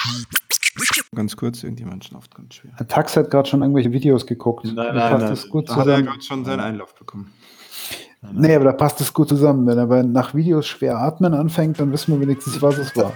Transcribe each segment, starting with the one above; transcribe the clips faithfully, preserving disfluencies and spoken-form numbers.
Ganz kurz, irgendjemand schnauft ganz schwer. Der Tax hat gerade schon irgendwelche Videos geguckt. Nein, da nein, passt nein. das gut Da hat er zusammen. gerade schon seinen Einlauf bekommen. Nee, aber da passt es gut zusammen. Wenn er bei, nach Videos schwer atmen anfängt, dann wissen wir wenigstens, was es war.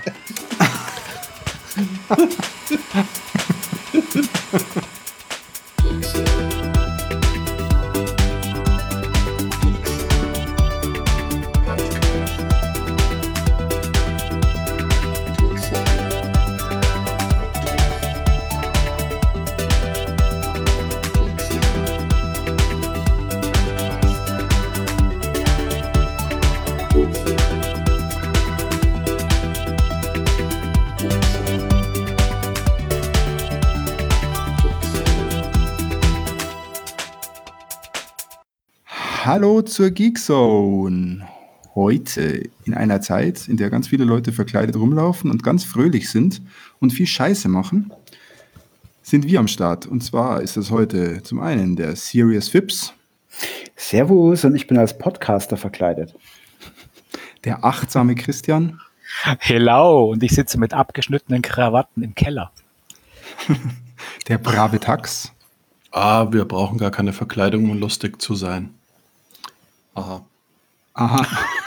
Hallo zur Geekzone. Heute in einer Zeit, in der ganz viele Leute verkleidet rumlaufen und ganz fröhlich sind und viel Scheiße machen, sind wir am Start. Und zwar ist das heute zum einen der Serious Fips, Servus, und ich bin als Podcaster verkleidet. der achtsame Christian, Hello, und ich sitze mit abgeschnittenen Krawatten im Keller. der brave Tax Ah, wir brauchen gar keine Verkleidung, um lustig zu sein. Aha. Aha.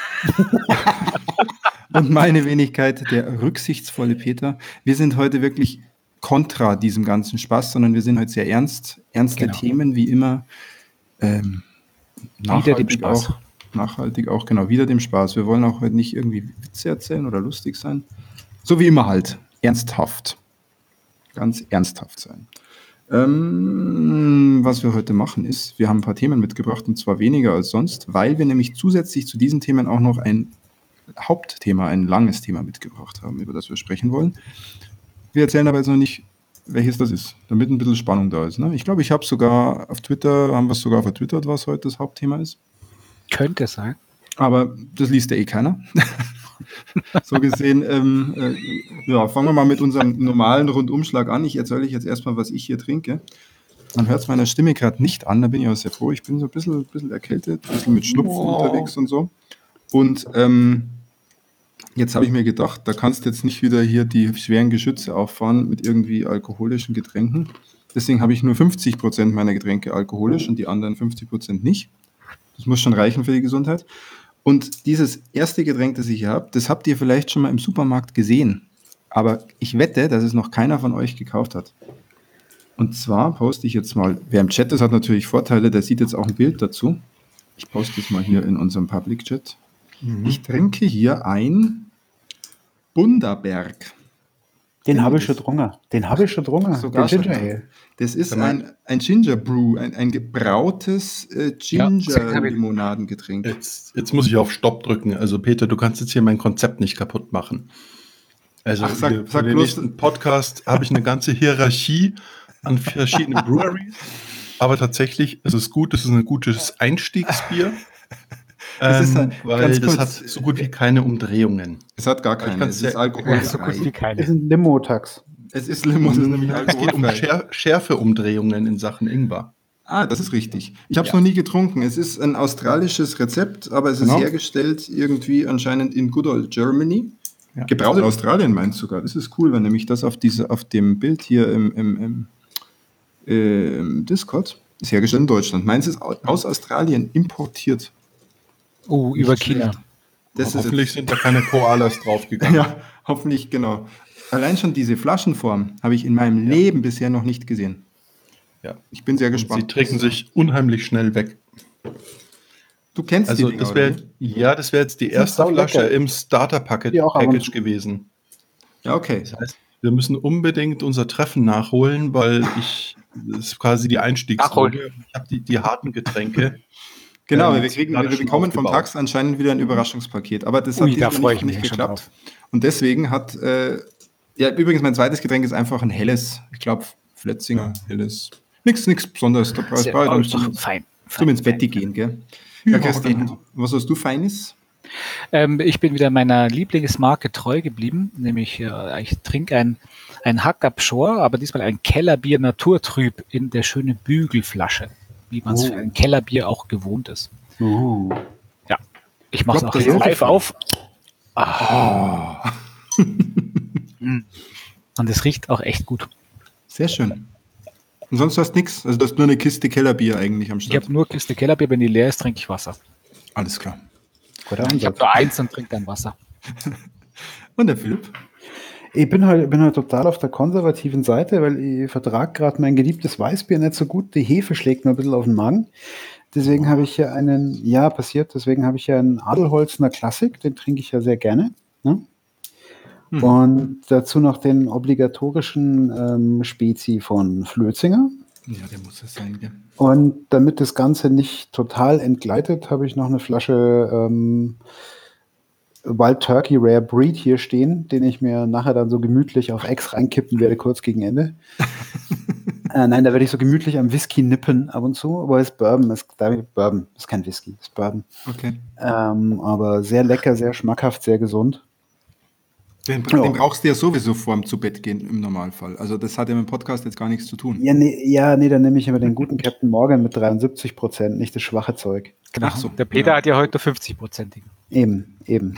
und meine Wenigkeit, der rücksichtsvolle Peter. Wir sind heute wirklich kontra diesem ganzen Spaß, sondern wir sind heute sehr ernst. Ernste Genau. Themen, wie immer. Ähm, Wieder dem Spaß. Auch, nachhaltig auch, genau, wieder dem Spaß. Wir wollen auch heute nicht irgendwie Witze erzählen oder lustig sein. So wie immer halt. Ernsthaft. Ganz ernsthaft sein. Ähm, was wir heute machen ist, wir haben ein paar Themen mitgebracht und zwar weniger als sonst, weil wir nämlich zusätzlich zu diesen Themen auch noch ein Hauptthema, ein langes Thema mitgebracht haben, über das wir sprechen wollen. Wir erzählen aber jetzt noch nicht, welches das ist, damit ein bisschen Spannung da ist. Ne? Ich glaube, ich habe sogar auf Twitter, haben wir es sogar vertwittert, was heute das Hauptthema ist. Könnte sein. Aber das liest ja eh keiner. So gesehen, ähm, äh, ja, fangen wir mal mit unserem normalen Rundumschlag an. Ich erzähle euch jetzt erstmal, was ich hier trinke. Man hört es meiner Stimme gerade nicht an, da bin ich auch sehr froh. Ich bin so ein bisschen, bisschen erkältet, ein bisschen mit Schnupfen Oh. unterwegs und so. Und ähm, jetzt habe ich mir gedacht, da kannst du jetzt nicht wieder hier die schweren Geschütze auffahren mit irgendwie alkoholischen Getränken. Deswegen habe ich nur fünfzig Prozent meiner Getränke alkoholisch und die anderen fünfzig Prozent nicht. Das muss schon reichen für die Gesundheit. Und dieses erste Getränk, das ich hier habe, das habt ihr vielleicht schon mal im Supermarkt gesehen. Aber ich wette, dass es noch keiner von euch gekauft hat. Und zwar poste ich jetzt mal, wer im Chat ist, hat natürlich Vorteile, der sieht jetzt auch ein Bild dazu. Ich poste es mal hier in unserem Public Chat. Mhm. Ich trinke hier ein Bundaberg. Den habe ich schon drungen. Den habe ich schon drungen. Sogar Den schon. Ginger Ale. Das ist Sag mal. ein, ein Ginger Brew, ein, ein gebrautes äh, Ginger-Limonadengetränk. Jetzt, jetzt muss ich auf Stopp drücken. Also Peter, du kannst jetzt hier mein Konzept nicht kaputt machen. Also Ach, sag- hier, für sag den bloß- nächsten Podcast habe ich eine ganze Hierarchie an verschiedenen Breweries. Aber tatsächlich, es ist gut, es ist ein gutes Einstiegsbier. Es ist ähm, ein- weil ganz das kurz, hat so gut wie keine Umdrehungen. Es hat gar Ich keine, kann's es sehr- ist So alkoholfrei. gut wie Das keine. ist ein Limo-Tax. Es ist Limo, es ist nämlich Es geht um alkoholfrei. Schär Schärfeumdrehungen in Sachen Ingwer. Ah, das ist richtig. Ich habe es Ja. noch nie getrunken. Es ist ein australisches Rezept, aber es ist Genau. hergestellt irgendwie anscheinend in good old Germany. Ja. Gebraut in Australien meinst du sogar. Das ist cool, wenn nämlich das auf, diese, auf dem Bild hier im, im, im, äh, im Discord ist hergestellt in Deutschland. Meins ist au- aus Australien importiert. Oh, über Nicht China. schlecht. Das ist Hoffentlich sind da keine Koalas draufgegangen. ja, hoffentlich, genau. Allein schon diese Flaschenform habe ich in meinem Leben bisher noch nicht gesehen. Ja. Ich bin sehr Und gespannt. sie trinken sich unheimlich schnell weg. Du kennst Also die Dinger, das wäre oder? ja, das wäre jetzt die sind erste saulecker. Flasche im Starter-Package Die auch ab und Package zu. gewesen. Ja, okay. Das heißt, wir müssen unbedingt unser Treffen nachholen, weil ich das ist quasi die Einstiegsrunde. Ich habe die, die harten Getränke. Genau, Ähm, wir, kriegen, gerade wir schon bekommen vom aufgebaut. Tax anscheinend wieder ein Überraschungspaket. Aber das Ui, hat da diesmal freue nicht, ich mich nicht schon geklappt. drauf. Und deswegen hat, äh, ja, übrigens mein zweites Getränk ist einfach ein helles. Ich glaube, Fletzinger, helles. Nichts, nichts Besonderes. Da brauchst Sehr- du oh, dann ist doch zum, fein. zum fein, ins Bett fein. gehen, gell? Ja, Christine, was hast du Feines? Ähm, ich bin wieder meiner Lieblingsmarke treu geblieben, nämlich äh, ich trinke ein, ein Hack up Shore, aber diesmal ein Kellerbier Naturtrüb in der schönen Bügelflasche, wie man es Oh. für ein Kellerbier auch gewohnt ist. Uh. Ja, ich mache es Ploppt auch das jetzt auf? live auf. Oh. Mm. Und es riecht auch echt gut. Sehr schön. Und sonst hast du nichts? Also du hast nur eine Kiste Kellerbier eigentlich am Ich Start. habe nur Kiste Kellerbier, wenn die leer ist, trinke ich Wasser. Alles klar. Guter Ich habe Ansatz. nur eins und trinke dann Wasser. Und der Philipp? Ich bin halt, bin halt total auf der konservativen Seite, weil ich vertrage gerade mein geliebtes Weißbier nicht so gut. Die Hefe schlägt mir ein bisschen auf den Magen. Deswegen habe ich hier einen, ja, passiert, deswegen habe ich hier einen Adelholzner Klassik, den trinke ich ja sehr gerne. Ne? Hm. Und dazu noch den obligatorischen ähm, Spezi von Flötzinger. Ja, der muss es sein, gell? Und damit das Ganze nicht total entgleitet, habe ich noch eine Flasche ähm, Wild Turkey Rare Breed hier stehen, den ich mir nachher dann so gemütlich auf Ex reinkippen werde, kurz gegen Ende. äh, nein, da werde ich so gemütlich am Whisky nippen ab und zu, aber es ist Bourbon, es ist Bourbon, ist kein Whisky, es ist Bourbon. Okay. Ähm, aber sehr lecker, sehr schmackhaft, sehr gesund. Den, Ja. den brauchst du ja sowieso vorm zu Bett gehen im Normalfall. Also das hat ja mit dem Podcast jetzt gar nichts zu tun. Ja, nee, ja, nee, dann nehme ich immer den guten Captain Morgan mit dreiundsiebzig Prozent, nicht das schwache Zeug. Genau. Ach so, Der Peter ja. hat ja heute fünfzig-prozentigen. Eben, eben.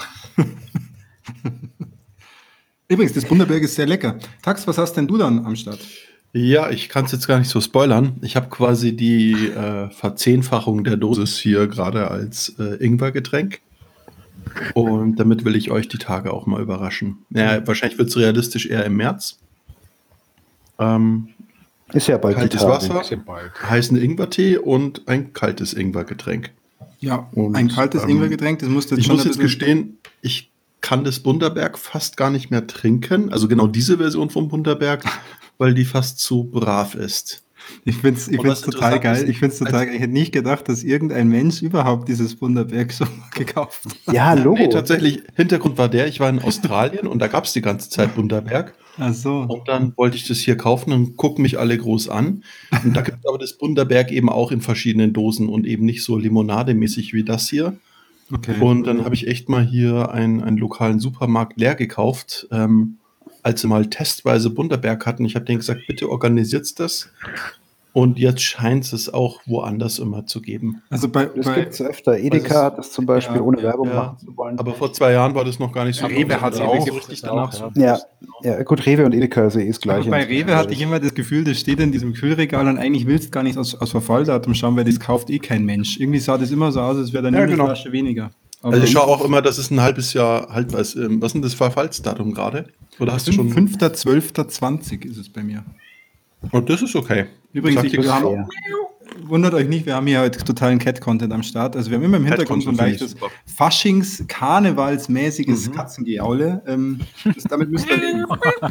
Übrigens, das Bundaberg ist sehr lecker. Tax, was hast denn du dann am Start? Ja, ich kann es jetzt gar nicht so spoilern. Ich habe quasi die äh, Verzehnfachung der Dosis hier gerade als äh, Ingwergetränk. Und damit will ich euch die Tage auch mal überraschen. Ja, wahrscheinlich wird es realistisch eher im März. Ähm, Ist ja bald die kaltes Tage. Wasser, heißen Ingwertee und ein kaltes Ingwergetränk. Ja, Und, ein kaltes ähm, Ingwergetränk, das musst du Ich schon muss ein jetzt bisschen- gestehen, ich kann das Bundaberg fast gar nicht mehr trinken. Also genau diese Version vom Bundaberg, weil die fast zu brav ist. Ich finde es ich Und find's was total interessant geil. ist, Ich finde es total als- geil. Ich hätte nicht gedacht, dass irgendein Mensch überhaupt dieses Bundaberg so gekauft hat. Ja, Logo. Nee, tatsächlich, Hintergrund war der, ich war in Australien und da gab es die ganze Zeit Bundaberg. Ach so. Und dann wollte ich das hier kaufen und gucken mich alle groß an. Und da gibt es aber das Bundaberg eben auch in verschiedenen Dosen und eben nicht so limonademäßig wie das hier. Okay. Und dann habe ich echt mal hier einen, einen lokalen Supermarkt leer gekauft, ähm, als sie mal testweise Bundaberg hatten. Ich habe denen gesagt, bitte organisiert das. Und jetzt scheint es auch woanders immer zu geben. Also bei, Das bei gibt es öfter. Edeka Also, hat das zum Beispiel, ja, ohne ja, Werbung ja. machen zu wollen. Aber vor zwei Jahren war das noch gar nicht so. Rewe hat's Da auch. so Rewe richtig gibt's auch, danach. ja. Ja, ja, gut, Rewe und Edeka ist eh das aber Gleiche. bei Rewe hatte ich immer das Gefühl, das steht in diesem Kühlregal und eigentlich willst du gar nicht aus, aus Verfalldatum schauen, weil das kauft eh kein Mensch. Irgendwie sah das immer so aus, als wäre da Ja, eine genau. Flasche weniger. Aber Also ich schaue auch immer, dass es ein halbes Jahr halt was. Ähm, was ist denn das Verfallsdatum gerade? Oder hast du schon? fünfter zwölfter zwanzig ist es bei mir. Und das ist okay. Übrigens, Sagt ich ihr- wir haben, Ja. wundert euch nicht, wir haben hier heute totalen Cat-Content am Start. Also wir haben immer im Hintergrund so ein Cat-Content leichtes finde ich Faschings-Karnevalsmäßiges Mhm. Katzengeaule. Ähm, das, damit müsst ihr leben.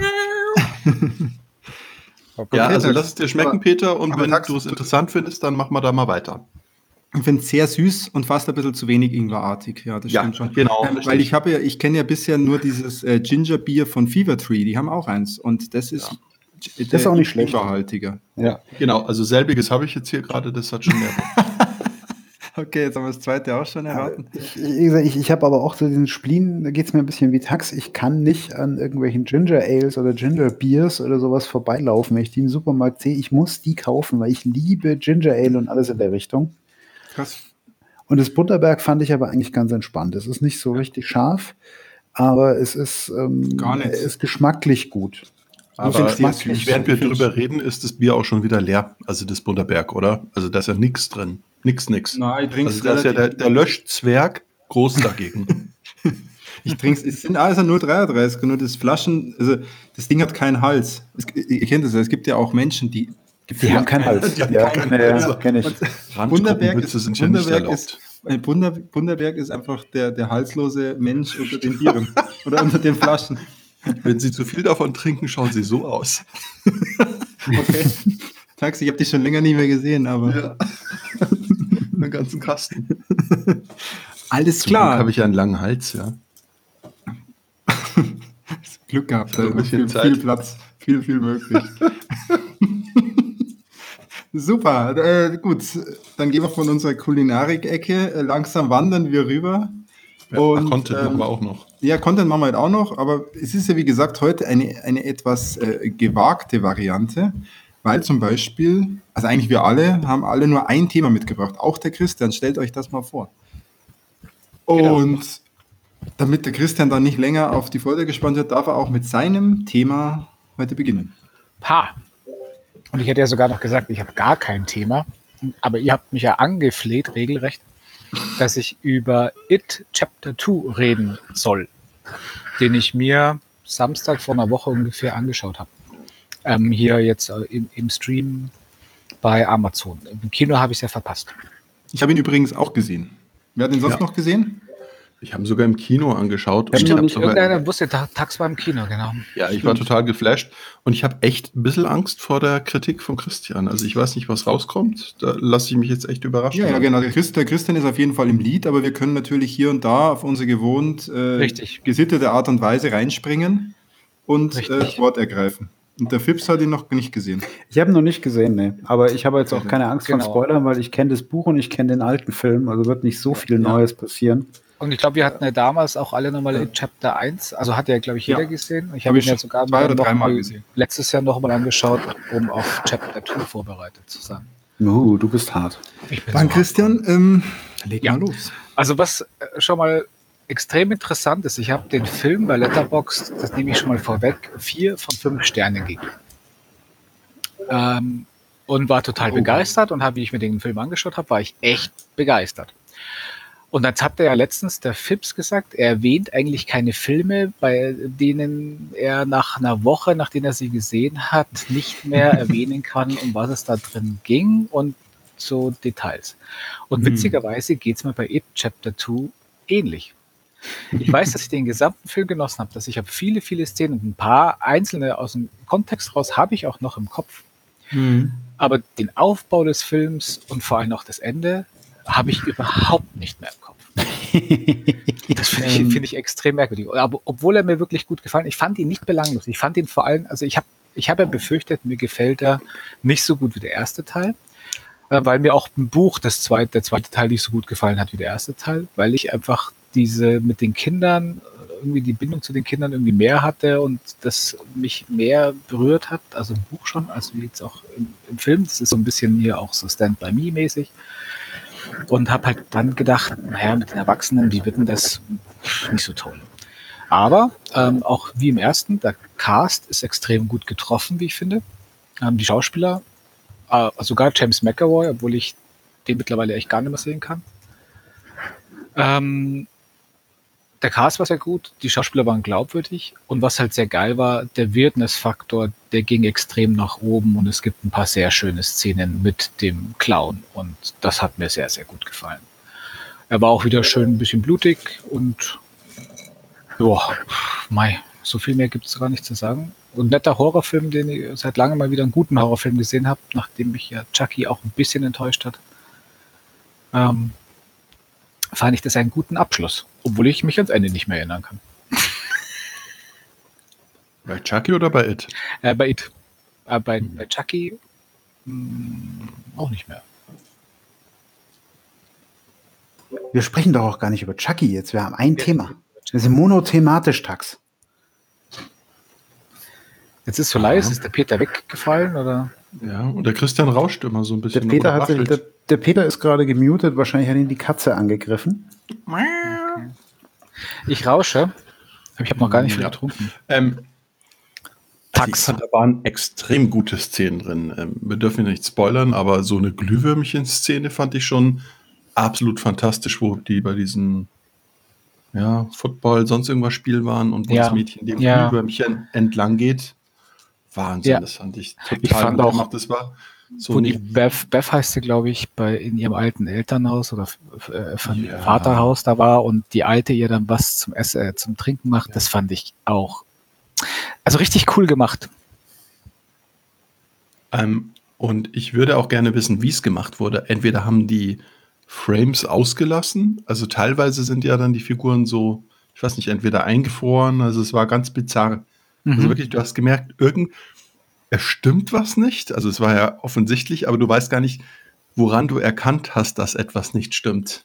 Ja, Okay, also Tax. lass es dir schmecken, Aber- Peter. Und aber wenn Tax, du es du- interessant findest, dann machen wir da mal weiter. Ich finde es sehr süß und fast ein bisschen zu wenig Ingwerartig. Ja, das Ja, stimmt schon. genau, Ähm, richtig. weil ich habe ja, ich kenne ja bisher nur dieses äh, Ginger Beer von Fever Tree. Die haben auch eins und das ist, Das ist auch nicht schlecht. Ingwerhaltiger. Ja. Genau, also selbiges habe ich jetzt hier gerade, das hat schon mehr. Okay, jetzt haben wir das zweite auch schon erraten. Ich, wie gesagt, ich, ich habe aber auch so diesen Spleen, da geht es mir ein bisschen wie Tax. Ich kann nicht an irgendwelchen Ginger Ales oder Ginger Beers oder sowas vorbeilaufen, wenn ich die im Supermarkt sehe. Ich muss die kaufen, weil ich liebe Ginger Ale und alles in der Richtung. Krass. Und das Butterberg fand ich aber eigentlich ganz entspannt. Es ist nicht so richtig scharf, aber es ist, ähm, Gar nicht. es ist geschmacklich gut. Aber find's geschmacklich während wir gut. drüber reden, ist das Bier auch schon wieder leer. Also das Bundaberg, oder? Also da ist ja nichts drin. Nix, nix. Nein, ich trinke Also da ist ja der, der Löschzwerg groß dagegen. Ich trinke es, sind also nur dreiunddreißig, nur das Flaschen, also das Ding hat keinen Hals. Es, ihr kennt das ja, es gibt ja auch Menschen, die Die haben keinen Hals. Die haben Ja, keinen ja, Hals. ja, kenn ich. Bundaberg Randgruppenwitze ist, sind ja nicht Bundaberg erlaubt. ist, äh, Bunder, Bundaberg ist einfach der, der halslose Mensch unter den Bieren oder unter den Flaschen. Wenn Sie zu viel davon trinken, schauen Sie so aus. Okay. Taxi, ich habe dich schon länger nicht mehr gesehen, aber Ja. Den ganzen Kasten. alles Zum Glück klar. habe ich ja einen langen Hals, ja. Glück gehabt, Ein da bisschen viel, Zeit. viel Platz, viel, viel möglich. Super, äh, gut, dann gehen wir von unserer Kulinarik-Ecke, äh, langsam wandern wir rüber. Ja, Und, Content ähm, machen wir auch noch. Ja, Content machen wir halt auch noch, aber es ist ja wie gesagt heute eine, eine etwas äh, gewagte Variante, weil zum Beispiel, also eigentlich wir alle, haben alle nur ein Thema mitgebracht, auch der Christian, stellt euch das mal vor. Und damit der Christian dann nicht länger auf die Folter gespannt wird, darf er auch mit seinem Thema heute beginnen. Ha! Und ich hätte ja sogar noch gesagt, ich habe gar kein Thema. Aber ihr habt mich ja angefleht, regelrecht, dass ich über It Chapter zwei reden soll, den ich mir Samstag vor einer Woche ungefähr angeschaut habe. Ähm, hier jetzt äh, im, im Stream bei Amazon. Im Kino habe ich es ja verpasst. Ich habe ihn übrigens auch gesehen. Wer hat ihn sonst Ja. noch gesehen? Ich habe ihn sogar im Kino angeschaut. Ich hab und noch hab nicht sogar, Irgendeiner wusste, Ta- tags war im Kino, genau. ja, ich war total geflasht und ich habe echt ein bisschen Angst vor der Kritik von Christian. Also ich weiß nicht, was rauskommt. Da lasse ich mich jetzt echt überraschen. Ja, ja, genau. Der, Christ, der Christian ist auf jeden Fall im Lied, aber wir können natürlich hier und da auf unsere gewohnt äh, Richtig. gesittete Art und Weise reinspringen und äh, Richtig. das Wort ergreifen. Und der Fips hat ihn noch nicht gesehen. Ich habe ihn noch nicht gesehen, ne. Aber ich habe jetzt auch keine Angst Genau. vor Spoilern, weil ich kenne das Buch und ich kenne den alten Film. Also wird nicht so viel Neues passieren. Und ich glaube, wir hatten ja damals auch alle nochmal in Chapter eins, also hat ja, glaube ich, jeder Ja. gesehen. Ich Hab habe ich ihn ja sogar zwei oder noch dreimal mal gesehen. letztes Jahr nochmal angeschaut, um auf Chapter zwei vorbereitet zu sein. Uh, du bist hart. Ich bin Dann so Christian, ähm, leg Ja. mal los. Also was äh, schon mal extrem interessant ist, ich habe den Film bei Letterboxd, das nehme ich schon mal vorweg, vier von fünf Sternen gegeben. Ähm, und war total Oh. begeistert und habe, wie ich mir den Film angeschaut habe, war ich echt begeistert. Und jetzt hat er ja letztens der Fips gesagt, er erwähnt eigentlich keine Filme, bei denen er nach einer Woche, nachdem er sie gesehen hat, nicht mehr erwähnen kann, um was es da drin ging und so Details. Und Hm. witzigerweise geht es mir bei It Chapter zwei ähnlich. Ich weiß, dass ich den gesamten Film genossen habe, dass ich habe viele, viele Szenen und ein paar einzelne aus dem Kontext raus habe ich auch noch im Kopf. Aber den Aufbau des Films und vor allem auch das Ende habe ich überhaupt nicht mehr im Kopf. Das finde ich, finde ich extrem merkwürdig. Aber obwohl er mir wirklich gut gefallen, ich fand ihn nicht belanglos. Ich fand ihn vor allem, also ich habe ich habe ja befürchtet, mir gefällt er nicht so gut wie der erste Teil, äh, weil mir auch im Buch das zweite, der zweite Teil nicht so gut gefallen hat wie der erste Teil, weil ich einfach diese mit den Kindern, irgendwie die Bindung zu den Kindern irgendwie mehr hatte und das mich mehr berührt hat, also im Buch schon, als wie jetzt auch im, im Film. Das ist so ein bisschen hier auch so Stand-by-Me-mäßig. Und habe halt dann gedacht, naja, mit den Erwachsenen, wie wird denn das nicht so toll. Aber ähm, auch wie im ersten, der Cast ist extrem gut getroffen, wie ich finde. Ähm, die Schauspieler, äh, sogar James McAvoy, obwohl ich den mittlerweile echt gar nicht mehr sehen kann. Ähm, der Cast war sehr gut, die Schauspieler waren glaubwürdig und was halt sehr geil war, der Weirdness-Faktor, der ging extrem nach oben und es gibt ein paar sehr schöne Szenen mit dem Clown und das hat mir sehr, sehr gut gefallen. Er war auch wieder schön ein bisschen blutig und joa, mei, so viel mehr gibt es gar nicht zu sagen. Und netter Horrorfilm, den ich seit langem mal wieder einen guten Horrorfilm gesehen habe, nachdem mich ja Chucky auch ein bisschen enttäuscht hat. Ähm, fand ich das einen guten Abschluss, obwohl ich mich ans Ende nicht mehr erinnern kann. Bei Chucky oder bei It? Äh, bei It. Äh, bei, bei Chucky mh, auch nicht mehr. Wir sprechen doch auch gar nicht über Chucky jetzt. Wir haben ein Thema. Wir sind monothematisch, Tax. Jetzt ist so leise, ist der Peter weggefallen oder? Ja, und der Christian rauscht immer so ein Der bisschen. Peter, oder hat sich, raschelt. der, der Peter ist gerade gemutet. Wahrscheinlich hat ihn die Katze angegriffen. Ich rausche. Ich habe noch gar nicht viel Ja. getrunken. Ähm, Tax. Ich fand, da waren extrem gute Szenen drin. Ähm, wir dürfen ja nicht spoilern, aber so eine Glühwürmchen-Szene fand ich schon absolut fantastisch, wo die bei diesen ja, Football, sonst irgendwas Spiel waren und wo Ja. das Mädchen dem Ja. Glühwürmchen entlang geht. Wahnsinn, Ja. das fand ich total Ich fand gut auch, gemacht. Das war so Wo ein, die Beth, Beth heißt sie, glaube ich, bei in ihrem alten Elternhaus oder äh, von Ja. Vaterhaus da war und die Alte ihr dann was zum Essen, äh, zum Trinken macht, das fand ich auch. Also richtig cool gemacht. Ähm, und ich würde auch gerne wissen, wie es gemacht wurde. Entweder haben die Frames ausgelassen, also teilweise sind ja dann die Figuren so, ich weiß nicht, entweder eingefroren, also es war ganz bizarr. Also Mhm. wirklich, du hast gemerkt, irgend, es stimmt was nicht. Also es war ja offensichtlich, aber du weißt gar nicht, woran du erkannt hast, dass etwas nicht stimmt.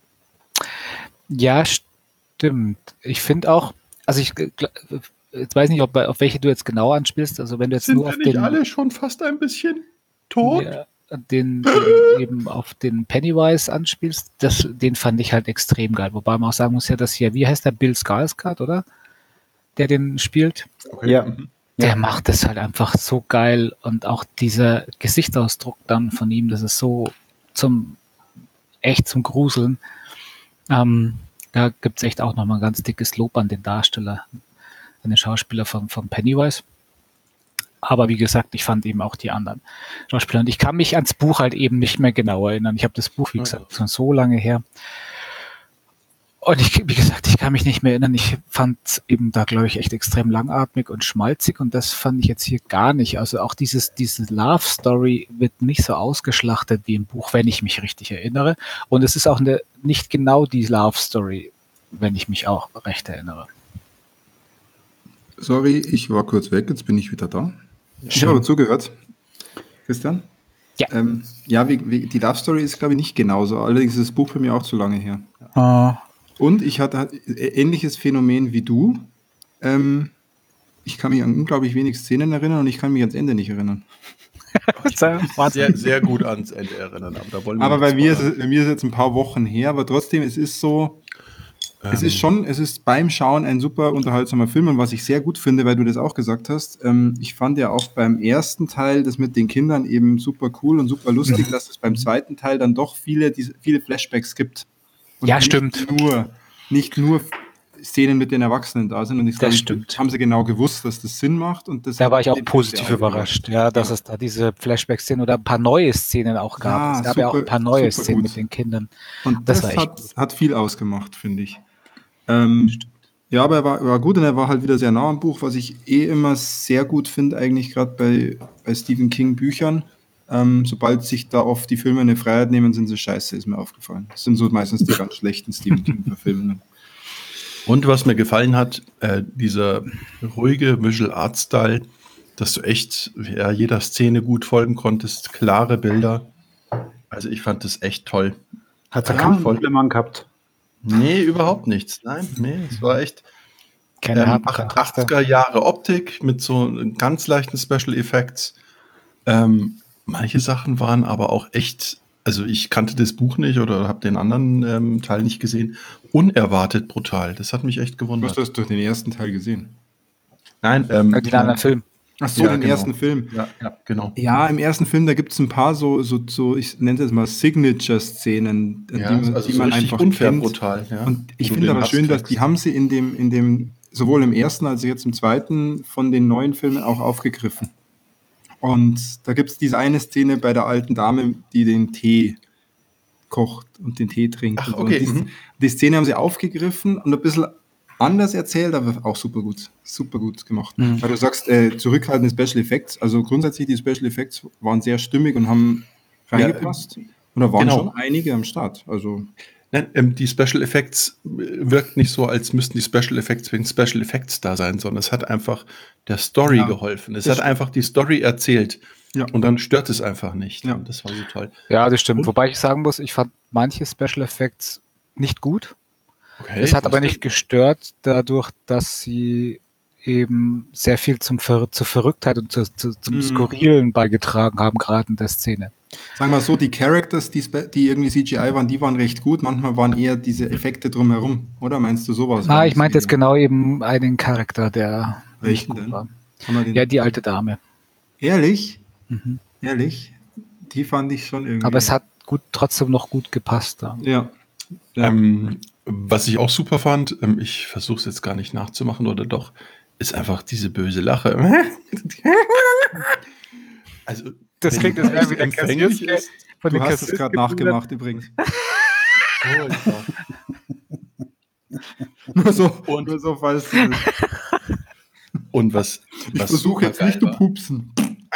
Ja, stimmt. Ich finde auch, also ich gl- jetzt weiß nicht, ob, auf welche du jetzt genau anspielst. Also wenn du jetzt Sind nur wir auf nicht den, alle schon fast ein bisschen tot? ja, den, den eben auf den Pennywise anspielst, das, den fand ich halt extrem geil. Wobei man auch sagen muss ja, dass hier, wie heißt der, Bill Skarsgård, oder? Der den spielt. Okay. Ja. Mhm. der Ja. macht das halt einfach so geil und auch dieser Gesichtsausdruck dann von ihm, das ist so zum, echt zum Gruseln. Ähm, da gibt es echt auch nochmal ein ganz dickes Lob an den Darsteller, an den Schauspieler von, von Pennywise. Aber wie gesagt, ich fand eben auch die anderen Schauspieler. Und ich kann mich ans Buch halt eben nicht mehr genau erinnern. Ich habe das Buch, wie gesagt, schon so lange her. Und ich, wie gesagt, ich kann mich nicht mehr erinnern. Ich fand eben da, glaube ich, echt extrem langatmig und schmalzig. Und das fand ich jetzt hier gar nicht. Also auch dieses, diese Love Story wird nicht so ausgeschlachtet wie im Buch, wenn ich mich richtig erinnere. Und es ist auch eine, nicht genau die Love Story, wenn ich mich auch recht erinnere. Sorry, ich war kurz weg, jetzt bin ich wieder da. Ich Schön. habe aber zugehört. Christian? Ja. Ähm, ja, wie, wie, die Love Story ist, glaube ich, nicht genauso. Allerdings ist das Buch für mich auch zu lange her. Uh, Und ich hatte halt ähnliches Phänomen wie du. Ähm, ich kann mich an unglaublich wenig Szenen erinnern und ich kann mich ans Ende nicht erinnern. Sehr, sehr gut ans Ende erinnern. Aber, da wollen wir Aber bei nicht mir, ist, spoilern. es- bei mir ist es jetzt ein paar Wochen her, aber trotzdem, es ist so, es Ähm, ist schon, es ist beim Schauen ein super unterhaltsamer Film und was ich sehr gut finde, weil du das auch gesagt hast, ähm, ich fand ja auch beim ersten Teil das mit den Kindern eben super cool und super lustig, dass es beim zweiten Teil dann doch viele, diese, viele Flashbacks gibt. Und Ja, nicht stimmt. Nur, nicht nur Szenen mit den Erwachsenen da sind und ich Das glaube, stimmt. haben sie genau gewusst, dass das Sinn macht und das Da hat war ich auch den positiv sehr überrascht, ja, dass Ja. es da diese Flashback-Szenen oder ein paar neue Szenen auch gab. Ja, es gab ja auch ein super- paar neue super Szenen gut. mit den Kindern. Und Das das, war echt hat, hat viel ausgemacht, finde ich. Ähm, ja, aber er war, er war gut und er war halt wieder sehr nah am Buch, was ich eh immer sehr gut finde, eigentlich gerade bei, bei Stephen King Büchern. Ähm, sobald sich da oft die Filme eine Freiheit nehmen, sind sie scheiße, ist mir aufgefallen. Das sind so meistens die ganz schlechten Stephen King-Verfilmungen. Und was mir gefallen hat, äh, dieser ruhige Visual Art Style, dass du echt ja, jeder Szene gut folgen konntest, klare Bilder. Also ich fand das echt toll. Hat er Ja, Kampfprobleme gehabt? Nee, überhaupt nichts. Nein, nee, es war echt keine ähm, harten acht- Kontraste. achtziger Jahre Optik mit so ganz leichten Special Effects. Ähm, manche Sachen waren aber auch echt, also ich kannte das Buch nicht oder habe den anderen ähm, Teil nicht gesehen, unerwartet brutal. Das hat mich echt Du hast gewundert. das durch den ersten Teil gesehen. Nein, ähm, Äh, Den anderen Film. Ach so, Ja, den genau. ersten Film. Ja, ja, genau. Ja, im ersten Film, da gibt es ein paar so, so, so ich nenne es jetzt mal Signature-Szenen, Ja, die man, also die so man richtig einfach unfair kennt. brutal. Ja, Und ich wo du finde den aber Hass schön, dass kriegst. die haben sie in dem, in dem, sowohl im ersten als auch jetzt im zweiten von den neuen Filmen auch aufgegriffen. Und da gibt es diese eine Szene bei der alten Dame, die den Tee kocht und den Tee trinkt. Ach, und so. okay, Und die, mhm. die Szene haben sie aufgegriffen und ein bisschen anders erzählt, aber auch super gut. Super gut gemacht. Mhm. Weil du sagst, äh, zurückhaltende Special Effects. Also grundsätzlich, die Special Effects waren sehr stimmig und haben reingepasst. Und da waren genau. schon einige am Start. Also Nein, ähm, die Special Effects äh, wirkt nicht so, als müssten die Special Effects wegen Special Effects da sein, sondern es hat einfach der Story Ja, geholfen. Es das hat stimmt. einfach die Story erzählt. Ja. Und dann stört es einfach nicht. Ja. Und das war so toll. Ja, das stimmt. Und- Wobei ich sagen muss, ich fand manche Special Effects nicht gut. Okay, Es hat was aber denn? nicht gestört, dadurch, dass sie eben sehr viel zum Ver zur Verrücktheit und zu, zu, zum Mhm. Skurrilen beigetragen haben, gerade in der Szene. sagen wir mal so, die Characters, die, spe- die irgendwie C G I waren, die waren recht gut. Manchmal waren eher diese Effekte drumherum. Oder meinst du sowas? Ah, war ich das meinte jetzt weniger? genau eben einen Charakter, der nicht Welchen gut denn? war. Haben wir den Ja, die alte Dame. Ehrlich? Mhm. Ehrlich? Die fand ich schon irgendwie. Aber es hat gut, trotzdem noch gut gepasst da. Ja. ja. Ähm, was ich auch super fand, ähm, ich versuche es jetzt gar nicht nachzumachen oder doch, ist einfach diese böse Lache. Also, Das wenn klingt, die als wäre nicht wieder empfänglich Cassius- ist. Von du den hast es gerade Cassius-Gebrüdern. nachgemacht übrigens. Furchtbar. Nur so, Und- nur so falls du das- Und was, Ich was versuche jetzt supergeil nicht zu war, pupsen.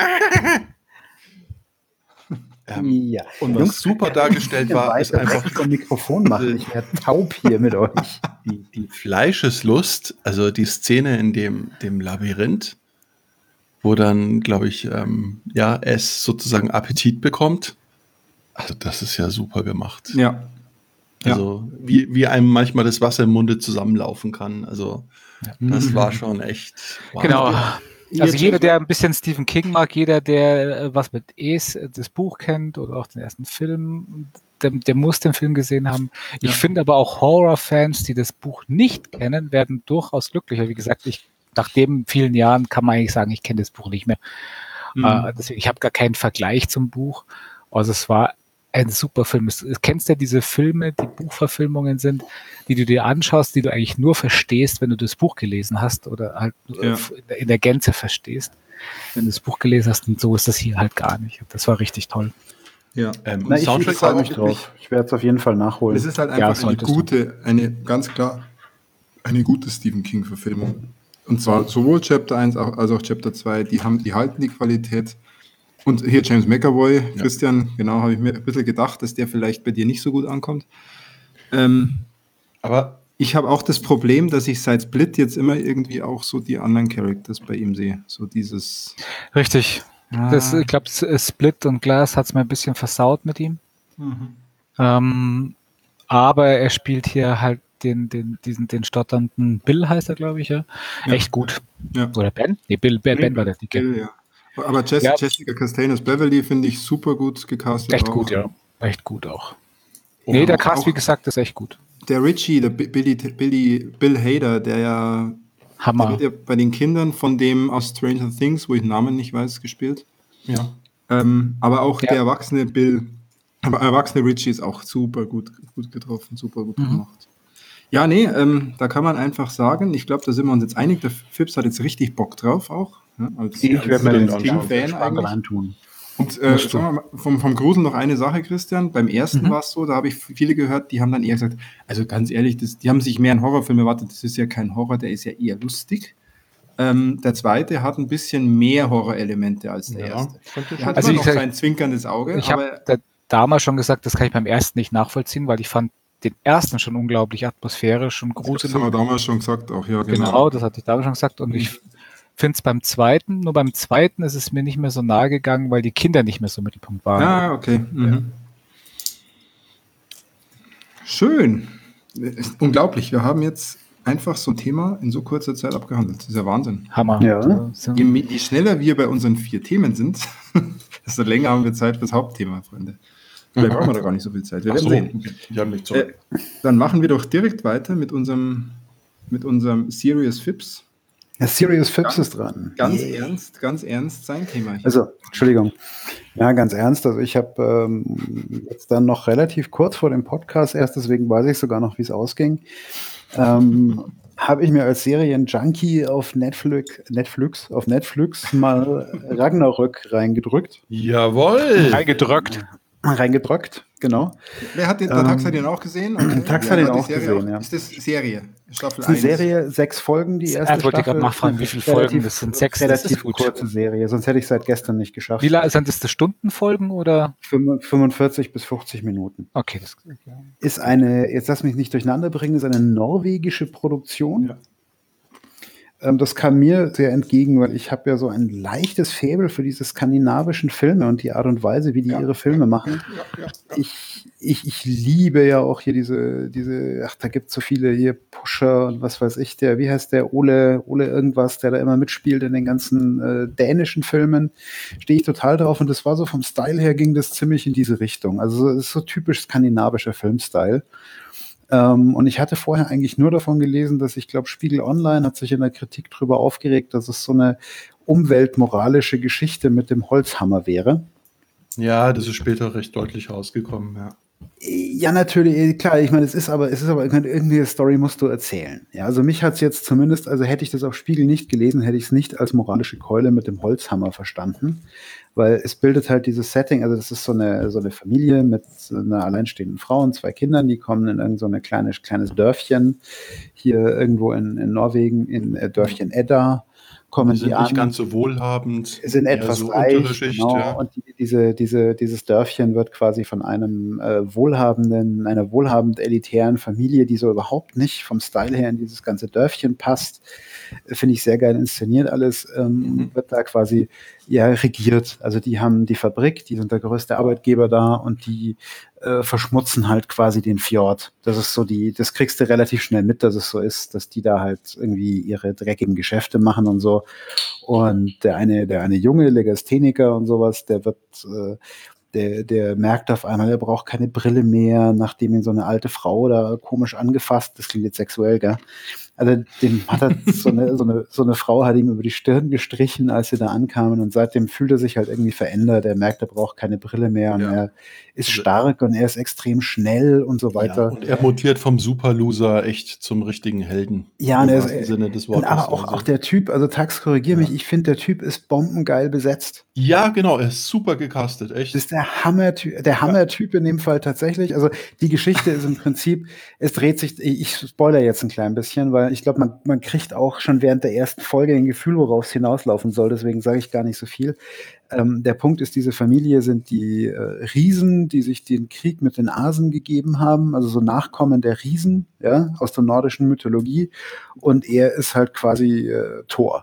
ähm, Ja. und was super dargestellt war, ist einfach das Mikrofon machen. Ich werde taub hier mit euch. die, die Fleischeslust, also die Szene in dem, dem Labyrinth, wo dann, glaube ich, ähm, ja, es sozusagen Appetit bekommt. Also das ist ja super gemacht. Ja. Ja. Also wie, wie einem manchmal das Wasser im Munde zusammenlaufen kann. Also das Mhm. war schon echt. wow. Genau. Ihr Also jeder, checkt- der ein bisschen Stephen King mag, jeder, der äh, was mit Es, äh, das Buch kennt oder auch den ersten Film, der, der muss den Film gesehen haben. Ich Ja. finde aber auch Horror-Fans, die das Buch nicht kennen, werden durchaus glücklicher. Wie gesagt, ich nach den vielen Jahren kann man eigentlich sagen, ich kenne das Buch nicht mehr. Mhm. Äh, deswegen, ich habe gar keinen Vergleich zum Buch. Also es war ein super Film. Es, kennst du ja diese Filme, die Buchverfilmungen sind, die du dir anschaust, die du eigentlich nur verstehst, wenn du das Buch gelesen hast oder halt Ja. in der Gänze verstehst, wenn du das Buch gelesen hast. Und so ist das hier halt gar nicht. Das war richtig toll. Ja. Ähm, Na, ich ich Soundtrack freue war mich drauf. Ich werde es auf jeden Fall nachholen. Es ist halt Ja, einfach eine solltest du. gute, eine ganz klar, eine gute Stephen King-Verfilmung. Und zwar sowohl Chapter eins auch- als auch Chapter zwei, die haben, die halten die Qualität. Und hier James McAvoy, Christian, genau, habe ich mir ein bisschen gedacht, dass der vielleicht bei dir nicht so gut ankommt. Ähm, aber ich habe auch das Problem, dass ich seit Split jetzt immer irgendwie auch so die anderen Characters bei ihm sehe. So dieses. Richtig. Ah. Das, ich glaube, Split und Glass hat es mir ein bisschen versaut mit ihm. Mhm. Ähm, aber er spielt hier halt den, den, diesen, den stotternden Bill, heißt er, glaube ich, ja. Ja. Echt gut. Ja. Oder Ben? Nee, Bill, Ben, Nee, Ben war der Dicke. Bill, ja. Aber Jess, Ja. Jessica Castanes Beverly finde ich super gut gecastet. Echt auch. gut, ja. Echt gut auch. Und Nee, der auch- Cast, auch wie gesagt, ist echt gut. Der Richie, der Bi- Billy, Billy, Bill Hader, der ja, der Hammer. wird ja bei den Kindern von dem aus Stranger Things, wo ich den Namen nicht weiß, gespielt. ja. Ähm, aber auch Ja. der erwachsene Bill, aber erwachsene Richie ist auch super gut, gut getroffen, super gut Mhm. gemacht. Ja, nee, ähm, da kann man einfach sagen, ich glaube, da sind wir uns jetzt einig, der Fips hat jetzt richtig Bock drauf auch. Ja, als, Ich als werde mir den anschauen. King-Fan King-Fan eigentlich eigentlich. reintun. Und äh, Musst du. sagen wir mal, vom, vom Grusel noch eine Sache, Christian. Beim ersten Mhm. war es so, da habe ich viele gehört, die haben dann eher gesagt, also ganz ehrlich, das, die haben sich mehr an Horrorfilme erwartet. Das ist ja kein Horror, der ist ja eher lustig. Ähm, der zweite hat ein bisschen mehr Horrorelemente als der Ja, erste. fand ich Er hat schon. Also immer ich noch sag- sein zwinkerndes Auge, Ich aber habe damals schon gesagt, das kann ich beim ersten nicht nachvollziehen, weil ich fand den ersten schon unglaublich atmosphärisch und das haben wir gruselig. damals schon gesagt auch, ja, Genau, genau. das hatte ich damals schon gesagt. Und ich finde es beim zweiten, nur beim zweiten ist es mir nicht mehr so nahe gegangen, weil die Kinder nicht mehr so im Mittelpunkt waren. Ah, okay. Mhm. Schön. Ist unglaublich. Wir haben jetzt einfach so ein Thema in so kurzer Zeit abgehandelt. Das ist ja Wahnsinn. Hammer. Ja. So, so. Je, me- je schneller wir bei unseren vier Themen sind, desto länger haben wir Zeit fürs Hauptthema, Freunde. Vielleicht brauchen wir da gar nicht so viel Zeit. Wir Ach werden so, sehen. okay. Ich habe nicht Äh, zurück. dann machen wir doch direkt weiter mit unserem, mit unserem Serious Fips. Ja, Serious Fips Ganz- ist dran. Ganz Yeah. ernst, ganz ernst sein Thema hier. Also, Entschuldigung. Ja, ganz ernst. Also ich habe ähm, jetzt dann noch relativ kurz vor dem Podcast erst, deswegen weiß ich sogar noch, wie es ausging, ähm, habe ich mir als Serienjunkie auf Netflix, Netflix, auf Netflix mal Ragnarök reingedrückt. Jawohl! Eingedrückt. Reingedrückt, genau. Wer hat den, der ähm, Tax hat den auch gesehen? Okay. Tax Wer hat den die auch Serie gesehen, ja. Ist das Serie? Staffel Das ist eine eins? Serie, sechs Folgen, die erste Ich wollte gerade Staffel. nachfragen, wie viele Folgen Relativ- das sind. Sechs, das ist Relativ gut. kurze Serie, sonst hätte ich es seit gestern nicht geschafft. Wie lange sind das, das Stundenfolgen oder? fünfundvierzig bis fünfzig Minuten. Okay, das, Ist eine, jetzt lass mich nicht durcheinander bringen, ist eine norwegische Produktion. Ja. Ähm, das kam mir sehr entgegen, weil ich habe ja so ein leichtes Faible für diese skandinavischen Filme und die Art und Weise, wie die Ja. ihre Filme machen. Ja, ja, ja. Ich, ich, ich liebe ja auch hier diese, diese, ach, da gibt es so viele hier, Pusher und was weiß ich, der, wie heißt der, Ole, Ole irgendwas, der da immer mitspielt in den ganzen äh, dänischen Filmen, stehe ich total drauf und das war so vom Style her, ging das ziemlich in diese Richtung. Also es ist so typisch skandinavischer Filmstyle. Ähm, und ich hatte vorher eigentlich nur davon gelesen, dass ich glaube, Spiegel Online hat sich in der Kritik drüber aufgeregt, dass es so eine umweltmoralische Geschichte mit dem Holzhammer wäre. Ja, das ist später recht deutlich rausgekommen, ja. Ja, natürlich, klar, ich meine, es ist aber, es ist aber, irgendwie eine Story musst du erzählen. Ja, also mich hat es jetzt zumindest, also hätte ich das auf Spiegel nicht gelesen, hätte ich es nicht als moralische Keule mit dem Holzhammer verstanden, weil es bildet halt dieses Setting, also das ist so eine, so eine Familie mit einer alleinstehenden Frau und zwei Kindern, die kommen in irgend so ein kleines, kleines Dörfchen, hier irgendwo in, in Norwegen, in äh, Dörfchen Edda, kommen Die sind die nicht an. ganz so wohlhabend. Sind eher etwas so reich, untere Schicht, genau, ja. und die, diese, diese, dieses Dörfchen wird quasi von einem äh, wohlhabenden, einer wohlhabend elitären Familie, die so überhaupt nicht vom Style her in dieses ganze Dörfchen passt, äh, finde ich sehr geil inszeniert alles, ähm, Mhm. wird da quasi ja regiert. Also die haben die Fabrik, die sind der größte Arbeitgeber da und die äh, verschmutzen halt quasi den Fjord. Das ist so die, das kriegst du relativ schnell mit, dass es so ist, dass die da halt irgendwie ihre dreckigen Geschäfte machen und so. Und der eine, der eine junge Legastheniker und sowas, der wird, äh, der, der merkt auf einmal, er braucht keine Brille mehr, nachdem ihn so eine alte Frau da komisch angefasst, das klingt jetzt sexuell, gell? Also den hat er so eine, so, eine, so eine Frau hat ihm über die Stirn gestrichen, als sie da ankamen und seitdem fühlt er sich halt irgendwie verändert. Er merkt, er braucht keine Brille mehr und Ja. er ist stark und er ist extrem schnell und so Ja, weiter. und er mutiert vom Superloser echt zum richtigen Helden. Ja, Im und er wahrsten ist, Sinne des und Wortes. aber auch, also. auch der Typ, also Tax, korrigier Ja. mich, ich finde, der Typ ist bombengeil besetzt. Ja, genau, er ist super gecastet, echt. Das ist der Hammertyp, der Hammertyp in dem Fall tatsächlich. Also die Geschichte ist im Prinzip, es dreht sich, ich ich spoilere jetzt ein klein bisschen, weil ich glaube, man, man kriegt auch schon während der ersten Folge ein Gefühl, worauf es hinauslaufen soll, deswegen sage ich gar nicht so viel. Ähm, der Punkt ist, diese Familie sind die äh, Riesen, die sich den Krieg mit den Asen gegeben haben, also so Nachkommen der Riesen, ja, aus der nordischen Mythologie. Und er ist halt quasi äh, Thor.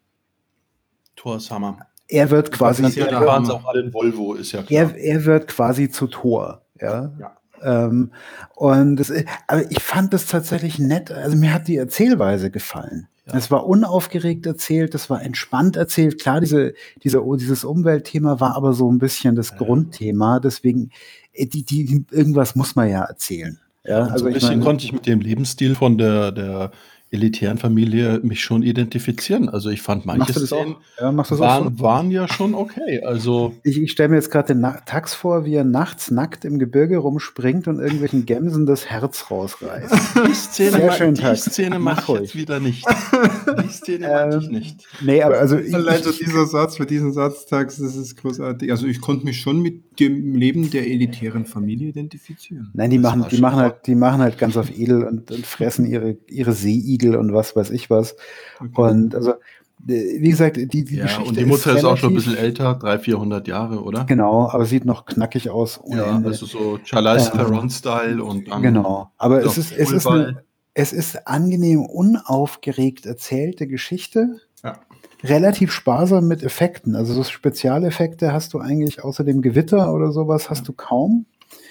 Thor ist Hammer. Er wird quasi, Das ist ja Ja, der da waren Hammer. sie auch alle in Volvo, ist ja klar. er, er wird quasi zu Thor, ja. Ja. Ähm, und das, aber ich fand das tatsächlich nett. Also mir hat die Erzählweise gefallen. Ja. Es war unaufgeregt erzählt, das war entspannt erzählt. Klar, diese, diese, dieses Umweltthema war aber so ein bisschen das Ja. Grundthema. Deswegen, äh, die, die, irgendwas muss man ja erzählen. Ja, Und so also ein ich bisschen meine, konnte ich mit dem Lebensstil von der, der elitären Familie mich schon identifizieren. Also ich fand manche machst du das Szenen auch? Ja, machst du das auch so? waren, waren ja schon okay. Also Ich, ich stelle mir jetzt gerade den Na Tax vor, wie er nachts nackt im Gebirge rumspringt und irgendwelchen Gämsen das Herz rausreißt. die Szene, Sehr ma- schön, die Tax. Szene Mach mache ich ruhig. jetzt wieder nicht. Die Szene meinte ich Ähm, nicht. Nee, aber also ich, Allein schon ich, dieser Satz, für diesen Satz, Tax, das ist großartig. Also ich konnte mich schon mit dem Leben der elitären Familie identifizieren. nein, die Das machen, war die schon machen toll. halt, die machen halt ganz auf edel und, und fressen ihre, ihre Seeigel und was weiß ich was. Okay. Und also, äh, wie gesagt, die, die Ja, Geschichte und die Mutter ist, auch schon ein relativ- bisschen älter, dreihundert, vierhundert Jahre, oder? Genau, aber sieht noch knackig aus ohne Ja, Ende. also so Charlize Ähm, Theron-Style und dann Genau, aber Ja, es ist, es ist Poolball. eine, es ist angenehm unaufgeregt erzählte Geschichte. Ja. Relativ sparsam mit Effekten. Also so Spezialeffekte hast du eigentlich außer dem Gewitter oder sowas hast du kaum.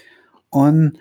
Und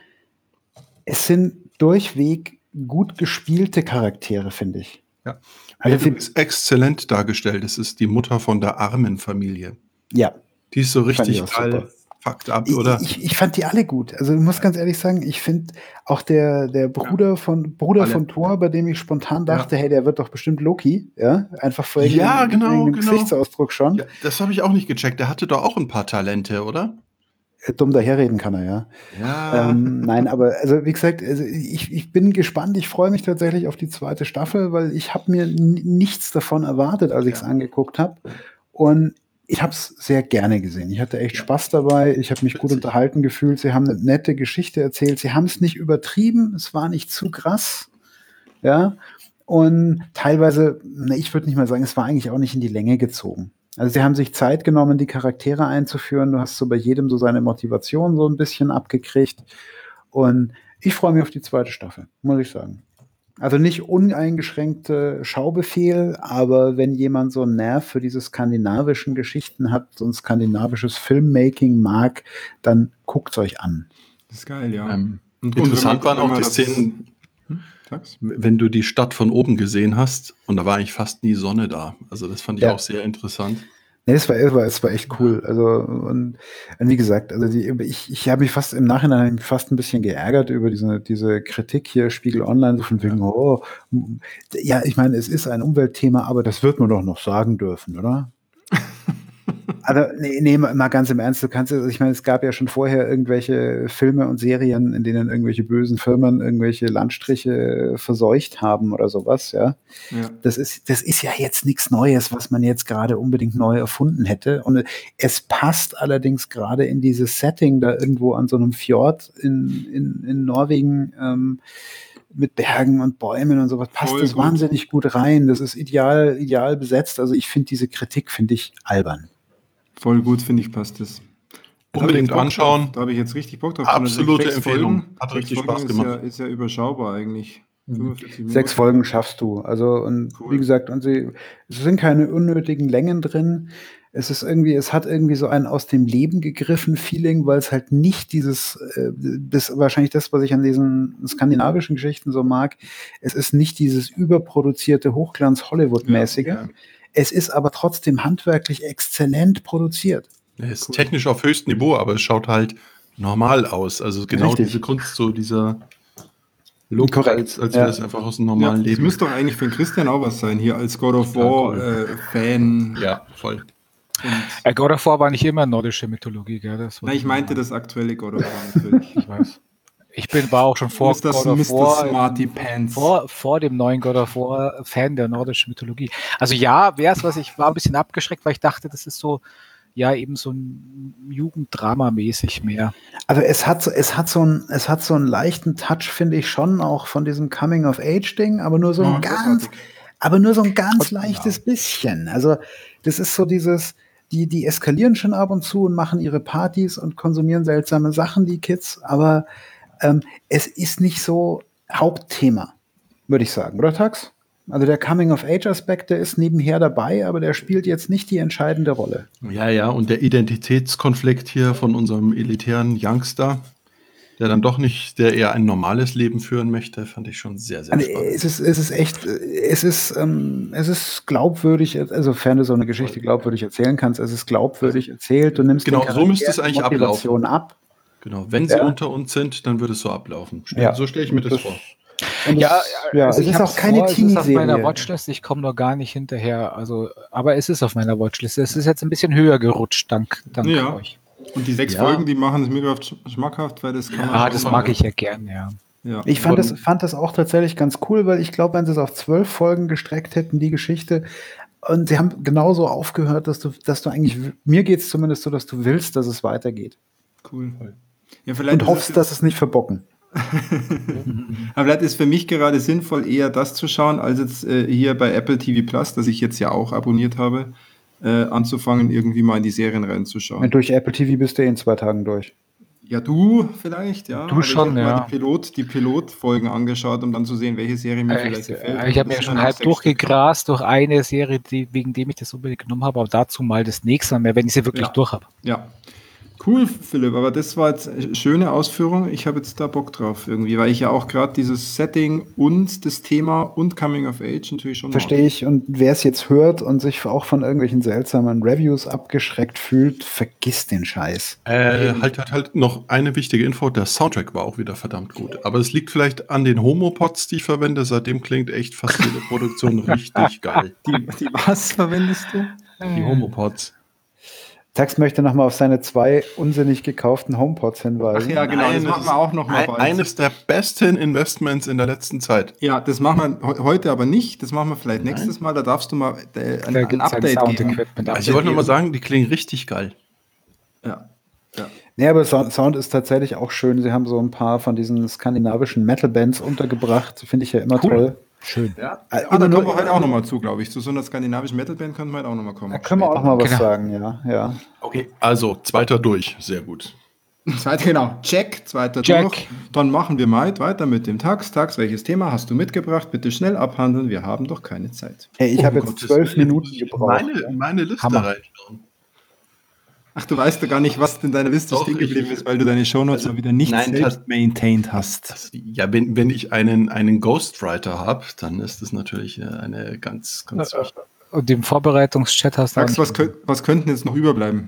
es sind durchweg gut gespielte Charaktere, finde ich. Ja. Also Also die- ist exzellent dargestellt. Es ist die Mutter von der armen Familie. Ja, Die ist so Fand ich richtig auch geil super. fucked up, ich, oder? ich, ich fand die alle gut. Also ich muss ganz ehrlich sagen, ich finde auch der, der Bruder von Bruder Alle. von Thor, bei dem ich spontan dachte, hey, der wird doch bestimmt Loki, ja, einfach vor Ja, irgendeinem- genau, irgendeinem genau. Gesichtsausdruck schon. Ja, das habe ich auch nicht gecheckt. Der hatte doch auch ein paar Talente, oder? Äh, Dumm daherreden kann er, ja. Ja. Ähm, nein, aber also wie gesagt, also ich, ich bin gespannt. Ich freue mich tatsächlich auf die zweite Staffel, weil ich habe mir n- nichts davon erwartet, als ich es Ja. angeguckt habe. Und ich habe es sehr gerne gesehen. Ich hatte echt Spaß dabei. Ich habe mich gut Witzig. unterhalten gefühlt. Sie haben eine nette Geschichte erzählt. Sie haben es nicht übertrieben. Es war nicht zu krass. Ja. Und teilweise, ne, ich würde nicht mal sagen, es war eigentlich auch nicht in die Länge gezogen. Also sie haben sich Zeit genommen, die Charaktere einzuführen. Du hast so bei jedem so seine Motivation so ein bisschen abgekriegt. Und ich freue mich auf die zweite Staffel, muss ich sagen. Also nicht uneingeschränkte Schaubefehl, aber wenn jemand so einen Nerv für diese skandinavischen Geschichten hat, so ein skandinavisches Filmmaking mag, dann guckt es euch an. Das ist geil, ja. Ähm, Und- und interessant wenn man- waren auch wenn die man das- Szenen, Sag's. wenn du die Stadt von oben gesehen hast und da war eigentlich fast nie Sonne da. Also das fand ich Ja. auch sehr interessant. Nee, es war, es war, es war echt cool. Also, und, und wie gesagt, also die, ich, ich habe mich fast im Nachhinein fast ein bisschen geärgert über diese, diese Kritik hier, Spiegel Online, so von wegen, oh, m- ja, ich meine, es ist ein Umweltthema, aber das wird man doch noch sagen dürfen, oder? Also, nee, nee, mal ganz im Ernst, du kannst, also ich meine, es gab ja schon vorher irgendwelche Filme und Serien, in denen irgendwelche bösen Firmen irgendwelche Landstriche verseucht haben oder sowas, ja. Ja. Das ist, das ist ja jetzt nichts Neues, was man jetzt gerade unbedingt neu erfunden hätte. Und es passt allerdings gerade in dieses Setting da irgendwo an so einem Fjord in, in, in Norwegen ähm, mit Bergen und Bäumen und sowas. Passt Voll das gut. wahnsinnig gut rein. Das ist ideal, ideal besetzt. Also ich finde diese Kritik, finde ich albern. Voll gut, finde ich, passt das. Da hab ich Unbedingt jetzt Bock anschauen. Drauf. Da habe ich jetzt richtig Bock drauf. Absolute Sechs Empfehlung. Folgen, Hat sechs richtig Folgen Spaß ist gemacht. Ja, ist ja überschaubar eigentlich. fünfundvierzig Minuten. Sechs Folgen schaffst du. Also, und Cool. wie gesagt, und sie, es sind keine unnötigen Längen drin. Es ist irgendwie, es hat irgendwie so ein aus dem Leben gegriffen Feeling, weil es halt nicht dieses, äh, das wahrscheinlich das, was ich an diesen skandinavischen Geschichten so mag. Es ist nicht dieses überproduzierte Hochglanz-Hollywood-mäßige. Ja, ja. Es ist aber trotzdem handwerklich exzellent produziert. Er ist Cool. technisch auf höchstem Niveau, aber es schaut halt normal aus. Also genau Richtig. diese Kunst, so dieser, Look, Korrekt. als, als Ja. wäre es einfach aus dem Ja, normalen das Leben. müsste doch eigentlich für den Christian auch was sein, hier als God of Ja, War cool. äh, Fan. Ja, voll. Und, Äh, God of War war nicht immer nordische Mythologie, gell? Das nein, ich meinte das. das aktuelle God of War natürlich. Ich weiß. Ich bin, war auch schon vor Mister God of Mister War, Smarty Pants. vor, vor dem neuen God of War Fan der nordischen Mythologie. Also ja, wäre es was, ich war ein bisschen abgeschreckt, weil ich dachte, das ist so, ja, eben so ein Jugenddrama-mäßig mehr. Also es hat so, es hat so einen, es hat so einen leichten Touch, finde ich schon, auch von diesem Coming-of-Age-Ding, aber nur so ein Ja, ganz, großartig. aber nur so ein ganz Und- leichtes bisschen. Also das ist so dieses, die, die eskalieren schon ab und zu und machen ihre Partys und konsumieren seltsame Sachen, die Kids, aber ähm, es ist nicht so Hauptthema, würde ich sagen, oder Tax? Also der Coming-of-Age-Aspekt, der ist nebenher dabei, aber der spielt jetzt nicht die entscheidende Rolle. Ja, ja, und der Identitätskonflikt hier von unserem elitären Youngster, der dann doch nicht, der eher ein normales Leben führen möchte, fand ich schon sehr, sehr Also, spannend. es ist, es ist echt, es ist, ähm, es ist glaubwürdig, also sofern du so eine Geschichte glaubwürdig erzählen kannst, es ist glaubwürdig erzählt, du nimmst Genau, den so müsste es Charakteren eigentlich Motivation ab. Genau, wenn sie Ja. unter uns sind, dann würde es so ablaufen. Ja. So stelle ich mir das, vor. Und Ja, es, ja, also es ich ist hab's auch keine vor, es ist auf meiner Teenie-Serie. Watchlist, ich komme noch gar nicht hinterher. Also, aber es ist auf meiner Watchlist. Es ist jetzt ein bisschen höher gerutscht, dank, dank Ja. euch. Und die sechs Ja. Folgen, die machen es mir gerade sch- schmackhaft, weil das kann man Ah, schon das mal- mag ich ja gern, ja. Ja. Ich fand Und- das, fand das auch tatsächlich ganz cool, weil ich glaube, wenn sie es auf zwölf Folgen gestreckt hätten, die Geschichte, und sie haben genauso aufgehört, dass du, dass du eigentlich, mir geht es zumindest so, dass du willst, dass es weitergeht. Cool. Ja, vielleicht Und ist hoffst, es dass es nicht verbocken. Aber vielleicht ist für mich gerade sinnvoll, eher das zu schauen, als jetzt äh, hier bei Apple T V Plus, das ich jetzt ja auch abonniert habe, äh, anzufangen, irgendwie mal in die Serien reinzuschauen. Durch Apple T V bist du eh in zwei Tagen durch. Ja, du vielleicht, ja. Du aber schon, ich habe ja. mal die, Pilot, die Pilotfolgen angeschaut, um dann zu sehen, welche Serie mir vielleicht Echt, gefällt. äh, ich habe Das mir sind schon dann auch halb sechs Stück. durchgegrast durch eine Serie, die, wegen dem ich das unbedingt genommen habe, aber dazu mal das nächste Mal mehr, wenn ich sie wirklich Ja. durch habe. Ja. Cool, Philipp, aber das war jetzt eine schöne Ausführung. Ich habe jetzt da Bock drauf irgendwie, weil ich ja auch gerade dieses Setting und das Thema und Coming of Age natürlich schon Verstehe ich. Und wer es jetzt hört und sich auch von irgendwelchen seltsamen Reviews abgeschreckt fühlt, vergiss den Scheiß. Äh, halt, halt, halt noch eine wichtige Info, der Soundtrack war auch wieder verdammt gut. Aber es liegt vielleicht an den Homopods, die ich verwende. Seitdem klingt echt fast jede Produktion richtig geil. Die, die was verwendest du? Die Homopods. Tax möchte nochmal auf seine zwei unsinnig gekauften HomePods Ach hinweisen. ja, genau, Nein, das das machen ist wir auch noch mal Ein, bald. eines der besten Investments in der letzten Zeit. Ja, das machen wir he- heute aber nicht. Das machen wir vielleicht Nein. nächstes Mal. Da darfst du mal äh, ein, Da ein gibt's ein Update geben. Sound-Equipment. Also ich wollte nur mal sagen, die klingen richtig geil. Ja. Ja. Nee, aber Sound, Sound ist tatsächlich auch schön. Sie haben so ein paar von diesen skandinavischen Metal-Bands untergebracht. Finde ich ja immer Cool. toll. Schön. Ja, Äh, ah, da immer nur- kommen wir heute auch noch mal zu, glaube ich. Zu so einer skandinavischen Metalband können wir heute auch noch mal kommen. Da können wir auch mal was Genau. sagen, ja. ja. Okay, also zweiter durch. Sehr gut. Zweiter, genau. Check, zweiter Check. durch. Dann machen wir mal weiter mit dem Tax. Tax, welches Thema hast du mitgebracht? Bitte schnell abhandeln. Wir haben doch keine Zeit. Hey, ich Oh, habe um jetzt Gottes zwölf Willen, Minuten muss ich gebraucht. Meine, meine Liste Hammer. reinschauen. Ach, du weißt doch gar nicht, was in deiner Liste Doch, stehen geblieben ich- ist, weil du deine Shownotes Also, mal wieder nicht nein, selbst maintained hast. Das, ja, wenn, wenn ich einen, einen Ghostwriter habe, dann ist das natürlich äh, eine ganz, ganz wichtige. Und im Vorbereitungschat hast du auch Tax, was, könnt, was könnten jetzt noch überbleiben?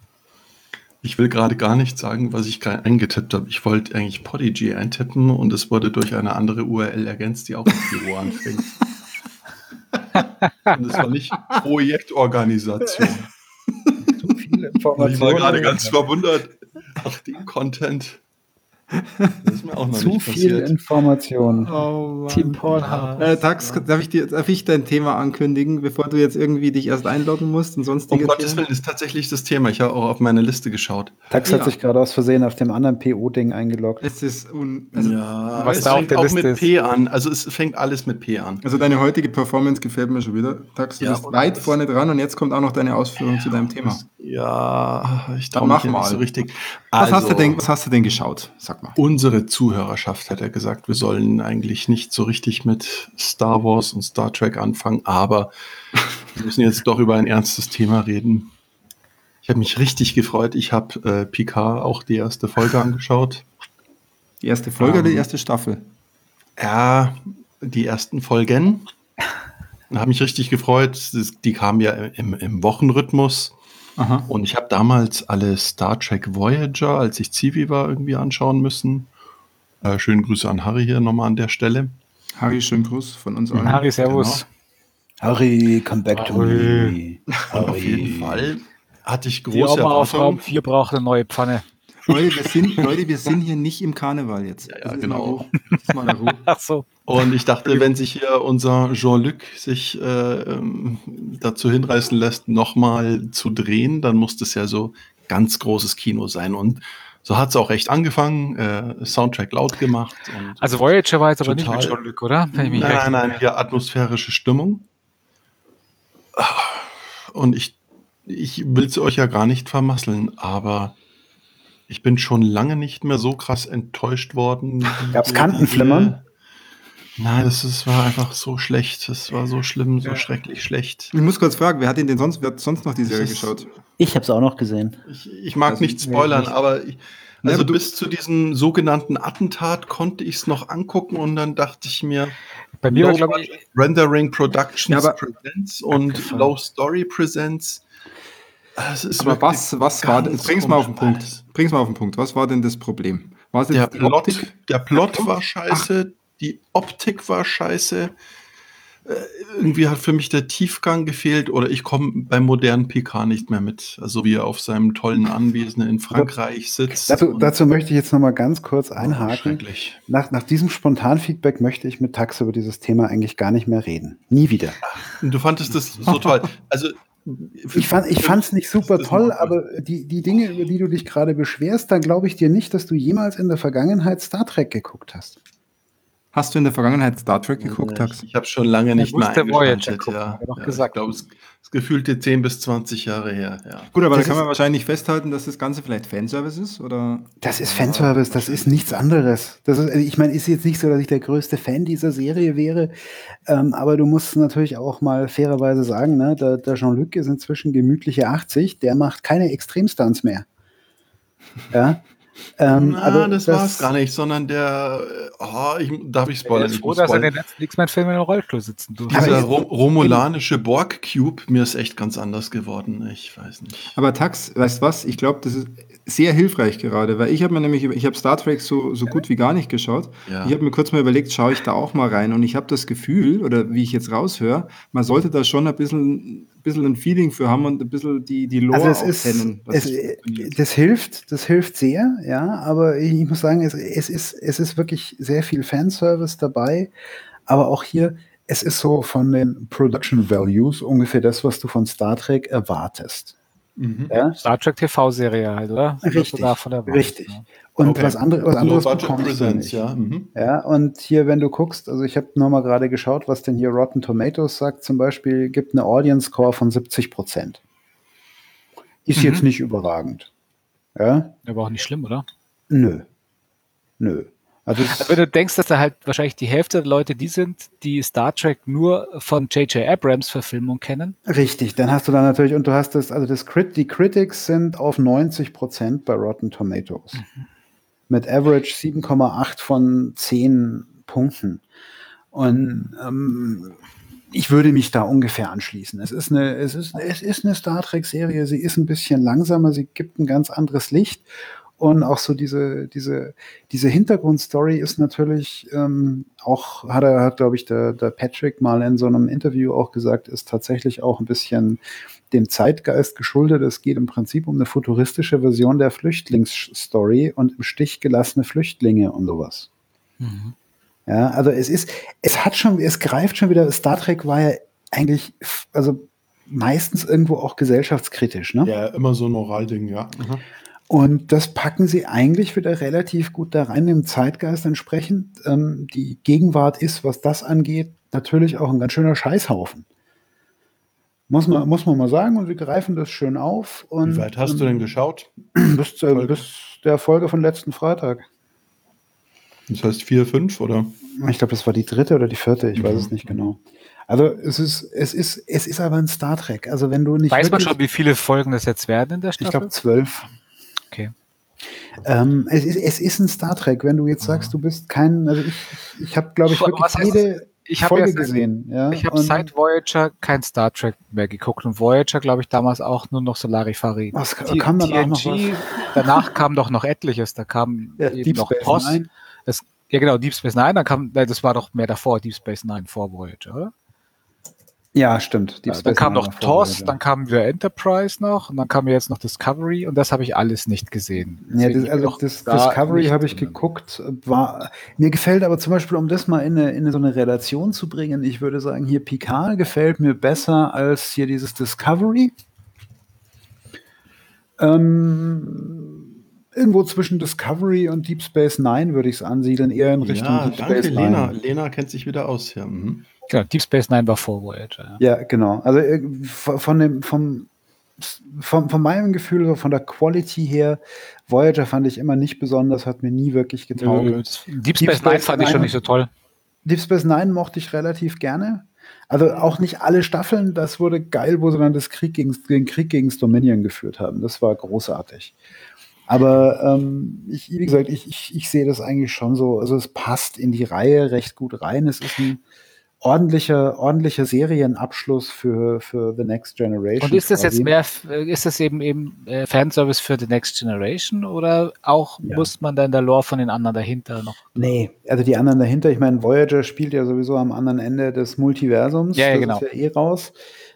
Ich will gerade gar nicht sagen, was ich gerade eingetippt habe. Ich wollte eigentlich Podigy eintippen und es wurde durch eine andere U R L ergänzt, die auch mit P O anfängt. Und es war nicht Projektorganisation. Zu viele Und ich war Informationen. gerade ganz verwundert. Ach, den Content. Das ist mir auch noch Zu nicht viel passiert. Informationen. Oh, Team Pornhub. Äh, Tax, darf ich, dir, darf ich dein Thema ankündigen, bevor du jetzt irgendwie dich erst einloggen musst und Um sonstige Gottes Themen? Willen, ist tatsächlich das Thema. Ich habe auch auf meine Liste geschaut. Tax Ja. hat sich gerade aus Versehen auf dem anderen P O-Ding eingeloggt. Es ist un also, Ja, was es da auf fängt der auch Liste mit ist. P an. Also es fängt alles mit P an. also deine heutige Performance gefällt mir schon wieder. Tax, du Ja, bist und weit das- vorne dran und jetzt kommt auch noch deine Ausführung zu deinem Thema. Ja, ich Dann traue mach mich ja mal. nicht so richtig. Was, Also, hast du denn, was hast du denn geschaut? Sag mal. unsere Zuhörerschaft hat ja gesagt, wir sollen eigentlich nicht so richtig mit Star Wars und Star Trek anfangen, aber wir müssen jetzt doch über ein ernstes Thema reden. Ich habe mich richtig gefreut. Ich habe äh, Picard auch die erste Folge angeschaut. Die erste Folge oder die Ähm, erste Staffel? Ja, die ersten Folgen. Und habe mich richtig gefreut. Das, die kamen ja im, im Wochenrhythmus. Aha. Und ich habe damals alle Star Trek Voyager, als ich Zivi war, irgendwie anschauen müssen. Äh, schönen Grüße an Harry hier nochmal an der Stelle. Harry, schönen Gruß von uns allen. Harry, servus. Harry, come back to Harry. me. Auf jeden Fall hatte ich Die große Oma auf Raum Erwartungen. vier braucht eine neue Pfanne. Leute, wir sind, Leute, wir sind hier nicht im Karneval jetzt. Ja, ja, Das ist genau. Mal Ruhe. Das ist mal eine Ruhe. Ach so. Und ich dachte, wenn sich hier unser Jean-Luc sich äh, ähm, dazu hinreißen lässt, nochmal zu drehen, dann muss das ja so ganz großes Kino sein. Und so hat es auch echt angefangen, äh, Soundtrack laut gemacht. Und Also Voyager war jetzt aber Total. nicht mit Jean-Luc, oder? Wenn ich mich nein, recht nein, nein, erinnere. hier atmosphärische Stimmung. Und ich, ich will es euch ja gar nicht vermasseln, aber ich bin schon lange nicht mehr so krass enttäuscht worden. wie Gab's wir Kantenflimmern? diese- Nein, das ist, war einfach so schlecht. Das war so schlimm, so Ja. schrecklich schlecht. Ich muss kurz fragen, wer hat ihn denn sonst, wer hat sonst noch die Das Serie ist- geschaut? Ich habe es auch noch gesehen. Ich, ich mag Also, nicht spoilern, nicht. aber ich, Na, also aber du- bis zu diesem sogenannten Attentat konnte ich es noch angucken und dann dachte ich mir, Bei mir war, Low glaube ich, Budget Rendering Productions Ja, aber- Presents und Abgefahren. Low Story Presents. Es ist Aber wirklich was, was war denn, ganz bring's mal auf den komisch Punkt. alles. Bring's mal auf den Punkt. Was war denn das Problem? War es Der jetzt die Plot, Optik? der Plot Plot? war scheiße, die Optik war scheiße. Äh, irgendwie hat für mich der Tiefgang gefehlt oder ich komme beim modernen P K nicht mehr mit. Also wie er auf seinem tollen Anwesen in Frankreich sitzt. Dazu, und- dazu möchte ich jetzt noch mal ganz kurz Oh, einhaken. schrecklich. Nach, nach diesem Spontanfeedback möchte ich mit Tax über dieses Thema eigentlich gar nicht mehr reden. Nie wieder. Und du fandest das so toll. Also Ich fand ich fand's nicht super Das ist toll, noch- aber die, die Dinge, über die du dich gerade beschwerst, da glaube ich dir nicht, dass du jemals in der Vergangenheit Star Trek geguckt hast. Hast du in der Vergangenheit Star Trek geguckt, Tax? Ich habe schon lange nicht mehr musste Voyager eingeschaltet. gucken, Ja. hat er doch Ja, gesagt. ich glaube, es es gefühlte zehn bis zwanzig Jahre her. Ja. Gut, aber Das da kann ist- man wahrscheinlich festhalten, dass das Ganze vielleicht Fanservice ist, oder? Das ist Fanservice, das ist nichts anderes. Das ist, ich meine, ist jetzt nicht so, dass ich der größte Fan dieser Serie wäre, ähm, aber du musst natürlich auch mal fairerweise sagen, ne, der, der Jean-Luc ist inzwischen gemütliche achtzig, der macht keine Extremstunts mehr. Ja. Ähm, Na, also das, war es gar nicht, sondern der, äh, oh, ich, darf ich er spoilern? ist Ich froh, muss dass er in spoilern. den letzten X-Men-Filmen im Rollstuhl sitzen durfte. Aber Dieser ist- Ro romulanische Borg-Cube, mir ist echt ganz anders geworden. Ich weiß nicht. Aber Tax, weißt du was? Ich glaube, das ist sehr hilfreich gerade, weil ich habe mir nämlich, ich habe Star Trek so, so gut wie gar nicht geschaut. Ja. Ich habe mir kurz mal überlegt, schaue ich da auch mal rein, und ich habe das Gefühl, oder wie ich jetzt raushöre, man sollte da schon ein bisschen, bisschen ein Feeling für haben und ein bisschen die, die Lore Also es auch ist, kennen. was es, funktioniert. das hilft, das hilft sehr, ja, aber ich muss sagen, es, es, ist, es ist wirklich sehr viel Fanservice dabei, aber auch hier, es ist so von den Production Values ungefähr das, was du von Star Trek erwartest. Mhm. Ja? Star Trek T V-Serie halt, oder? Was Richtig, du davon erwartest, richtig. ja. Und Okay. was, andere, was Low anderes Budget bekommst du Presents, nicht. ja. Mhm. Ja, und hier, wenn du guckst, also ich habe nochmal gerade geschaut, was denn hier Rotten Tomatoes sagt, zum Beispiel, gibt eine Audience Score von siebzig Prozent. Ist Mhm. jetzt nicht überragend. Ja, Aber auch nicht schlimm, oder? nö. Nö. Also, es- Also wenn du denkst, dass da halt wahrscheinlich die Hälfte der Leute die sind, die Star Trek nur von J J Abrams Verfilmung kennen. richtig, dann hast du da natürlich, und du hast das, also das Crit, die Critics sind auf neunzig Prozent bei Rotten Tomatoes. Mit Average sieben Komma acht von zehn Punkten. Und ähm, ich würde mich da ungefähr anschließen. Es ist eine, es ist, es ist eine Star Trek-Serie, sie ist ein bisschen langsamer, sie gibt ein ganz anderes Licht. Und auch so diese, diese, diese Hintergrundstory ist natürlich ähm, auch, hat er, hat, glaube ich, der, der Patrick mal in so einem Interview auch gesagt, ist tatsächlich auch ein bisschen dem Zeitgeist geschuldet. Es geht im Prinzip um eine futuristische Version der Flüchtlingsstory und im Stich gelassene Flüchtlinge und sowas. Ja, also es ist, es hat schon, es greift schon wieder, Star Trek war ja eigentlich, f- also meistens irgendwo auch gesellschaftskritisch, ne? Ja, immer so ein Moralding, ja. Mhm. Und das packen sie eigentlich wieder relativ gut da rein, dem Zeitgeist entsprechend. Ähm, die Gegenwart ist, was das angeht, natürlich auch ein ganz schöner Scheißhaufen. Muss man, muss man mal sagen, und wir greifen das schön auf. Und, Wie weit hast du denn geschaut? ähm, bis, zur- Folge? bis der Folge von letzten Freitag. Das heißt vier, fünf oder? Ich glaube, das war die dritte oder die vierte, ich weiß Mhm. es nicht genau. Also es ist, es ist, es ist aber ein Star Trek. Also wenn du nicht Weiß man wirklich- schon, wie viele Folgen das jetzt werden in der ich Staffel? glaube zwölf. Okay. Ähm, es, ist, es ist ein Star Trek, wenn du jetzt sagst, du bist kein, also ich, ich habe, glaube ich, Aber wirklich was heißt jede Ich habe Folge ja seit- gesehen. Ja, Ich habe und seit Voyager kein Star Trek mehr geguckt und Voyager, glaube ich, damals auch nur noch Solarifari. Was ka- T- kam danach noch T N G, danach kam doch noch etliches. Da kam Ja, eben Deep noch Space T O S. Nine. Es Ja, genau, Deep Space Nine, dann kam, nein, das war doch mehr davor, Deep Space Nine vor Voyager, oder? Ja, stimmt. Deep Ja, dann Space kam Nine noch war vor TOS, Voyager. dann kam wieder Enterprise noch und dann kam jetzt noch Discovery und das habe ich alles nicht gesehen. Ja, Deswegen das, ich bin also noch das da Discovery nicht habe ich drin. geguckt, war mir gefällt aber zum Beispiel, um das mal in eine, in eine, so eine Relation zu bringen, ich würde sagen, hier Picard gefällt mir besser als hier dieses Discovery. Ähm, irgendwo zwischen Discovery und Deep Space Nine würde ich es ansiedeln, eher in Richtung Ja, Deep danke, Space Lena. Nine. Lena kennt sich wieder aus. Ja, mhm. Genau, Deep Space Nine war vor Voyager. Ja. Ja, genau. Also äh, von von dem, vom, von, von meinem Gefühl, so von der Quality her, Voyager fand ich immer nicht besonders, hat mir nie wirklich getaugt. Nö, das- Deep Space Nine fand ich schon nicht so toll. Deep Space Nine mochte ich relativ gerne. Also auch nicht alle Staffeln, das wurde geil, wo sie dann das Krieg gegen, den Krieg gegen Dominion geführt haben. Das war großartig. Aber ähm, ich, wie gesagt, ich, ich, ich sehe das eigentlich schon so. Also es passt in die Reihe recht gut rein. Es ist ein ordentlicher, ordentlicher Serienabschluss für, für The Next Generation. Und ist das quasi. jetzt mehr, f- äh, ist das eben eben äh, Fanservice für The Next Generation oder auch Ja. muss man da in der Lore von den anderen dahinter noch? Nee, also die anderen dahinter, ich meine, Voyager spielt ja sowieso am anderen Ende des Multiversums. Ja, ja, das genau. ist ja eh raus.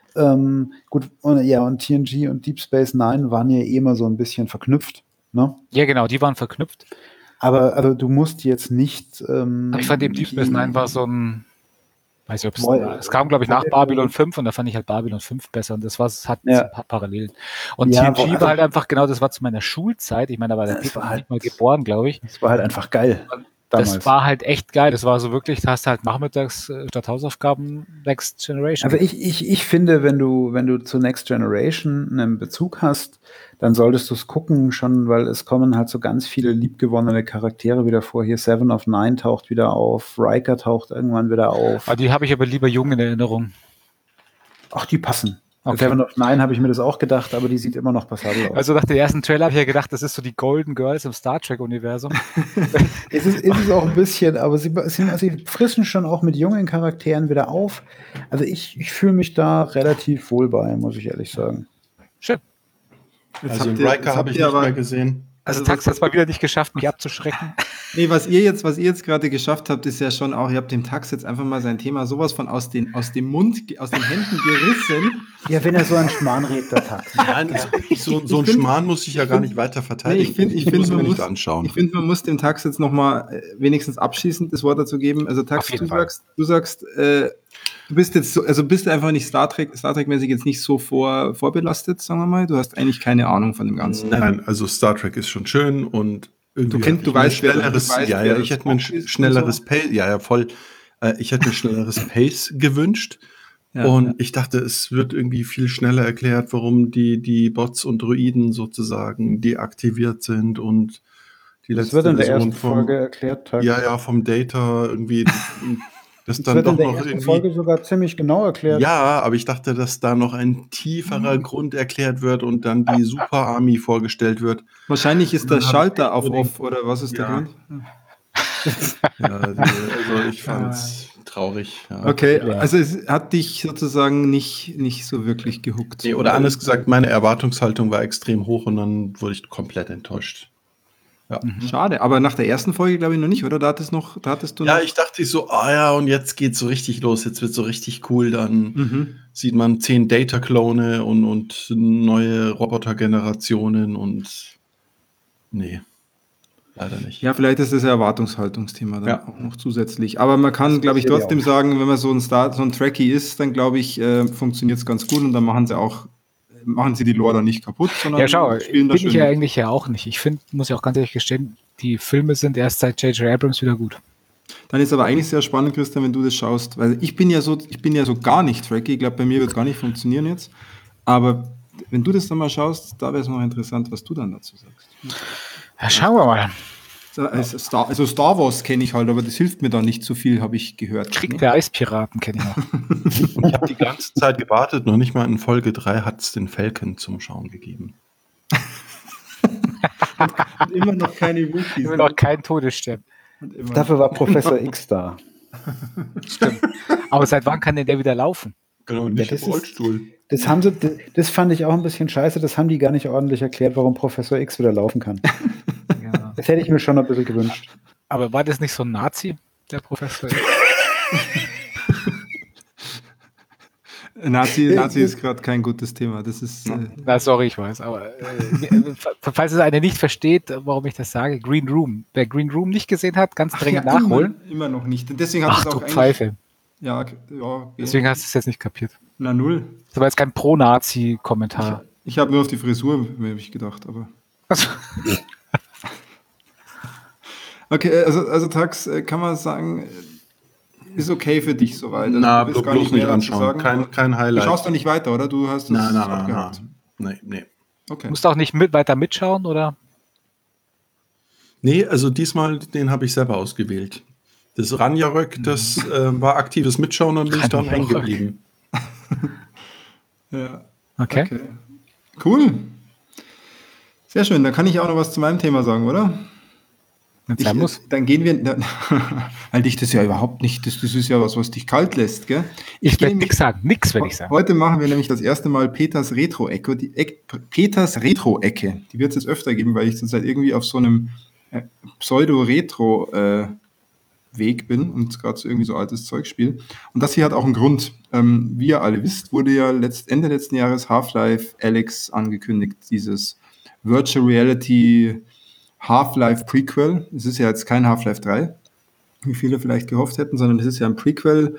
Ähm, gut, und, ja, und T N G und Deep Space Nine waren ja eh immer so ein bisschen verknüpft. Ne? Ja, genau, die waren verknüpft. Aber also du musst jetzt nicht. Ähm, Aber ich fand eben Deep Space die- Nine war so ein, weiß nicht, ob es, Voll- es kam, glaube ich, nach Voll- Babylon fünf und da fand ich halt Babylon fünf besser und das war, es hat Ja. so ein paar Parallelen. Und Ja, T N G also- war halt einfach, genau, das war zu meiner Schulzeit, ich meine, da war der Das Peter war noch halt- nicht mal geboren, glaube ich. Das war halt einfach geil. Damals. Das war halt echt geil. Das war so wirklich, da hast du halt nachmittags äh, statt Hausaufgaben Next Generation. Also ich, ich, ich finde, wenn du, wenn du zu Next Generation einen Bezug hast, dann solltest du es gucken schon, weil es kommen halt so ganz viele liebgewonnene Charaktere wieder vor. Hier Seven of Nine taucht wieder auf, Riker taucht irgendwann wieder auf. Aber die habe ich aber lieber jung in Erinnerung. Ach, die passen. Okay. Seven of Nine habe ich mir das auch gedacht, aber die sieht immer noch passabel aus. Also nach dem ersten Trailer habe ich ja gedacht, das ist so die Golden Girls im Star Trek-Universum. Es ist, ist es auch ein bisschen, aber sie, sie, sie frischen schon auch mit jungen Charakteren wieder auf. Also ich, ich fühle mich da relativ wohl bei, muss ich ehrlich sagen. Schön. Jetzt Also habt den ihr- Riker jetzt habe habt ich ihr nicht aber- mehr gesehen. Also, Also Tax was- hat es mal wieder nicht geschafft, mich abzuschrecken. Nee, was ihr jetzt, was ihr jetzt gerade geschafft habt, ist ja schon auch, ihr habt dem Tax jetzt einfach mal sein Thema sowas von aus, den, aus dem Mund, ge- aus den Händen gerissen. Ja, wenn er so einen Schmarrn redet, der Tax. Nein, so, so ein Ich find- Schmarrn muss ich ja gar nicht weiter verteidigen. Nee, ich finde, ich muss find, mir man, nicht muss, anschauen. ich find, man muss dem Tax jetzt nochmal wenigstens abschließend das Wort dazu geben. Also Tax, Auf jeden du Fall. sagst, du sagst, äh, du bist jetzt so, also bist du einfach nicht Star Trek, Star Trek-mäßig jetzt nicht so vor, vorbelastet, sagen wir mal. Du hast eigentlich keine Ahnung von dem Ganzen. Nein, also Star Trek ist schon schön und irgendwie Du kennst- hab du ich mir weißt, wer- schnelleres, du weißt, ja, wer ja, das ich hätte mir ein Spock ist und schnelleres so. Pace, ja, ja, voll. Äh, ich hätte mir ein schnelleres Pace gewünscht. Ja, und ja. ich dachte, es wird irgendwie viel schneller erklärt, warum die, die Bots und Droiden sozusagen deaktiviert sind und die Das letzte wird in der Version ersten Folge erklärt, Tax. ja, ja, vom Data irgendwie, das Das dann wird doch in der noch ersten irgendwie. Folge sogar ziemlich genau erklärt. Ja, aber ich dachte, dass da noch ein tieferer Grund erklärt wird und dann die Super Army vorgestellt wird. Wahrscheinlich ist der Dann hab Schalter ich auf unbedingt- Off oder was ist der Ja. Grund? Ja, die, also ich fand's traurig. Ja. Okay, Ja. also es hat dich sozusagen nicht, nicht so wirklich gehuckt. Nee, oder anders gesagt, meine Erwartungshaltung war extrem hoch und dann wurde ich komplett enttäuscht. Ja. Schade, aber nach der ersten Folge glaube ich noch nicht, oder? Da hattest, noch, da hattest du Ja, noch. ich dachte so, ah ja, und jetzt geht's so richtig los, jetzt wird so richtig cool, dann Mhm. sieht man zehn Data-Klone und, und neue Robotergenerationen und nee, leider nicht. Ja, vielleicht ist das ein Erwartungshaltungsthema dann Ja. auch noch zusätzlich. Aber man kann, Das glaube ich, passiert ja trotzdem auch. sagen, wenn man so ein Star, so ein Trekkie ist, dann glaube ich, äh, funktioniert es ganz gut und dann machen sie auch, machen sie die Lore dann nicht kaputt, sondern Ja, schau, spielen bin da ich ja schön. eigentlich ja auch nicht. Ich finde, muss ich auch ganz ehrlich gestehen, die Filme sind erst seit J J Abrams wieder gut. Dann ist aber eigentlich sehr spannend, Christian, wenn du das schaust, weil ich bin ja so, ich bin ja so gar nicht Trekkie. Ich glaube, bei mir wird es gar nicht funktionieren jetzt. Aber wenn du das dann mal schaust, da wäre es noch interessant, was du dann dazu sagst. Ja, schauen wir mal. Also Star, also Star Wars kenne ich halt, aber das hilft mir dann nicht so viel, habe ich gehört. Krieg ne? der Eispiraten kenne ich noch. Ich habe die ganze Zeit gewartet, noch nicht mal in Folge drei hat es den Falcon zum Schauen gegeben. Und immer noch keine Wookies. Ich will noch kein Todesstern. Und immer- Dafür war Professor X da. Stimmt. Aber seit wann kann denn der wieder laufen? Genau, nicht im Rollstuhl. Das haben sie, das, das fand ich auch ein bisschen scheiße, das haben die gar nicht ordentlich erklärt, warum Professor X wieder laufen kann. Ja. Das hätte ich mir schon ein bisschen gewünscht. Aber war das nicht so ein Nazi, der Professor? Nazi, Nazi ist gerade kein gutes Thema. Das ist. Äh, Na, sorry, ich weiß. Aber äh, falls es einer nicht versteht, warum ich das sage, Green Room. Wer Green Room nicht gesehen hat, ganz dringend ja, nachholen. Immer, immer noch nicht. Deswegen hat Ach es auch du eigentlich- Pfeife. Ja, ja. Deswegen hast du es jetzt nicht kapiert. Na null. Das war jetzt kein Pro-Nazi-Kommentar. Ich habe nur auf die Frisur, habe ich gedacht, aber. Also, Okay, also, also Tax, äh, kann man sagen, äh, ist okay für dich soweit. Also, Na, du willst blo- gar bloß nicht mehr dazu anschauen. sagen. Kein, kein Du Highlight. schaust doch nicht weiter, oder? Du hast es Nein, nein, nein, abgehakt. nein. Nee, nee. Okay. musst du auch nicht mit, weiter mitschauen, oder? Nee, also diesmal, den habe ich selber ausgewählt. Das Ragnarök, das äh, war aktives Mitschauen und bin ich dann hängen Ragnarök. geblieben. Ja. Okay. Okay. Cool. Sehr schön. Dann kann ich auch noch was zu meinem Thema sagen, oder? Wenn es Ich, sein muss. Dann gehen wir. Dann, weil dich das ja überhaupt nicht. Das, das ist ja was, was dich kalt lässt, gell? Ich gehe werde nämlich- nichts sagen. Nichts werde ich sagen. Heute machen wir nämlich das erste Mal Peters Retro-Ecke. Die Eck, Peters Retro-Ecke. Die wird es jetzt öfter geben, weil ich zurzeit irgendwie auf so einem äh, Pseudo-Retro-Weg bin und gerade so irgendwie so altes Zeug spiele. Und das hier hat auch einen Grund. Ähm, wie ihr alle wisst, wurde ja letzt, Ende letzten Jahres Half-Life Alyx angekündigt. Dieses Virtual Reality Half-Life Prequel. Es ist ja jetzt kein Half-Life drei, wie viele vielleicht gehofft hätten, sondern es ist ja ein Prequel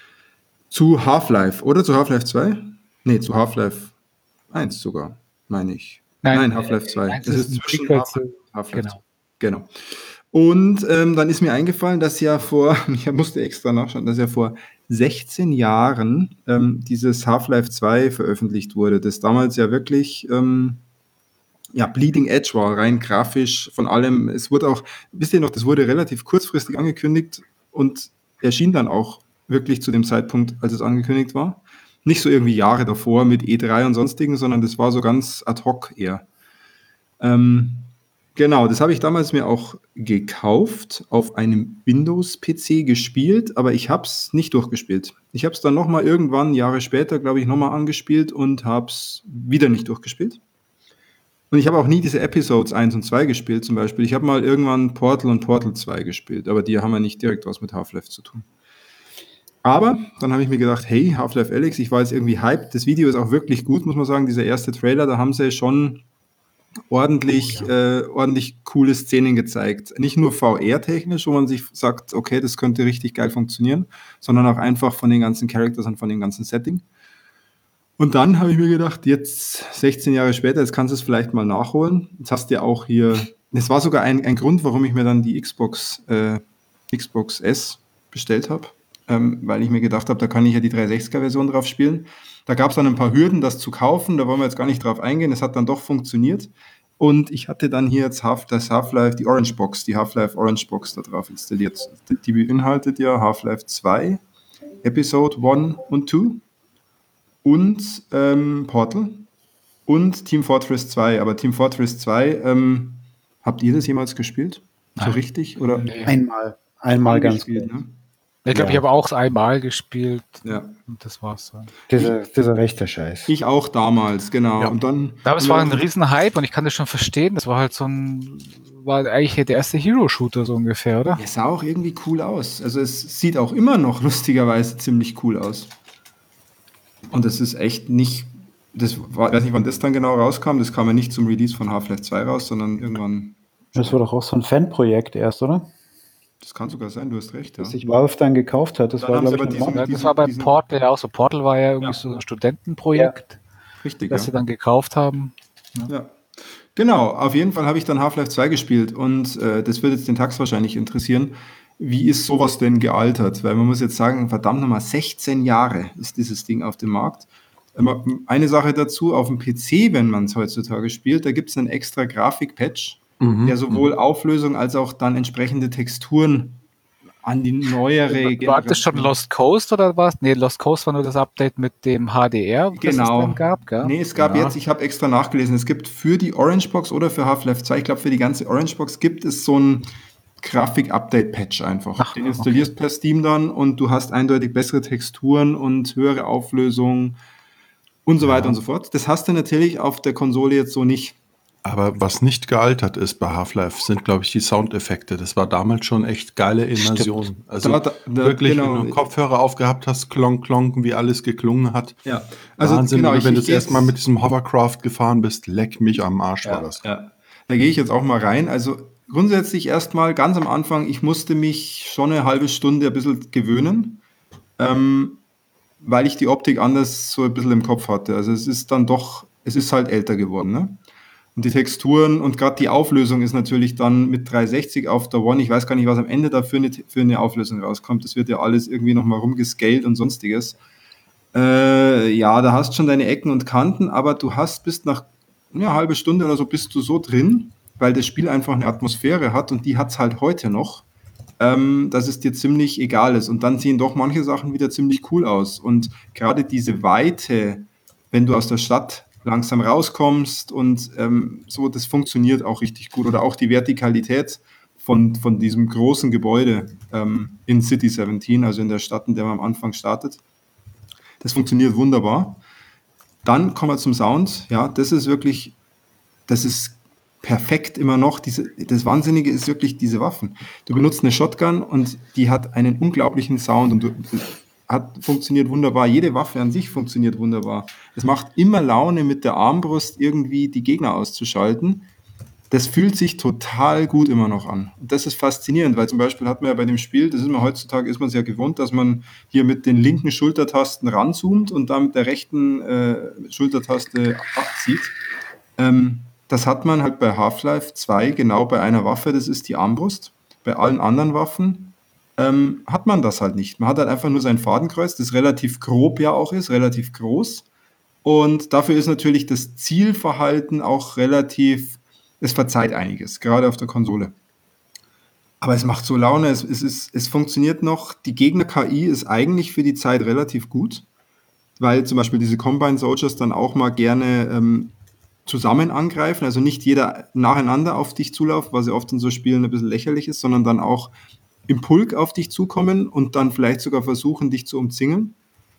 zu Half-Life, oder zu Half-Life zwei? Nee, zu Half-Life eins sogar, meine ich. Nein, Nein, Half-Life zwei. eins Es ist ist ein zwischen Prequel Half-Life zu- und Half-Life genau. zwei. Genau. Und ähm, dann ist mir eingefallen, dass ja vor, ich musste extra nachschauen, dass ja vor sechzehn Jahren ähm, dieses Half-Life zwei veröffentlicht wurde, das damals ja wirklich ähm, ja, Bleeding Edge war, rein grafisch von allem. Es wurde auch, wisst ihr noch, das wurde relativ kurzfristig angekündigt und erschien dann auch wirklich zu dem Zeitpunkt, als es angekündigt war. Nicht so irgendwie Jahre davor mit E drei und sonstigen, sondern das war so ganz ad hoc eher. Ähm, genau, das habe ich damals mir auch gekauft, auf einem Windows-P C gespielt, aber ich habe es nicht durchgespielt. Ich habe es dann nochmal irgendwann, Jahre später, glaube ich, nochmal angespielt und habe es wieder nicht durchgespielt. Und ich habe auch nie diese Episodes eins und zwei gespielt, zum Beispiel. Ich habe mal irgendwann Portal und Portal zwei gespielt, aber die haben ja nicht direkt was mit Half-Life zu tun. Aber dann habe ich mir gedacht, hey, Half-Life Alyx, ich war jetzt irgendwie hyped. Das Video ist auch wirklich gut, muss man sagen. Dieser erste Trailer, da haben sie schon ordentlich, äh, ordentlich coole Szenen gezeigt. Nicht nur V R-technisch, wo man sich sagt, okay, das könnte richtig geil funktionieren, sondern auch einfach von den ganzen Characters und von dem ganzen Setting. Und dann habe ich mir gedacht, jetzt sechzehn Jahre später, jetzt kannst du es vielleicht mal nachholen. Jetzt hast du ja auch hier, das war sogar ein, ein Grund, warum ich mir dann die Xbox, äh, Xbox S bestellt habe, ähm, weil ich mir gedacht habe, da kann ich ja die dreihundertsechziger-Version drauf spielen. Da gab es dann ein paar Hürden, das zu kaufen, da wollen wir jetzt gar nicht drauf eingehen, es hat dann doch funktioniert. Und ich hatte dann hier jetzt Half, das Half-Life, die Orange Box, die Half-Life Orange Box da drauf installiert. Die, die beinhaltet ja Half-Life zwei, Episode eins und zwei. Und ähm, Portal und Team Fortress zwei. Aber Team Fortress zwei, ähm, habt ihr das jemals gespielt? So Nein. richtig? Oder Nee. Einmal. Einmal ganz gespielt, gut. ne? Ich glaube, Ja. ich habe auch einmal gespielt Ja. und das war's dann. Dieser, dieser rechte Scheiß. Ich auch damals, genau. Ja. Und dann. Aber es war ein Riesenhype und ich kann das schon verstehen. Das war halt so ein, war eigentlich der erste Hero-Shooter so ungefähr, oder? Es sah auch irgendwie cool aus. Also es sieht auch immer noch lustigerweise ziemlich cool aus. Und das ist echt nicht, das war, ich weiß nicht, wann das dann genau rauskam, das kam ja nicht zum Release von Half-Life zwei raus, sondern irgendwann, Das war doch auch so ein Fanprojekt erst, oder? das kann sogar sein, du hast recht, ja. Das sich Valve dann gekauft hat. Das Dann war, haben sie glaube ich, aber eine diesen- Mod- Ja, das diesen- war bei diesen- Portal ja auch so. Portal war ja irgendwie Ja. so ein Studentenprojekt, Richtig, das ja. sie dann gekauft haben. Ja. Genau, auf jeden Fall habe ich dann Half-Life zwei gespielt und äh, das wird jetzt den Tax wahrscheinlich interessieren. Wie ist sowas denn gealtert? Weil man muss jetzt sagen, verdammt nochmal, sechzehn Jahre ist dieses Ding auf dem Markt. Ähm, Eine Sache dazu, auf dem P C, wenn man es heutzutage spielt, da gibt es einen extra Grafik-Patch, Mhm. der sowohl Auflösung als auch dann entsprechende Texturen an die neuere War das schon Lost Coast oder was? Nee, Lost Coast war nur das Update mit dem H D R, das Genau. es dann gab, gell? Nee, es gab Ja. jetzt, ich habe extra nachgelesen, es gibt für die Orange Box oder für Half-Life zwei, ich glaube für die ganze Orange Box gibt es so ein Grafik-Update-Patch einfach. Ach, Den installierst per Steam dann und du hast eindeutig bessere Texturen und höhere Auflösung und so weiter und so fort. Das hast du natürlich auf der Konsole jetzt so nicht. Aber was nicht gealtert ist bei Half-Life, sind, glaube ich, die Soundeffekte. Das war damals schon echt geile Immersion. Also Da- da- da- wirklich, genau. wenn du einen Kopfhörer aufgehabt hast, klonk, klonk, wie alles geklungen hat. Ja, also Wahnsinn, genau, oder ich- wenn du ich das geh erste Mal jetzt- mit diesem Hovercraft gefahren bist, leck mich am Arsch war Ja, das. ja. Da gehe ich jetzt auch mal rein. Also grundsätzlich erstmal ganz am Anfang, ich musste mich schon eine halbe Stunde ein bisschen gewöhnen, ähm, weil ich die Optik anders so ein bisschen im Kopf hatte. Also es ist dann doch, es ist halt älter geworden, ne? Und die Texturen und gerade die Auflösung ist natürlich dann mit dreihundertsechzig auf der One. Ich weiß gar nicht, was am Ende da für eine, für eine Auflösung rauskommt. Das wird ja alles irgendwie nochmal rumgescaled und sonstiges. Äh, ja, da hast schon deine Ecken und Kanten, aber du hast bis nach ja, eine halbe Stunde oder so bist du so drin, weil das Spiel einfach eine Atmosphäre hat und die hat es halt heute noch, ähm, dass es dir ziemlich egal ist. Und dann sehen doch manche Sachen wieder ziemlich cool aus. Und gerade diese Weite, wenn du aus der Stadt langsam rauskommst und ähm, so, das funktioniert auch richtig gut. Oder auch die Vertikalität von, von diesem großen Gebäude ähm, in City siebzehn, also in der Stadt, in der man am Anfang startet. Das funktioniert wunderbar. Dann kommen wir zum Sound. Ja, das ist wirklich, das ist perfekt immer noch. Diese, das Wahnsinnige ist wirklich diese Waffen. Du benutzt eine Shotgun und die hat einen unglaublichen Sound und du, hat, funktioniert wunderbar. Jede Waffe an sich funktioniert wunderbar. Es macht immer Laune, mit der Armbrust irgendwie die Gegner auszuschalten. Das fühlt sich total gut immer noch an. Und das ist faszinierend, weil zum Beispiel hat man ja bei dem Spiel, das ist man heutzutage, ist man es ja gewohnt, dass man hier mit den linken Schultertasten ranzoomt und dann mit der rechten äh, Schultertaste abzieht. Ähm, das hat man halt bei Half-Life zwei genau bei einer Waffe, das ist die Armbrust. Bei allen anderen Waffen ähm, hat man das halt nicht. Man hat halt einfach nur sein Fadenkreuz, das relativ grob ja auch ist, relativ groß. Und dafür ist natürlich das Zielverhalten auch relativ, es verzeiht einiges, gerade auf der Konsole. Aber es macht so Laune, es, es, ist, es funktioniert noch. Die Gegner-K I ist eigentlich für die Zeit relativ gut, weil zum Beispiel diese Combine Soldiers dann auch mal gerne ähm, zusammen angreifen, also nicht jeder nacheinander auf dich zulaufen, was ja oft in so Spielen ein bisschen lächerlich ist, sondern dann auch im Pulk auf dich zukommen und dann vielleicht sogar versuchen, dich zu umzingeln.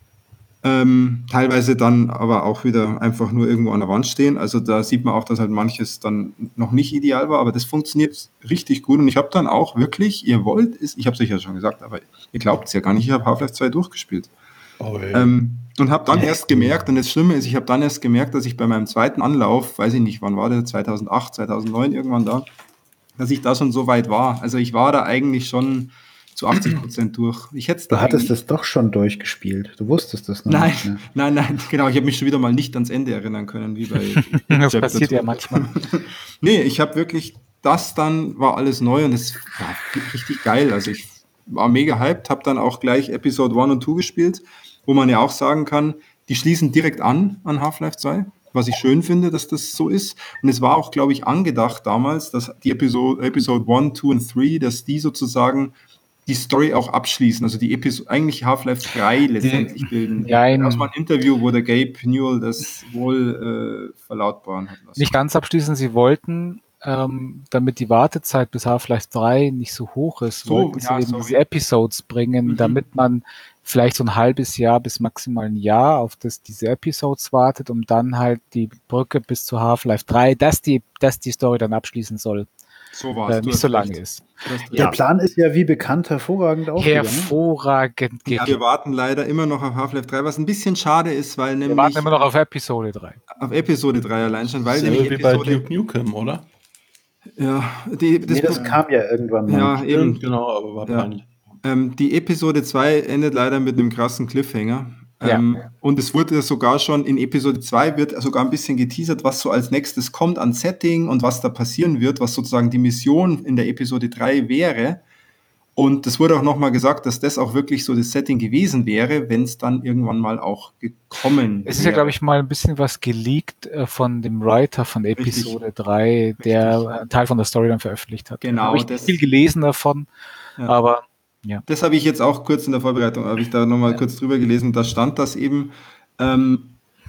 Ähm, teilweise dann aber auch wieder einfach nur irgendwo an der Wand stehen. Also da sieht man auch, dass halt manches dann noch nicht ideal war, aber das funktioniert richtig gut. Und ich habe dann auch wirklich, ihr wollt es, ich habe es euch ja schon gesagt, aber ihr glaubt es ja gar nicht, ich habe Half-Life zwei durchgespielt. Oh, ähm, und habe dann erst gemerkt, und das Schlimme ist, ich habe dann erst gemerkt, dass ich bei meinem zweiten Anlauf, weiß ich nicht, wann war der, zweitausendacht, zweitausendneun irgendwann da, dass ich da schon so weit war. Also ich war da eigentlich schon zu achtzig Prozent durch. Ich hätte Du hattest das doch schon durchgespielt. Du wusstest das noch nein, nicht. Ne? Nein, nein, genau. Ich habe mich schon wieder mal nicht ans Ende erinnern können, wie bei Das Chapter passiert zwei. ja manchmal. Nee, ich habe wirklich, das dann war alles neu und es war richtig geil. Also ich war mega hyped, habe dann auch gleich Episode eins und zwei gespielt, wo man ja auch sagen kann, die schließen direkt an an Half-Life zwei, was ich schön finde, dass das so ist. Und es war auch, glaube ich, angedacht damals, dass die Episode, Episode eins, zwei und drei, dass die sozusagen die Story auch abschließen, also die Episode, eigentlich Half-Life drei letztendlich bilden. Ja, ein- Das war ein Interview, wo der Gabe Newell das wohl äh, verlautbaren hat lassen. Nicht ganz abschließen, sie wollten, ähm, damit die Wartezeit bis Half-Life drei nicht so hoch ist, So, wollten ja, sie eben sorry. diese Episodes bringen, Mhm. damit man vielleicht so ein halbes Jahr bis maximal ein Jahr auf das, diese Episodes wartet, um dann halt die Brücke bis zu Half-Life drei, dass die, dass die Story dann abschließen soll, So war es. äh, nicht so lange ist. Der Plan ist ja wie bekannt hervorragend aufgegangen. Hervorragend Ja, geklappt. wir warten leider immer noch auf Half-Life drei, was ein bisschen schade ist, weil Wir nämlich warten immer noch auf Episode drei. auf Episode drei allein schon, weil Selbe nämlich wie bei Episode, Duke Nukem, oder? ja, die, das, Nee, das kam ja irgendwann mal. ja, eben. Genau, aber war Ja. peinlich. Ähm, die Episode zwei endet leider mit einem krassen Cliffhanger. Ja. Ähm, und es wurde sogar schon in Episode zwei wird sogar ein bisschen geteasert, was so als nächstes kommt an Setting und was da passieren wird, was sozusagen die Mission in der Episode drei wäre. Und es wurde auch nochmal gesagt, dass das auch wirklich so das Setting gewesen wäre, wenn es dann irgendwann mal auch gekommen wäre. Es ist ja, glaube ich, mal ein bisschen was geleakt äh, von dem Writer von Episode drei, der Richtig. einen Teil von der Story dann veröffentlicht hat. Genau, Habe ich nicht das- viel gelesen davon, Ja. aber Das habe ich jetzt auch kurz in der Vorbereitung, habe ich da nochmal kurz drüber gelesen, da stand das eben. Ähm,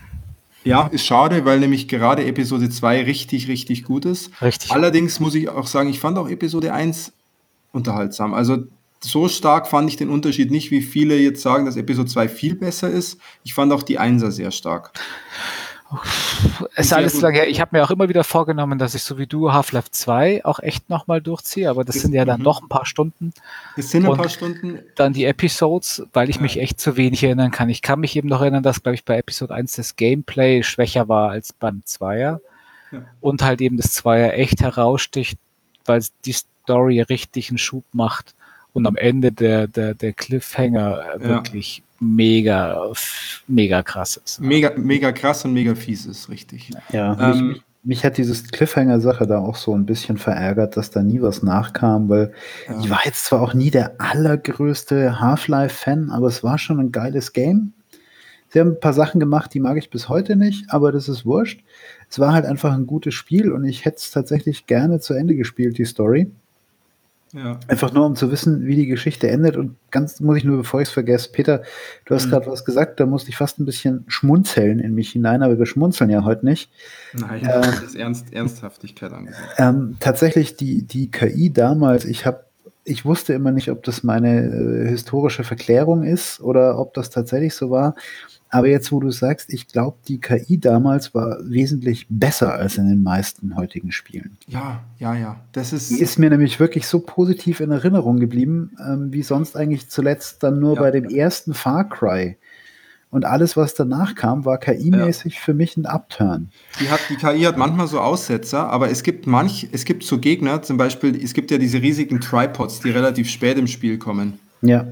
ja, ist schade, weil nämlich gerade Episode zwei richtig, richtig gut ist. richtig. Allerdings muss ich auch sagen, ich fand auch Episode eins unterhaltsam. Also so stark fand ich den Unterschied nicht, wie viele jetzt sagen, dass Episode zwei viel besser ist. Ich fand auch die Einser sehr stark. Es ist alles lange her. Ich habe mir auch immer wieder vorgenommen, dass ich so wie du Half-Life zwei auch echt nochmal durchziehe, aber das Das- sind ja dann mhm. doch ein paar Stunden. Es sind ein Und paar Stunden. Dann die Episodes, weil ich Ja. mich echt zu wenig erinnern kann. Ich kann mich eben noch erinnern, dass, glaube ich, bei Episode eins das Gameplay schwächer war als beim Zweier. Ja. Und halt eben das Zweier echt heraussticht, weil die Story richtig einen Schub macht und am Ende der, der, der Cliffhanger Ja. wirklich mega, mega krass ist. Mega, mega krass und mega fies ist, richtig. Ja, Ähm, mich, mich hat dieses Cliffhanger-Sache da auch so ein bisschen verärgert, dass da nie was nachkam, weil Ja. ich war jetzt zwar auch nie der allergrößte Half-Life-Fan, aber es war schon ein geiles Game. Sie haben ein paar Sachen gemacht, die mag ich bis heute nicht, aber das ist wurscht. Es war halt einfach ein gutes Spiel und ich hätte es tatsächlich gerne zu Ende gespielt, die Story. Ja. Einfach nur, um zu wissen, wie die Geschichte endet. Und ganz muss ich nur, bevor ich es vergesse, Peter, du hast Mhm. gerade was gesagt, da musste ich fast ein bisschen schmunzeln in mich hinein, aber wir schmunzeln ja heute nicht. Nein, Ähm, das ist Ernst, Ernsthaftigkeit angesagt. Ähm, tatsächlich die, die K I damals, ich habe, ich wusste immer nicht, ob das meine äh, historische Verklärung ist oder ob das tatsächlich so war. Aber jetzt, wo du sagst, ich glaube, die K I damals war wesentlich besser als in den meisten heutigen Spielen. Ja, ja, ja. Das ist. Die ist mir nämlich wirklich so positiv in Erinnerung geblieben, ähm, wie sonst eigentlich zuletzt dann nur Ja. bei dem ersten Far Cry. Und alles, was danach kam, war K I-mäßig für mich ein Upturn. Die, hat, die K I hat manchmal so Aussetzer, aber es gibt manch, es gibt so Gegner, zum Beispiel, es gibt ja diese riesigen Tripods, die relativ spät im Spiel kommen. Ja.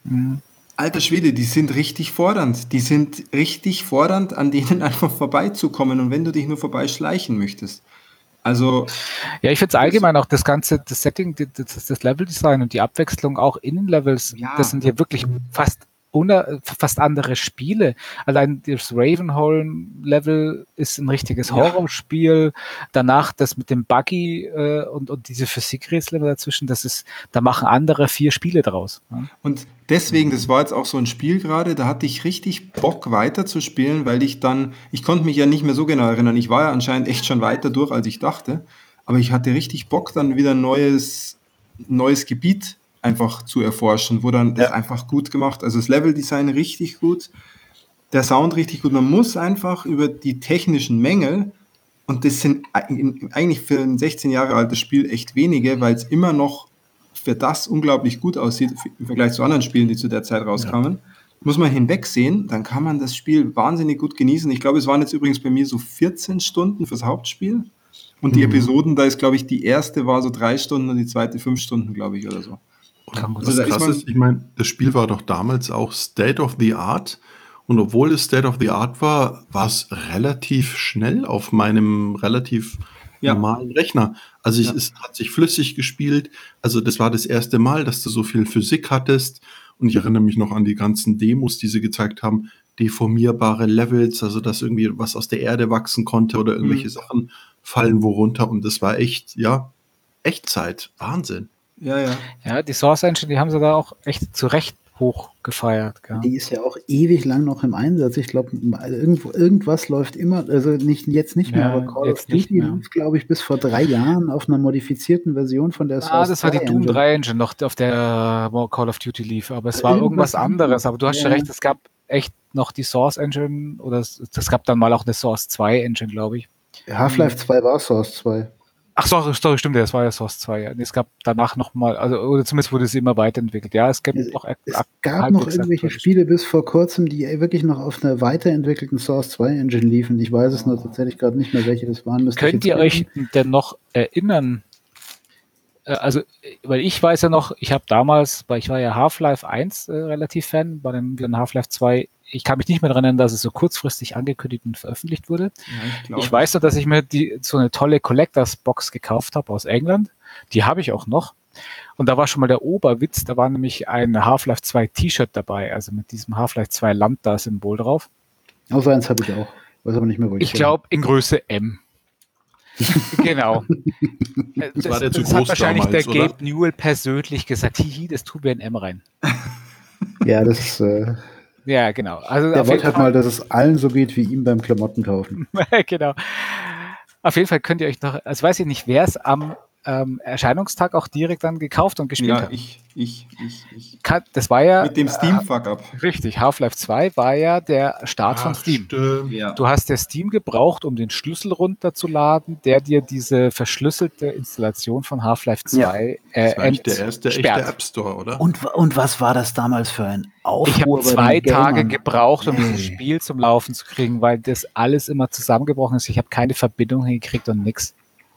Alter Schwede, die sind richtig fordernd. Die sind richtig fordernd, an denen einfach vorbeizukommen und wenn du dich nur vorbeischleichen möchtest. Also, Ja, ich finde es allgemein auch das ganze, das Setting, die- das, das Leveldesign und die Abwechslung auch in den Levels, Ja. das sind ja wirklich fast uner, fast andere Spiele. Allein das Ravenholm-Level ist ein richtiges Ja. Horrorspiel. Danach das mit dem Buggy äh, und, und diese Physikrätsel dazwischen, das ist, da machen andere vier Spiele draus. Ja. und deswegen, das war jetzt auch so ein Spiel gerade, da hatte ich richtig Bock weiterzuspielen, weil ich dann, ich konnte mich ja nicht mehr so genau erinnern, ich war ja anscheinend echt schon weiter durch, als ich dachte, aber ich hatte richtig Bock, dann wieder ein neues, neues Gebiet einfach zu erforschen, wo dann das einfach gut gemacht, also das Leveldesign richtig gut, der Sound richtig gut, man muss einfach über die technischen Mängel, und das sind eig- eigentlich für ein sechzehn Jahre altes Spiel echt wenige, weil es immer noch für das unglaublich gut aussieht im Vergleich zu anderen Spielen, die zu der Zeit rauskamen, muss man hinwegsehen, dann kann man das Spiel wahnsinnig gut genießen. Ich glaube, es waren jetzt übrigens bei mir so vierzehn Stunden fürs Hauptspiel und die Episoden, da ist, glaube ich, die erste war so drei Stunden und die zweite fünf Stunden, glaube ich, oder so. Kann gut Was Also da ist krass man- ist, ich meine, das Spiel war doch damals auch State of the Art. Und obwohl es State of the Art war, war es relativ schnell auf meinem relativ Ja. normalen Rechner. Also ich, Ja. es hat sich flüssig gespielt. Also das war das erste Mal, dass du so viel Physik hattest. Und ich erinnere mich noch an die ganzen Demos, die sie gezeigt haben. Deformierbare Levels, also dass irgendwie was aus der Erde wachsen konnte oder irgendwelche Mhm. Sachen fallen wo runter. Und das war echt, ja, Echtzeit. Wahnsinn. Ja, ja. Ja, die Source Engine, die haben sie da auch echt zu Recht hoch gefeiert. Gell? Die ist ja auch ewig lang noch im Einsatz. Ich glaube, irgendwo, irgendwas läuft immer, also nicht, jetzt nicht mehr, Ja, aber Call of jetzt nicht Duty mehr. lief, glaube ich, bis vor drei Jahren auf einer modifizierten Version von der Ah, das war die zwei Doom Engine. drei Engine noch, auf der äh, Call of Duty lief, aber es war Irgendwas irgendwas anderes. anderes. Aber du hast Ja. schon recht, es gab echt noch die Source Engine oder es, es gab dann mal auch eine Source zwei Engine, glaube ich. Half-Life zwei war Source zwei. Ach so, sorry, stimmt, das war ja Source zwei. Ja. Es gab danach nochmal, also oder zumindest wurde es immer weiterentwickelt. Ja, es gibt Es, noch es ak- gab halbwegs noch irgendwelche aktuelle Spiele bis vor kurzem, die wirklich noch auf einer weiterentwickelten Source zwei Engine liefen. Ich weiß es nur tatsächlich gerade nicht mehr, welche das waren. Müsste ich Könnt jetzt ihr euch finden. denn noch erinnern? Äh, Also, äh, weil ich weiß ja noch, ich habe damals, weil ich war ja Half-Life eins äh, relativ Fan, bei dem dann Half-Life zwei, ich kann mich nicht mehr daran erinnern, dass es so kurzfristig angekündigt und veröffentlicht wurde. ja ich glaube. Ich weiß nur, dass ich mir die, so eine tolle Collectors Box gekauft habe aus England. Die habe ich auch noch. Und da war schon mal der Oberwitz, da war nämlich ein Half-Life zwei T-Shirt dabei, also mit diesem Half-Life zwei Lambda-Symbol drauf. Außer eins habe ich auch. Weiß aber nicht mehr, wo ich Ich glaube in Größe M. Genau. Das, war der zu das hat groß wahrscheinlich damals, der oder? Gabe Newell persönlich gesagt, hihi, das tun wir in M rein. Ja, das, äh, Ja, genau. Also der auf wollte jeden halt mal, dass es allen so geht wie ihm beim Klamotten kaufen. Fall, genau. Auf jeden Fall könnt ihr euch noch, also weiß ich nicht, wer es am ähm, Erscheinungstag auch direkt dann gekauft und gespielt Ja, habe. ich, ich, ich, ich. Kann- Das war ja Mit dem Steam-Fuck-Up. äh, richtig. Half-Life zwei war ja der Start von Ach, Steam. stimmt. Ja. Du hast der Steam gebraucht, um den Schlüssel runterzuladen, der dir diese verschlüsselte Installation von Half-Life zwei äh, Das war eigentlich der erste entsperrt. echte App Store, oder? Und, und was war das damals für ein Aufruhr? Ich habe bei zwei den Tage Gamern? gebraucht, um Nee. dieses Spiel zum Laufen zu kriegen, weil das alles immer zusammengebrochen ist. Ich habe keine Verbindung hingekriegt und nix.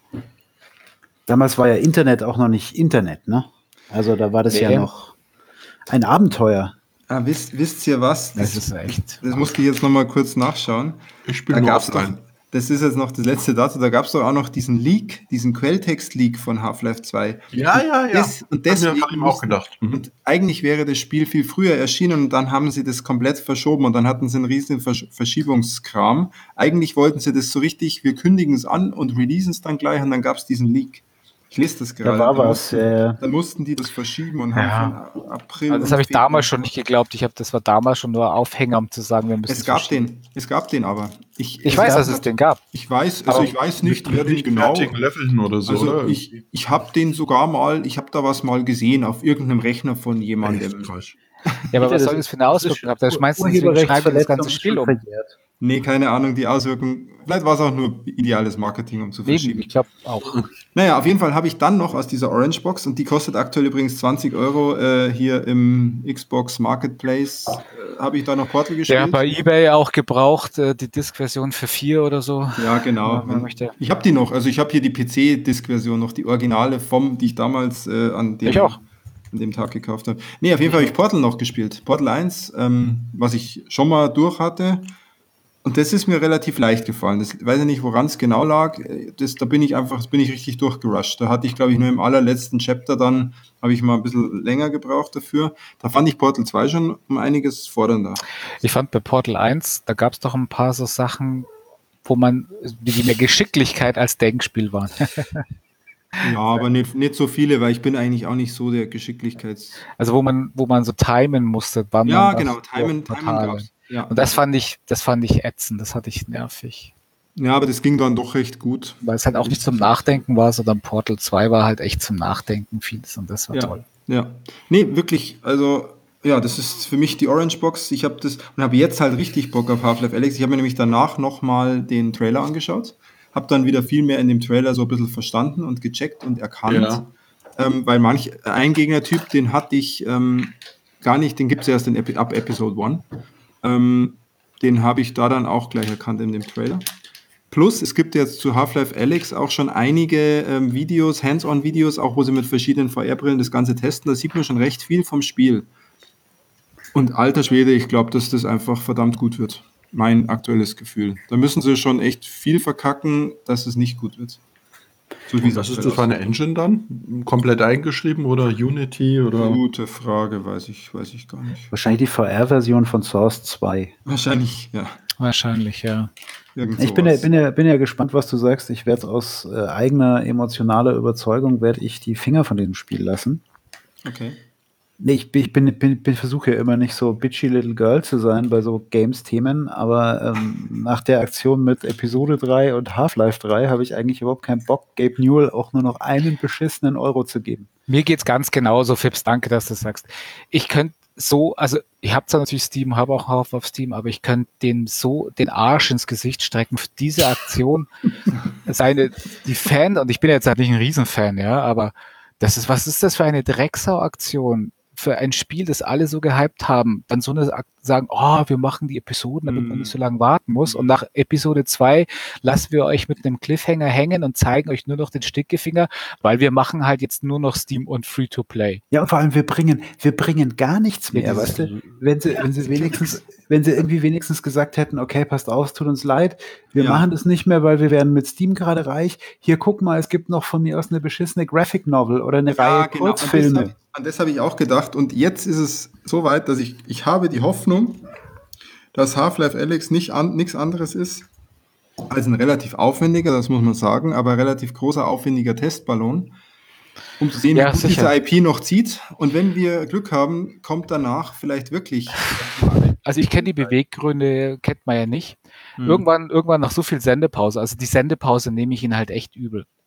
Damals war ja Internet auch noch nicht Internet, ne? Also da war das Nee. ja noch ein Abenteuer. Ah, wisst, wisst ihr was? Das ist echt. Das musste ich jetzt nochmal kurz nachschauen. Ich spiele Da nur gab's doch, offline. das ist jetzt noch das letzte dazu, da gab es doch auch noch diesen Leak, diesen Quelltext-Leak von Half-Life zwei. Ja, ja, ja. Das, und Hab mir deswegen von ihm auch mussten- gedacht. Mhm. Und eigentlich wäre das Spiel viel früher erschienen und dann haben sie das komplett verschoben und dann hatten sie einen riesigen Versch Verschiebungskram. Eigentlich wollten sie das so richtig, wir kündigen es an und releasen es dann gleich und dann gab es diesen Leak. Ich lese das gerade. Da war Dann was. mussten- Äh, Dann mussten die das verschieben und Ja. haben von April. Also das und habe ich Februar- damals schon nicht geglaubt. Ich habe, das war damals schon nur Aufhänger, um zu sagen, wir müssen Es gab verschieben. den, es gab den aber. Ich, Ich es weiß, gab- dass es den gab. Ich weiß, also Aber ich weiß nicht, wer den Nicht genau. fertigen Leveln oder so, Also oder? ich, ich habe den sogar mal, ich habe da was mal gesehen auf irgendeinem Rechner von Echt jemandem. krass. Ja, aber Bitte, was das soll das für eine Auswirkung haben? Das schmeißt du deswegen schreiben wir das ganze Spiel um. verjährt. Nee, keine Ahnung, die Auswirkung. Vielleicht war es auch nur ideales Marketing, um zu Eben, verschieben. ich glaube auch. Naja, auf jeden Fall habe ich dann noch aus dieser Orange Box, und die kostet aktuell übrigens zwanzig Euro äh, hier im Xbox Marketplace, äh, habe ich da noch Portal Der gespielt. hat bei eBay auch gebraucht, äh, die Disk-Version für vier oder so. Ja, genau. Ja, man möchte- Ich habe die noch, also ich habe hier die P C-Disk-Version noch, die Originale vom, die ich damals äh, an, dem, Ich auch. an dem Tag gekauft habe. Nee, auf jeden Fall habe ich Portal noch gespielt. Portal eins, ähm, was ich schon mal durch hatte. Und das ist mir relativ leicht gefallen. Das weiß ich nicht, woran es genau lag. Das, da bin ich einfach, das bin ich richtig durchgerusht. Da hatte ich, glaube ich, nur im allerletzten Chapter dann, habe ich mal ein bisschen länger gebraucht dafür. Da fand ich Portal zwei schon um einiges fordernder. Ich fand bei Portal eins, da gab es doch ein paar so Sachen, wo man, die mehr Geschicklichkeit als Denkspiel waren. Ja, aber nicht, nicht so viele, weil ich bin eigentlich auch nicht so der Geschicklichkeits... Also wo man, wo man so timen musste, wann Ja, man genau, was Timen, pro Timen Portal- gab's. Ja. Und das fand ich, das fand ich ätzend, das hatte ich nervig. ja, aber das ging dann doch recht gut. Weil es halt auch nicht zum Nachdenken war, sondern Portal zwei war halt echt zum Nachdenken vieles und das war Ja, toll. ja. Nee, wirklich, also, ja, das ist für mich die Orange Box. Ich habe das und habe jetzt halt richtig Bock auf Half-Life Alyx. Ich habe mir nämlich danach nochmal den Trailer angeschaut, habe dann wieder viel mehr in dem Trailer so ein bisschen verstanden und gecheckt und erkannt. Ja. Ähm, weil manch, ein Gegnertyp, den hatte ich ähm, gar nicht, den gibt es erst in Epi ab Episode eins. Ähm, den habe ich da dann auch gleich erkannt in dem Trailer. Plus, es gibt jetzt zu Half-Life Alyx auch schon einige ähm, Videos, Hands-on-Videos, auch wo sie mit verschiedenen V R-Brillen das Ganze testen. Da sieht man schon recht viel vom Spiel. Und alter Schwede, ich glaube, dass das einfach verdammt gut wird. Mein aktuelles Gefühl. Da müssen sie schon echt viel verkacken, dass es nicht gut wird. So wie Und was ist das für eine Engine dann? Komplett eingeschrieben oder Unity oder? Gute Frage, weiß ich, weiß ich gar nicht. Wahrscheinlich die V R-Version von Source zwei. Wahrscheinlich, ja. Wahrscheinlich, ja. Irgend Ich bin ja, sowas. bin, ja, bin ja gespannt, was du sagst. Ich werde aus äh, eigener emotionaler Überzeugung werde ich die Finger von diesem Spiel lassen. Okay. Nee, ich, bin- ich bin, bin, bin, versuche ja immer nicht so bitchy little girl zu sein bei so Games-Themen, aber ähm, nach der Aktion mit Episode drei und Half-Life drei habe ich eigentlich überhaupt keinen Bock, Gabe Newell auch nur noch einen beschissenen Euro zu geben. Mir geht's ganz genauso, Fips, danke, dass du das sagst. Ich könnte so, also ich habe zwar natürlich Steam, habe auch Half auf Steam, aber ich könnte dem so den Arsch ins Gesicht strecken für diese Aktion. Seine, die Fan, und ich bin jetzt halt nicht ein Riesenfan, ja, aber das ist, was ist das für eine Drecksau-Aktion? Für ein Spiel, das alle so gehypt haben, dann so eine Ak- sagen, oh, wir machen die Episoden, damit man Mhm. nicht so lange warten muss. Und nach Episode zwei lassen wir euch mit einem Cliffhanger hängen und zeigen euch nur noch den Stickefinger, weil wir machen halt jetzt nur noch Steam und Free-to-Play. Ja, und vor allem, wir bringen, wir bringen gar nichts mehr, Ja, weißt dieses- du? Wenn sie, wenn sie wenigstens, wenn sie irgendwie wenigstens gesagt hätten, okay, passt auf, es tut uns leid, wir Ja. machen das nicht mehr, weil wir werden mit Steam gerade reich. Hier, guck mal, es gibt noch von mir aus eine beschissene Graphic Novel oder eine Reihe An das, Kurzfilme. hab- an das habe ich auch gedacht. Und jetzt ist es so weit, dass ich, ich habe die Hoffnung, dass Half-Life Alyx nicht an, nichts anderes ist als ein relativ aufwendiger, das muss man sagen, aber relativ großer, aufwendiger Testballon, um zu sehen, Ja, wie gut sicher. diese I P noch zieht. Und wenn wir Glück haben, kommt danach vielleicht wirklich. Also ich kenne die Beweggründe, kennt man ja nicht. Hm. Irgendwann, irgendwann nach so viel Sendepause, also die Sendepause nehme ich ihn halt echt übel.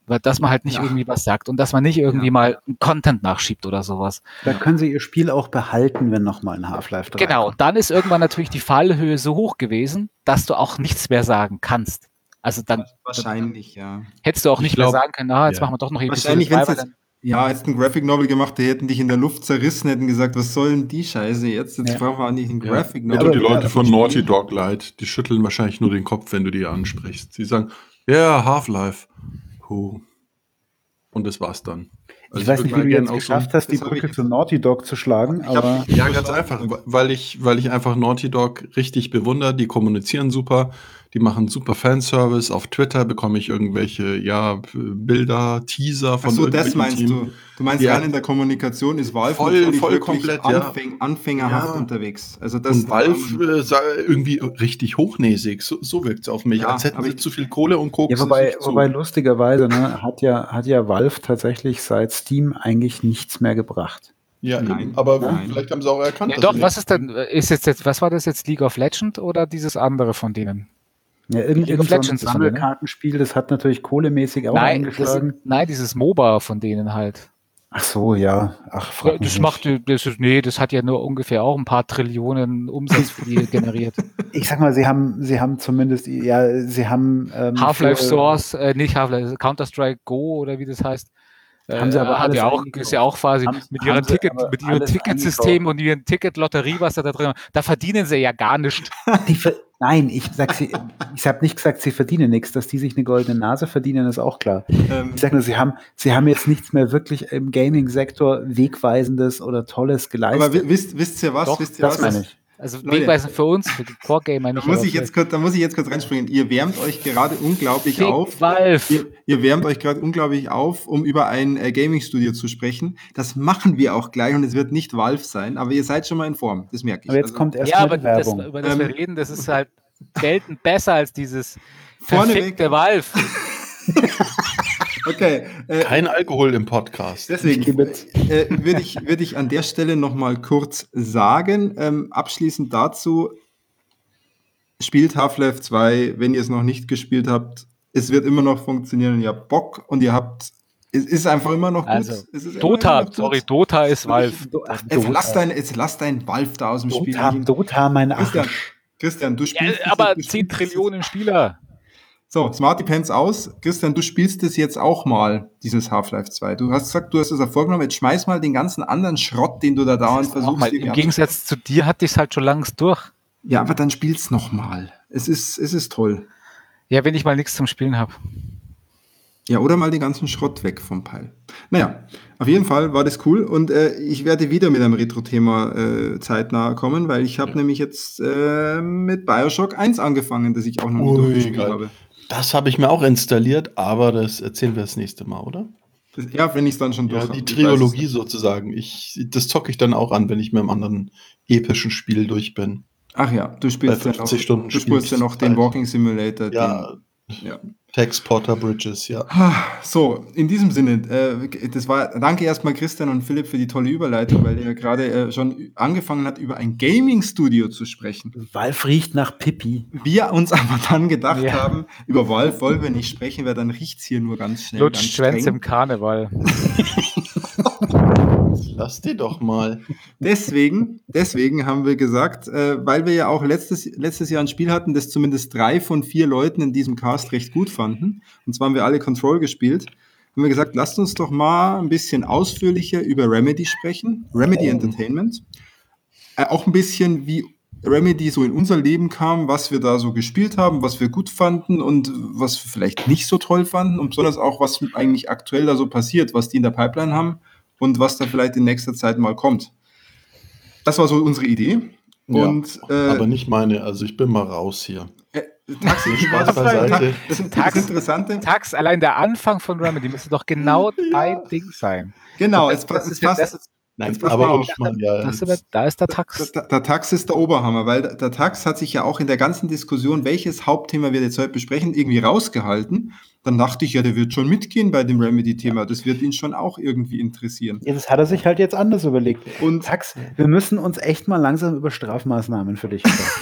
Weil, dass man halt nicht Ja. irgendwie was sagt und dass man nicht irgendwie Ja. mal einen Content nachschiebt oder sowas. Da können sie ihr Spiel auch behalten, wenn nochmal ein Half-Life drei Genau, kommt. und dann ist irgendwann natürlich die Fallhöhe so hoch gewesen, dass du auch nichts mehr sagen kannst. Also dann Wahrscheinlich, ja. hättest du auch Ich nicht glaub, mehr sagen können, ah, jetzt ja. machen wir doch noch Episode Wahrscheinlich, wenn zwei, es weil jetzt, dann- ja, jetzt ein Graphic Novel gemacht, die hätten dich in der Luft zerrissen, hätten gesagt, was soll denn die Scheiße jetzt? Jetzt Ja. brauchen wir nicht ein Ja. Graphic Ja, Novel. die Leute von Spiel. Naughty Dog Light, die schütteln wahrscheinlich nur den Kopf, wenn du die ansprichst. Sie sagen, ja, yeah, Half-Life. Huh. Und das war's dann. Also Ich weiß würd nicht, mal wie du gern jetzt auch geschafft so hast, die das hab Brücke ich- zu Naughty Dog zu schlagen, Ich hab- aber Ja, ganz einfach, weil ich, weil ich einfach Naughty Dog richtig bewundere. Die kommunizieren super, die machen super Fanservice. Auf Twitter bekomme ich irgendwelche ja, Bilder, Teaser von Ach so, das irgendwelchen meinst Teams. du. Du meinst Ja. rein in der Kommunikation ist Valve Voll- natürlich voll wirklich komplett, ja. Anfäng, anfängerhaft Ja. unterwegs. Also das, Und Valve äh, sah irgendwie richtig hochnäsig. So, so wirkt es auf mich. Ja, als hätten aber sie ich- zu viel Kohle und Koks. ja, wobei, sich zu- wobei lustigerweise ne, hat, ja, hat ja Valve tatsächlich seit Steam eigentlich nichts mehr gebracht. Ja, Nein. eben. Aber Nein. vielleicht haben sie auch erkannt, Ja, dass doch, sie was nicht- ist denn, ist jetzt, jetzt, was war das jetzt, League of Legends oder dieses andere von denen? Ja, irgend, League of irgend so ein Legends ist von denen, ne? Sammelkartenspiel, das hat natürlich kohlemäßig auch Nein, das, eingeschlagen. nein, dieses MOBA von denen halt. Ach so, ja. Ach, frag Ja, mich das nicht. macht, das ist, nee, das hat ja nur ungefähr auch ein paar Trillionen Umsatz für die generiert. Ich sag mal, sie haben, sie haben zumindest, ja, sie haben ähm, Half-Life für- Source, äh, nicht Half-Life, Counter-Strike Go oder wie das heißt. Äh, Haben sie aber hat alles ja auch, eingekauft. ist ja auch quasi Haben- mit haben ihrem sie Ticket, aber mit ihrem alles Ticketsystem eingekauft. und ihren Ticketlotterie, was da drin haben, da verdienen sie ja gar nichts. Die ver- Nein, ich sag sie, ich habe nicht gesagt, sie verdienen nichts. Dass die sich eine goldene Nase verdienen, ist auch klar. Ähm, Ich sage nur, sie haben, sie haben jetzt nichts mehr wirklich im Gaming-Sektor Wegweisendes oder Tolles geleistet. aber wi- wisst, wisst ihr was? Doch, wisst ihr das was? meine ich. Also Leute. wegweisend für uns, für die Core-Gamer Da nicht. muss aber ich für- jetzt kurz, da muss ich jetzt kurz reinspringen. Ihr wärmt euch gerade unglaublich Fick auf. Valve. Ihr, ihr wärmt euch gerade unglaublich auf, um über ein äh, Gaming-Studio zu sprechen. Das machen wir auch gleich und es wird nicht Valve sein, aber ihr seid schon mal in Form. Das merke ich. Aber jetzt Also, kommt Ja, erstmal aber die das, Werbung. über das wir Ähm, reden, das ist halt Welten besser als dieses Vorneweg- verfickte Valve. okay. Äh, Kein Alkohol im Podcast. Deswegen Ich gebe jetzt- äh, würde ich, würd ich an der Stelle noch mal kurz sagen, ähm, abschließend dazu, spielt Half-Life zwei, wenn ihr es noch nicht gespielt habt, es wird immer noch funktionieren und ihr habt Bock und ihr habt, es ist einfach immer noch gut. Also, Es ist immer Dota, noch gut. sorry, Dota ist Und Valve. ich- Do- ach, Jetzt Dota. lass dein, jetzt lass dein Valve da aus dem Spiel. Dota, Dota, mein Christian, Arsch. Christian, du Ja, spielst das- aber du zehn spielst das- Trillionen Spieler. So, Smarty Pants aus. Christian, du spielst das jetzt auch mal, dieses Half-Life zwei. Du hast gesagt, du hast es ja vorgenommen, jetzt schmeiß mal den ganzen anderen Schrott, den du da dauernd Auch versuchst. mal, irgendwie Im Gegensatz zu dir hatte ich es halt schon längst durch. Ja, aber dann spiel's noch mal. Es ist, es ist toll. Ja, wenn ich mal nichts zum Spielen habe. Ja, oder mal den ganzen Schrott weg vom Peil. Naja, auf jeden Fall war das cool und äh, ich werde wieder mit einem Retro-Thema äh, zeitnah kommen, weil ich habe nämlich jetzt äh, mit Bioshock eins angefangen, das ich auch noch nie Ui, durchgespielt geil. habe. Das habe ich mir auch installiert, aber das erzählen wir das nächste Mal, oder? Das, ja, wenn ich es dann schon durch Ja, habe. die Ich weiß Trilogie es. sozusagen. Ich, das zocke ich dann auch an, wenn ich mit einem anderen epischen Spiel durch bin. Ach ja, du spielst Bei ja noch, fünfzig Stunden du spielst ja noch den Spielzeit. Walking Simulator. Ja, Den, ja. Tex Porter Bridges, ja. So, in diesem Sinne, äh, das war, danke erstmal Christian und Philipp für die tolle Überleitung, weil er gerade äh, schon angefangen hat, über ein Gaming-Studio zu sprechen. Valve riecht nach Pipi. Wir uns aber dann gedacht Ja. haben, über Valve wollen wir nicht sprechen, weil dann riecht's hier nur ganz schnell. Lutscht ganz Schwänze streng. im Karneval. Lass die doch mal. Deswegen, deswegen haben wir gesagt, äh, weil wir ja auch letztes, letztes Jahr ein Spiel hatten, das zumindest drei von vier Leuten in diesem Cast recht gut fanden, und zwar haben wir alle Control gespielt, haben wir gesagt, lasst uns doch mal ein bisschen ausführlicher über Remedy sprechen, Remedy Entertainment. Äh, auch ein bisschen, wie Remedy so in unser Leben kam, was wir da so gespielt haben, was wir gut fanden und was wir vielleicht nicht so toll fanden und besonders auch, was eigentlich aktuell da so passiert, was die in der Pipeline haben und was da vielleicht in nächster Zeit mal kommt. Das war so unsere Idee. Und ja, äh, aber nicht meine, also ich bin mal raus hier. äh, Tax, Spaß beiseite. das ist Tax. das Interessante. Tax, allein der Anfang von Remedy müsste doch genau dein Ding sein. Genau, Das- es, das es ist ja- passt. das ist- Nein, Jetzt pass mal aber auf. ich meine, ja, Das ist aber, da ist der Tax. Der, der Tax ist der Oberhammer, weil der, der Tax hat sich ja auch in der ganzen Diskussion, welches Hauptthema wir jetzt heute besprechen, irgendwie rausgehalten. Dann dachte ich, ja, der wird schon mitgehen bei dem Remedy-Thema. Das wird ihn schon auch irgendwie interessieren. Ja, das hat er sich halt jetzt anders überlegt. Und Tax, wir müssen uns echt mal langsam über Strafmaßnahmen für dich sprechen.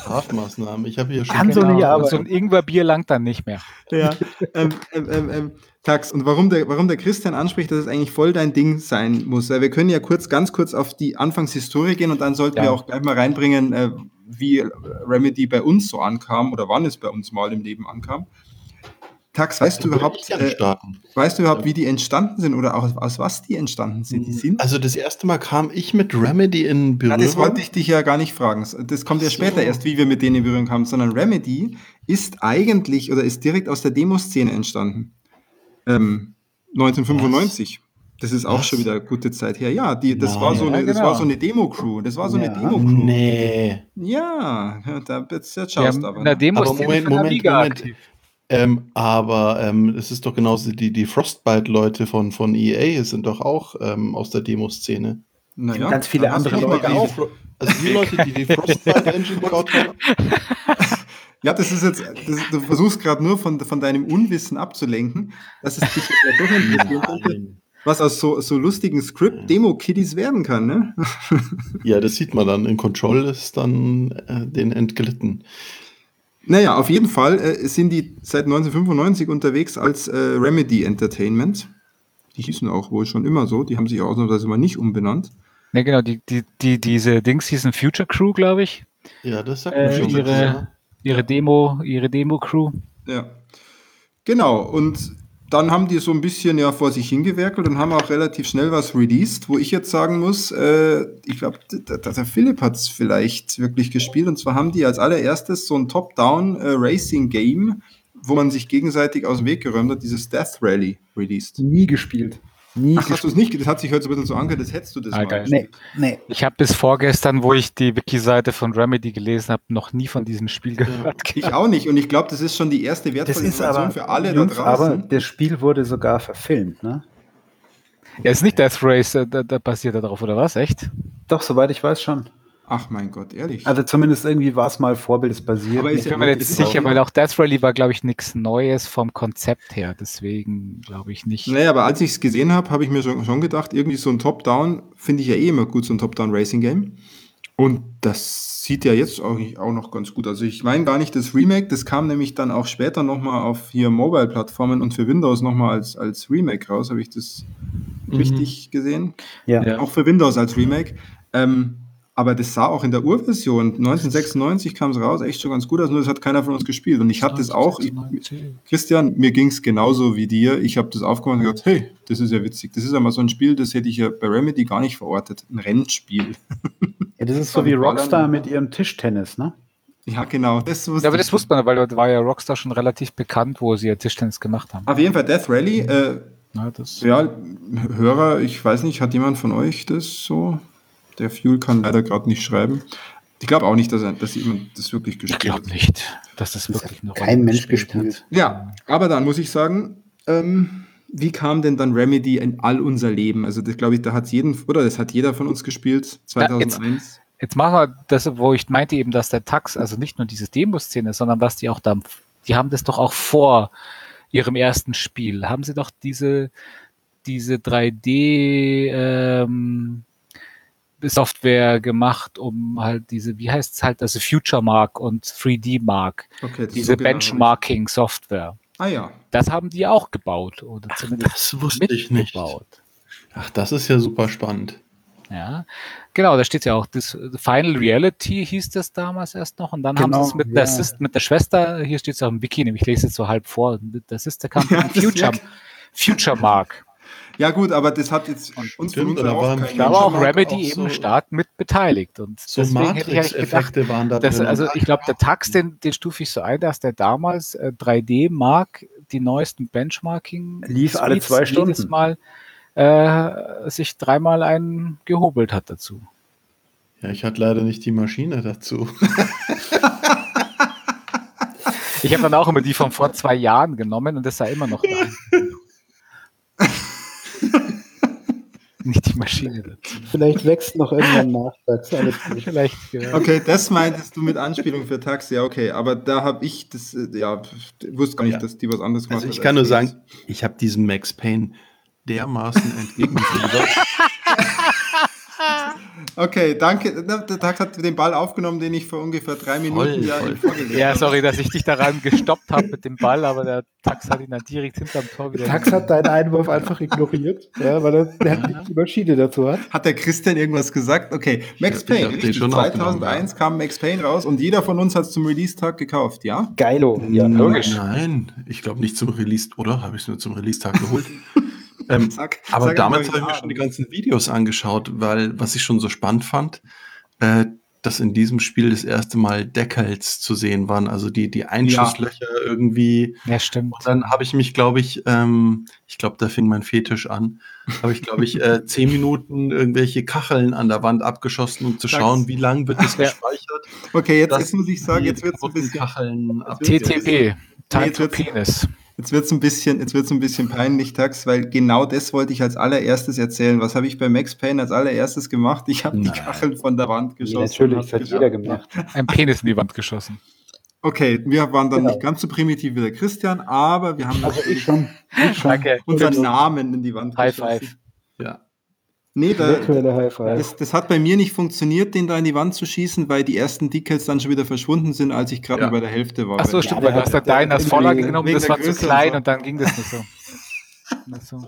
Strafmaßnahmen. Ich habe hier schon. Kann so nicht Und arbeiten. so ein Ingwerbier langt dann nicht mehr. ja, ähm, ähm, ähm, ähm, Tax, und warum der, warum der Christian anspricht, dass es eigentlich voll dein Ding sein muss. Wir können ja kurz, ganz kurz auf die Anfangshistorie gehen und dann sollten Ja. wir auch gleich mal reinbringen, äh, wie Remedy bei uns so ankam oder wann es bei uns mal im Leben ankam. Tax, weißt du Würde überhaupt, ich gerne äh, starten. weißt du überhaupt, wie die entstanden sind oder auch aus was die entstanden sind? Die sind Also das erste Mal kam ich mit Remedy in Na, Berührung. das wollte ich dich ja gar nicht fragen. Das kommt ja Ach so. später erst, wie wir mit denen in Berührung kamen, sondern Remedy ist eigentlich oder ist direkt aus der Demoszene entstanden. Ähm, neunzehnhundertfünfundneunzig. Das ist auch Was? schon wieder eine gute Zeit her. Ja, die, das, Nein. war so Ja, eine, das genau. war so eine Demo-Crew. Das war so eine Ja. Demo-Crew. Nee. Ja, ja, da jetzt, jetzt Wir schaust haben du aber. in der Ne? Demo Aber Moment, Moment, Moment. Ähm, aber ähm, es ist doch genauso, die, die Frostbite-Leute von, von E A sind doch auch ähm, aus der Demoszene. Naja, ganz viele dann hast du andere noch mal Leute recht. Die, die, also die Leute, die die Frostbite-Engine gebaut haben. Ja, das ist jetzt, das, du versuchst gerade nur von, von deinem Unwissen abzulenken, dass es dich ja doch interessieren könnte, Nein. was aus so, so lustigen Script-Demo-Kiddies werden kann, ne? Ja, das sieht man dann. In Control ist dann äh, den entglitten. Naja, auf jeden Fall äh, sind die seit neunzehnhundertfünfundneunzig unterwegs als äh, Remedy Entertainment. Die hießen auch wohl schon immer so, die haben sich ausnahmsweise mal nicht umbenannt. Ne, genau, die, die, die, diese Dings hießen Future Crew, glaube ich. Ja, das sagt Äh, mir schon. ihre- Ja. Ihre Demo, ihre Demo-Crew. Ja. Genau, und dann haben die so ein bisschen ja vor sich hingewerkelt und haben auch relativ schnell was released, wo ich jetzt sagen muss, äh, ich glaube, der, der Philipp hat es vielleicht wirklich gespielt, und zwar haben die als allererstes so ein Top-Down-Racing-Game, wo man sich gegenseitig aus dem Weg geräumt hat, dieses Death Rally released. Nie gespielt. Nie Ach, hast du es nicht? Das hat sich heute so ein bisschen so angehört, als hättest du das Ah, mal geil. Nee, gespielt. nee. Ich habe bis vorgestern, wo ich die Wiki-Seite von Remedy gelesen habe, noch nie von diesem Spiel gehört. Ich auch nicht, und ich glaube, das ist schon die erste Das wertvolle ist Information aber, für alle Jungs, da aber draußen. das Spiel wurde sogar verfilmt, ne? Ja, ist nicht Death Race, äh, da, da basiert er drauf, oder was? Echt? Doch, soweit ich weiß schon. Ach mein Gott, ehrlich. Also zumindest irgendwie war es mal vorbildesbasiert. Aber ist Ich ja- bin mir jetzt das ist sicher, auch- weil auch Death Rally war, glaube ich, nichts Neues vom Konzept her. Deswegen glaube ich nicht. Naja, aber als ich es gesehen habe, habe ich mir schon, schon gedacht, irgendwie so ein Top-Down finde ich ja eh immer gut, so ein Top-Down-Racing-Game. Und das sieht ja jetzt auch, auch noch ganz gut. Also ich meine gar nicht das Remake, das kam nämlich dann auch später nochmal auf hier Mobile-Plattformen und für Windows nochmal als, als Remake raus. Habe ich das Mhm. richtig gesehen? ja. Ja. Auch für Windows als Remake. Ähm, aber das sah auch in der Urversion, neunzehnhundertsechsundneunzig kam es raus, echt schon ganz gut aus, nur das hat keiner von uns gespielt. Und ich hatte es auch, ich, Christian, mir ging es genauso wie dir. Ich habe das aufgemacht und gedacht, hey, das ist ja witzig. Das ist ja mal so ein Spiel, das hätte ich ja bei Remedy gar nicht verortet. Ein Rennspiel. ja, das ist so wie Rockstar mit ihrem Tischtennis, ne? Ja, genau. Das wusste Ja, aber ich. das wusste man, weil dort war ja Rockstar schon relativ bekannt, wo sie ja Tischtennis gemacht haben. Auf jeden Fall Death Rally. Äh, Ja, das ja, Hörer, ich weiß nicht, hat jemand von euch das so? Der Fuel kann leider gerade nicht schreiben. Ich glaube auch nicht, dass, er, dass jemand das wirklich ich gespielt glaube hat. nicht, dass das wirklich eine Kein Mensch gespielt gespielt. Ja, aber dann muss ich sagen, ähm, wie kam denn dann Remedy in all unser Leben? Also das glaube ich, da hat jeden, oder das hat jeder von uns gespielt, zweitausendeins. Jetzt machen wir das, wo ich meinte eben, dass der Tax, also nicht nur diese Demo-Szene, sondern dass die auch da, die haben das doch auch vor ihrem ersten Spiel, haben sie doch diese, diese drei D ähm, Software gemacht, um halt diese, wie heißt es halt, also Future Mark und drei D Mark, Okay, das diese so genau habe Benchmarking-Software. ich- Ah ja. Das haben die auch gebaut oder zumindest Das wusste ich nicht. mitgebaut. Ach, das ist ja super spannend. Ja, genau, da steht ja auch, das Final Reality hieß das damals erst noch, und dann haben Genau, sie es mit, ja. der Sis- mit der Schwester, hier steht es auch im Wiki, nämlich ich lese jetzt so halb vor, der Sister Company Ja, das Future, merkt- Future Mark. Ja gut, aber das hat jetzt uns von Stimmt, uns da auch war im kein Da Future war auch Mark Remedy auch eben so- stark mit beteiligt, und So deswegen hätte ich eigentlich gedacht, Matrix-Effekte waren da dass, drin. also ich glaube, der Tax, den, den stufe ich so ein, dass der damals äh, drei D Mark, die neuesten Benchmarking Lief alle Suites zwei jedes Stunden. Mal äh, sich dreimal einen gehobelt hat dazu. Ja, ich hatte leider nicht die Maschine dazu. Ich habe dann auch immer die von vor zwei Jahren genommen und das sah immer noch da. Nicht die Maschine dazu. Vielleicht wächst noch irgendwann nach. Sag's alles gut. Vielleicht, ja. Okay, das meintest du mit Anspielung für Tax, ja okay, aber da habe ich das, äh, ja, wusste gar nicht, Ja. dass die was anderes gemacht Also ich hat kann nur als wir. sagen, ich habe diesem Max Payne dermaßen entgegengefiebert. Okay, danke. Der Tag hat den Ball aufgenommen, den ich vor ungefähr drei Minuten Voll, ja voll. ihm vorgelegt Ja, habe. sorry, dass ich dich daran gestoppt habe mit dem Ball, aber der Tax hat ihn dann direkt hinterm Tor wieder. Tax hat deinen Einwurf einfach ignoriert, ja, weil er der nicht die Maschine dazu hat. Hat der Christian irgendwas gesagt? Okay, Max Ich Payne, hab den richtig. schon aufgenommen, zweitausendeins kam Max Payne raus und jeder von uns hat es zum Release-Tag gekauft, ja? Geilo. Ja, logisch. Nein, ich glaube nicht zum Release, oder? Habe ich es nur zum Release-Tag geholt? ähm, Sag- aber sag damals einfach habe ich mir ja. schon die ganzen Videos angeschaut, weil was ich schon so spannend fand, äh, dass in diesem Spiel das erste Mal Decals zu sehen waren, also die, die Einschusslöcher irgendwie. Ja, stimmt. Und dann habe ich mich, glaube ich, ähm, ich glaube, da fing mein Fetisch an, habe ich, glaube ich, äh, zehn Minuten irgendwelche Kacheln an der Wand abgeschossen, um zu Sag's. schauen, wie lang wird das Ja. gespeichert. Okay, jetzt, dass jetzt muss ich sagen, die jetzt wird es ein kaputten bisschen... Kacheln ab- T T P, Time jetzt to wird's- Penis. Jetzt wird es ein bisschen, jetzt wird's ein bisschen peinlich, Tax, weil genau das wollte ich als allererstes erzählen. Was habe ich bei Max Payne als allererstes gemacht? Ich habe die Nein. Kacheln von der Wand Ja, geschossen. natürlich, und das hab hat jeder geschafft. gemacht. Ein Penis in die Wand geschossen. Okay, wir waren dann Genau. nicht ganz so primitiv wie der Christian, aber wir haben Also ich schon. Ich schon. Danke. unseren Namen in die Wand High geschossen. five. Ja. Nee, da, Virtuelle High Five. das, das hat bei mir nicht funktioniert, den da in die Wand zu schießen, weil die ersten Decals dann schon wieder verschwunden sind, als ich gerade Ja. mal bei der Hälfte war. Ach so, Weil- stimmt, der weil du hat- hast ja der deinen hat als Vorlage irgendwie- genommen, wegen das der war zu Größe und klein so. und dann ging das nicht so. Nicht so.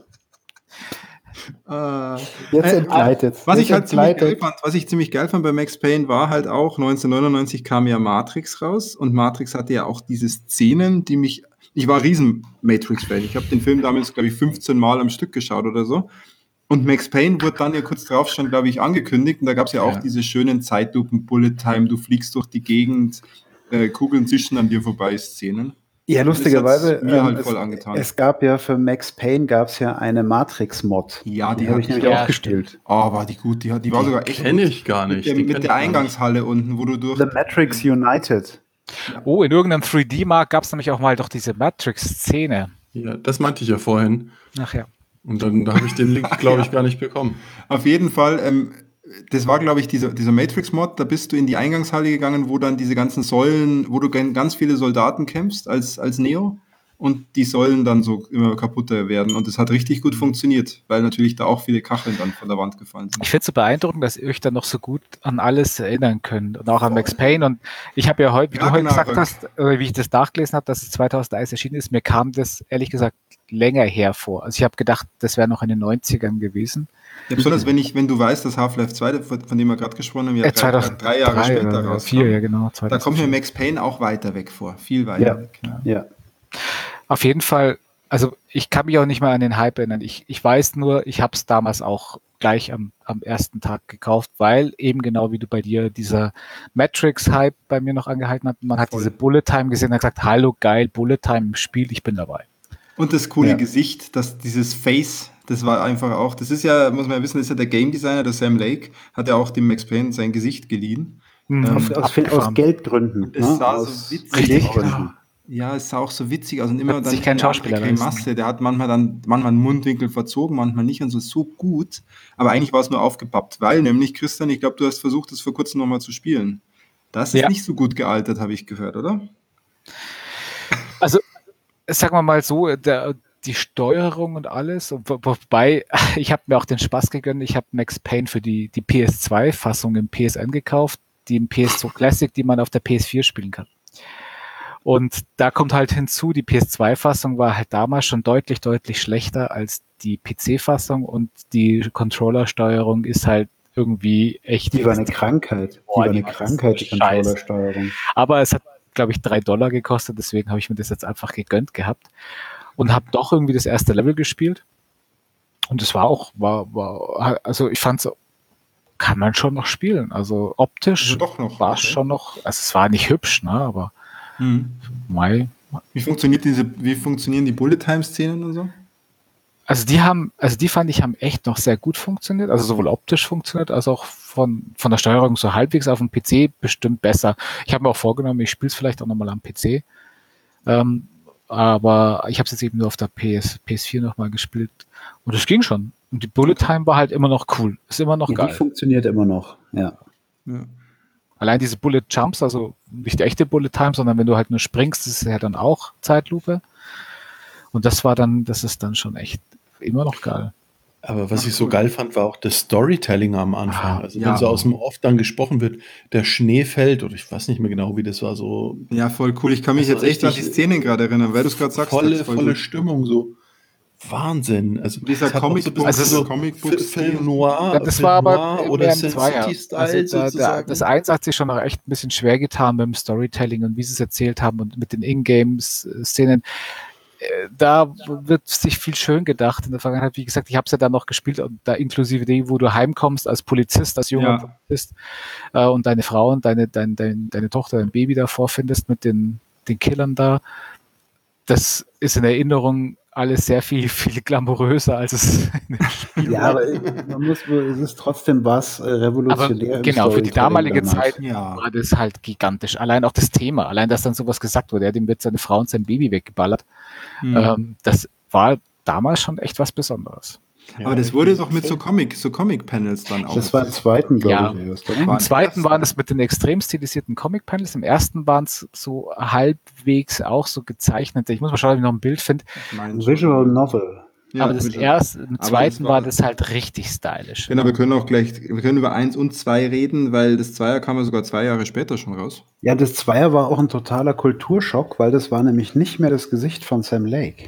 Äh, Jetzt äh, entgleitet. Was Jetzt ich halt ziemlich geil entgleitet. fand, was ich ziemlich geil fand bei Max Payne war halt auch, neunzehnhundertneunundneunzig kam ja Matrix raus und Matrix hatte ja auch diese Szenen, die mich, ich war riesen Matrix-Fan, ich habe den Film damals, glaube ich, fünfzehn Mal am Stück geschaut oder so und Max Payne wurde dann ja kurz drauf schon, glaube ich, angekündigt und da gab es ja auch Ja. diese schönen Zeitlupen, Bullet Time, du fliegst durch die Gegend, äh, Kugeln zischen an dir vorbei Szenen. Ja, lustigerweise, Das hat's mir ähm, halt es, voll angetan. es gab ja für Max Payne gab's ja eine Matrix-Mod. Ja, die die habe hat- ich nämlich ja, auch gespielt. Oh, war die gut, die, hat- die war sogar echt Kenne gut. ich gar nicht. Mit der, Die mit kenn ich der gar nicht. Eingangshalle unten, wo du durch... The Matrix United. Oh, in irgendeinem drei D-Markt gab es nämlich auch mal doch diese Matrix-Szene. Ja, das meinte ich ja vorhin. Ach ja. Und dann da habe ich den Link, glaube ich, gar nicht bekommen. Auf jeden Fall, ähm, das war, glaube ich, dieser, dieser Matrix-Mod, da bist du in die Eingangshalle gegangen, wo dann diese ganzen Säulen, wo du gegen ganz viele Soldaten kämpfst als, als Neo und die Säulen dann so immer kaputter werden. Und das hat richtig gut funktioniert, weil natürlich da auch viele Kacheln dann von der Wand gefallen sind. Ich finde es so beeindruckend, dass ihr euch dann noch so gut an alles erinnern könnt und auch an Max Payne. Und ich habe ja heute, wie Ja, du heute genau, gesagt Ralf. hast, oder wie ich das nachgelesen habe, dass es zweitausendeins erschienen ist, mir kam das ehrlich gesagt länger her vor. Also ich habe gedacht, das wäre noch in den neunzigern gewesen. Ja, besonders wenn, ich, wenn du weißt, dass Half-Life zwei, von von dem wir gerade gesprochen haben, ja Äh, drei, drei, drei Jahre zweitausenddrei später oder rauskam. vier, ja genau. Da kommt mir zweitausendvier. Max Payne auch weiter weg vor, viel weiter Ja. weg. Ja. Auf jeden Fall, also ich kann mich auch nicht mehr an den Hype erinnern. Ich, ich weiß nur, ich habe es damals auch gleich am, am ersten Tag gekauft, weil eben genau wie du bei dir dieser Matrix-Hype bei mir noch angehalten hat. Man hat Voll. diese Bullet Time gesehen und hat gesagt, hallo geil, Bullet Time im Spiel, ich bin dabei. Und das coole Ja. Gesicht, das, dieses Face, das war einfach auch, das ist ja, muss man ja wissen, das ist ja der Game Designer, der Sam Lake, hat ja auch dem Max Payne sein Gesicht geliehen. Mhm. Ähm, Aus, aus, aus abgefahren. Geldgründen. Es ne? sah aus so witzig Beleggründen. aus. Ja, es sah auch so witzig aus und immer Hat dann sich kein eine andere Schauspieler Grimasse. leisten. Der hat manchmal dann manchmal einen Mundwinkel verzogen, manchmal nicht und so so gut. Aber eigentlich war es nur aufgepappt, weil nämlich, Christian, ich glaube, du hast versucht, das vor kurzem nochmal zu spielen. Das ist Ja. nicht so gut gealtert, habe ich gehört, oder? Also, sagen wir mal so, der, die Steuerung und alles, und wo- wobei, ich habe mir auch den Spaß gegönnt, ich habe Max Payne für die, die P S zwei Fassung im P S N gekauft, die im P S zwei Classic, die man auf der P S vier spielen kann. Und da kommt halt hinzu, die P S zwei Fassung war halt damals schon deutlich, deutlich schlechter als die P C-Fassung und die Controller-Steuerung ist halt irgendwie echt. Die war eine Krankheit. Die Boah, war die eine war Krankheit, die scheiße. Controllersteuerung. Aber es hat, glaube ich, drei Dollar gekostet, deswegen habe ich mir das jetzt einfach gegönnt gehabt und habe doch irgendwie das erste Level gespielt. Und es war auch, war, war, also ich fand es, kann man schon noch spielen. Also optisch Also doch noch, war es okay. schon noch, also es war nicht hübsch, ne, aber mei, Wie funktioniert diese, wie funktionieren die Bullet-Time-Szenen und so? also die haben, also die fand ich haben echt noch sehr gut funktioniert, also sowohl optisch funktioniert, als auch von, von der Steuerung so halbwegs auf dem P C bestimmt besser. Ich habe mir auch vorgenommen, ich spiele es vielleicht auch nochmal am P C, ähm, aber ich habe es jetzt eben nur auf der P S, P S vier nochmal gespielt und es ging schon. Und die Bullet Time war halt immer noch cool, ist immer noch Ja, die geil. funktioniert immer noch. Ja. Ja. Allein diese Bullet Jumps, also nicht die echte Bullet Time, sondern wenn du halt nur springst, ist es ja dann auch Zeitlupe. Und das war dann, das ist dann schon echt immer noch geil. Aber was Ach, ich so cool. geil fand, war auch das Storytelling am Anfang. Ah, Also ja. wenn so aus dem Off dann gesprochen wird, der Schnee fällt, oder ich weiß nicht mehr genau, wie das war, so Ja, voll cool. Ich kann mich Also jetzt echt an die richtig, Szenen gerade erinnern, weil du es gerade sagst. volle, das ist voll volle gut. Stimmung, so Wahnsinn. Also Dieser es hat auch so ein bisschen Also so Comic-Book-Stil. Film Noir, Ja, das Film war aber Noir mehr oder ein Sin Zweier. City-Style Also der, der, sozusagen. das Eins hat sich schon noch echt ein bisschen schwer getan mit dem Storytelling und wie sie es erzählt haben und mit den Ingame-Szenen. Äh, Da wird sich viel schön gedacht in der Vergangenheit. Wie gesagt, ich habe es ja dann noch gespielt und da inklusive dem, wo du heimkommst als Polizist, als junger Ja. Polizist äh, und deine Frau und deine, dein, dein, deine Tochter, dein Baby da vorfindest mit den, den Killern da. Das ist in Erinnerung alles sehr viel, viel glamouröser, als es in dem Spiel Ja, war. aber man muss, es ist trotzdem was äh, Aber revolutionär im genau, für die Storytelling damalige damals. Zeit Ja. war das halt gigantisch. Allein auch das Thema, allein, dass dann sowas gesagt wurde, er hat ihm mit seine Frau und sein Baby weggeballert. Hm. Ähm, das war damals schon echt was Besonderes. Ja, Aber das ich wurde find- doch mit so Comic, so Comic-Panels dann auch. Das war im zweiten, Ja. glaube ich, erst, War oder? Im im zweiten ersten. waren es mit den extrem stilisierten Comic-Panels, im ersten waren es so halbwegs auch so gezeichnete. Ich muss mal schauen, ob ich noch ein Bild finde. Ich mein schon. Visual Novel. Ja, Aber das Visual. erste, im das zweiten war- war das halt richtig stylisch. Genau, wir können auch gleich, wir können über eins und zwei reden, weil das Zweier kam ja sogar zwei Jahre später schon raus. Ja, das Zweier war auch ein totaler Kulturschock, weil das war nämlich nicht mehr das Gesicht von Sam Lake.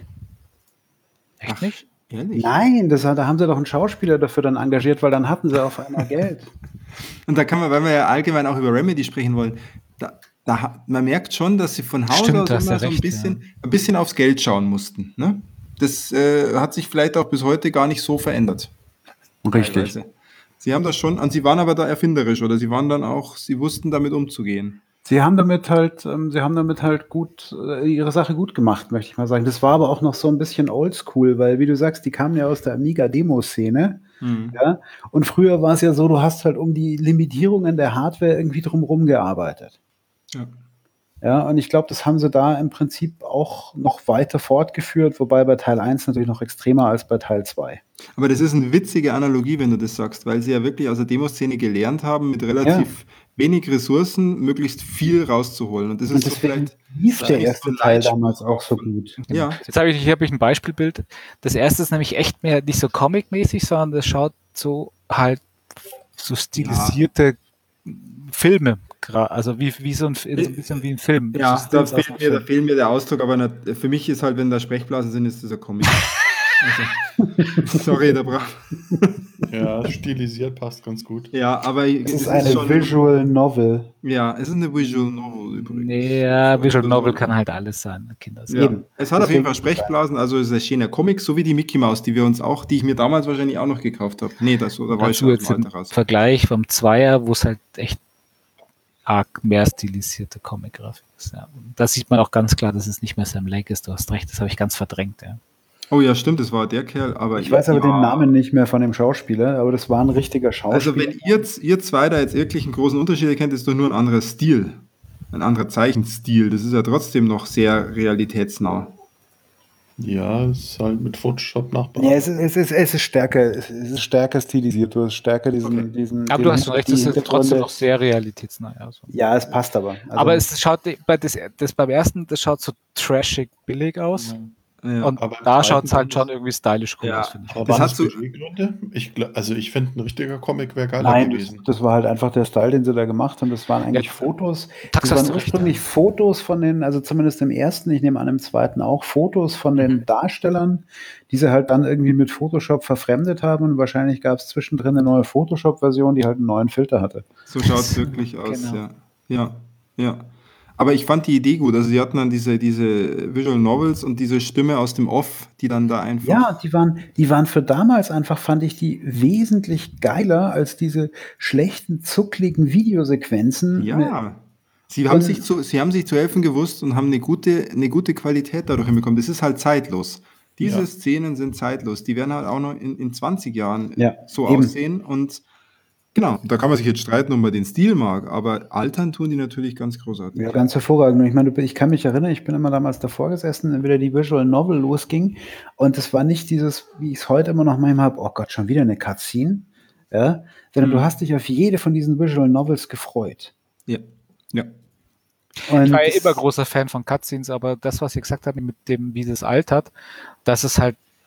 Echt nicht? Ehrlich? Nein, das hat, da haben sie doch einen Schauspieler dafür dann engagiert, weil dann hatten sie auf einmal Geld. Und da kann man, weil wir ja allgemein auch über Remedy sprechen wollen, da, da, ha- man merkt schon, dass sie von Haus Stimmt, aus da hast immer du so ein recht, bisschen, ein bisschen aufs Geld schauen mussten. Ne? Das äh, hat sich vielleicht auch bis heute gar nicht so verändert. teilweise. Sie haben das schon, und sie waren aber da erfinderisch, oder sie waren dann auch, sie wussten damit umzugehen. Sie haben damit halt, ähm, sie haben damit halt gut äh, ihre Sache gut gemacht, möchte ich mal sagen. Das war aber auch noch so ein bisschen oldschool, weil wie du sagst, die kamen ja aus der Amiga-Demo-Szene. Hm. Ja? Und früher war es ja so, du hast halt um die Limitierungen der Hardware irgendwie drumherum gearbeitet. Ja. Ja, und ich glaube, das haben sie da im Prinzip auch noch weiter fortgeführt, wobei bei Teil eins natürlich noch extremer als bei Teil zwei. Aber das ist eine witzige Analogie, wenn du das sagst, weil sie ja wirklich aus der Demoszene gelernt haben, mit relativ wenig Ressourcen möglichst viel rauszuholen. Und das Und ist so deswegen vielleicht. lief der vielleicht erste so ein Teil Leitspruch damals auch so von- gut. Ja, Jetzt habe ich, hier habe ich ein Beispielbild. Das erste ist nämlich echt mehr nicht so comic-mäßig, sondern das schaut so halt so stilisierte Filme, gra- also wie, wie so ein, so ein bisschen wie ein Film. ja So da, Stills aus fehlt dem mir, da Film. fehlt mir der Ausdruck, aber nicht, für mich ist halt, wenn da Sprechblasen sind, ist das ein Comic. Also, sorry, da braucht. Ja, stilisiert passt ganz gut. Ja, aber Es ist eine Visual Novel. Ja, es ist eine Visual Novel übrigens. Nee, ja, Visual Das- Novel kann halt alles sein, Kinder. Ja. Eben. Es hat auf jeden Fall Deswegen- Sprechblasen, also es ist ein schöner Comic, so wie die Mickey Mouse, die wir uns auch, die ich mir damals wahrscheinlich auch noch gekauft habe. Nee, das da war ich Dazu schon aus jetzt dem im Alter raus. Vergleich vom Zweier, wo es halt echt arg mehr stilisierte Comic-Grafik ist. Ja. Und da sieht man auch ganz klar, dass es nicht mehr Sam Lake ist. Du hast recht, das habe ich ganz verdrängt. Ja. Oh ja, stimmt, das war der Kerl, aber Ich weiß aber ja. den Namen nicht mehr von dem Schauspieler, aber das war ein richtiger Schauspieler. Also wenn ihr, ihr zwei da jetzt wirklich einen großen Unterschied erkennt, ist doch nur ein anderer Stil. Ein anderer Zeichenstil. Das ist ja trotzdem noch sehr realitätsnah. Ja, es ist halt mit Photoshop nachbauen. Ja, es ist, es ist, es ist stärker, es ist stärker stilisiert, du hast stärker diesen, Okay. diesen Aber den du hast schon recht, das die ist trotzdem Hintergründe. noch sehr realitätsnah. Ja, so. Ja, es passt aber. Also, Aber es schaut, bei das, das beim ersten, das schaut so trashig billig aus. Ja. Und aber im da zweiten schaut es halt dann schon irgendwie stylisch cool Ja. aus, finde ich. Aber Das waren hat das so- Budgetgründe? Ich, gl- also ich finde, ein richtiger Comic wäre geiler nein, das, gewesen. das war halt einfach der Style, den sie da gemacht haben. Das waren eigentlich Ja. Fotos. Tax Das hast waren du recht, ursprünglich ja. Fotos von den, also zumindest im ersten, ich nehme an im zweiten auch, Fotos von den Mhm. Darstellern, die sie halt dann irgendwie mit Photoshop verfremdet haben. Und wahrscheinlich gab es zwischendrin eine neue Photoshop-Version, die halt einen neuen Filter hatte. So schaut es wirklich aus, Genau. ja. Ja, ja. Aber ich fand die Idee gut. Also sie hatten dann diese, diese Visual Novels und diese Stimme aus dem Off, die dann da einfach. Ja, die waren, die waren für damals einfach, fand ich die wesentlich geiler als diese schlechten, zuckligen Videosequenzen. Ja. Sie haben, Und- sich zu, sie haben sich zu helfen gewusst und haben eine gute, eine gute Qualität dadurch hinbekommen. Das ist halt zeitlos. Diese Ja. Szenen sind zeitlos. Die werden halt auch noch in, in zwanzig Jahren Ja, so eben. aussehen. Und genau, da kann man sich jetzt streiten, ob man den Stil mag, aber altern tun die natürlich ganz großartig. Ja, ganz hervorragend. Und ich meine, du- ich kann mich erinnern, ich bin immer damals davor gesessen, wenn wieder die Visual Novel losging. Und es war nicht dieses, wie ich es heute immer noch manchmal habe, oh Gott, schon wieder eine Cutscene. Ja, sondern Mhm. du hast dich auf jede von diesen Visual Novels gefreut. Ja. Ja. Und Ich war ja das- immer großer Fan von Cutscenes, aber das, was ihr gesagt habt, mit dem, wie das altert, dass es halt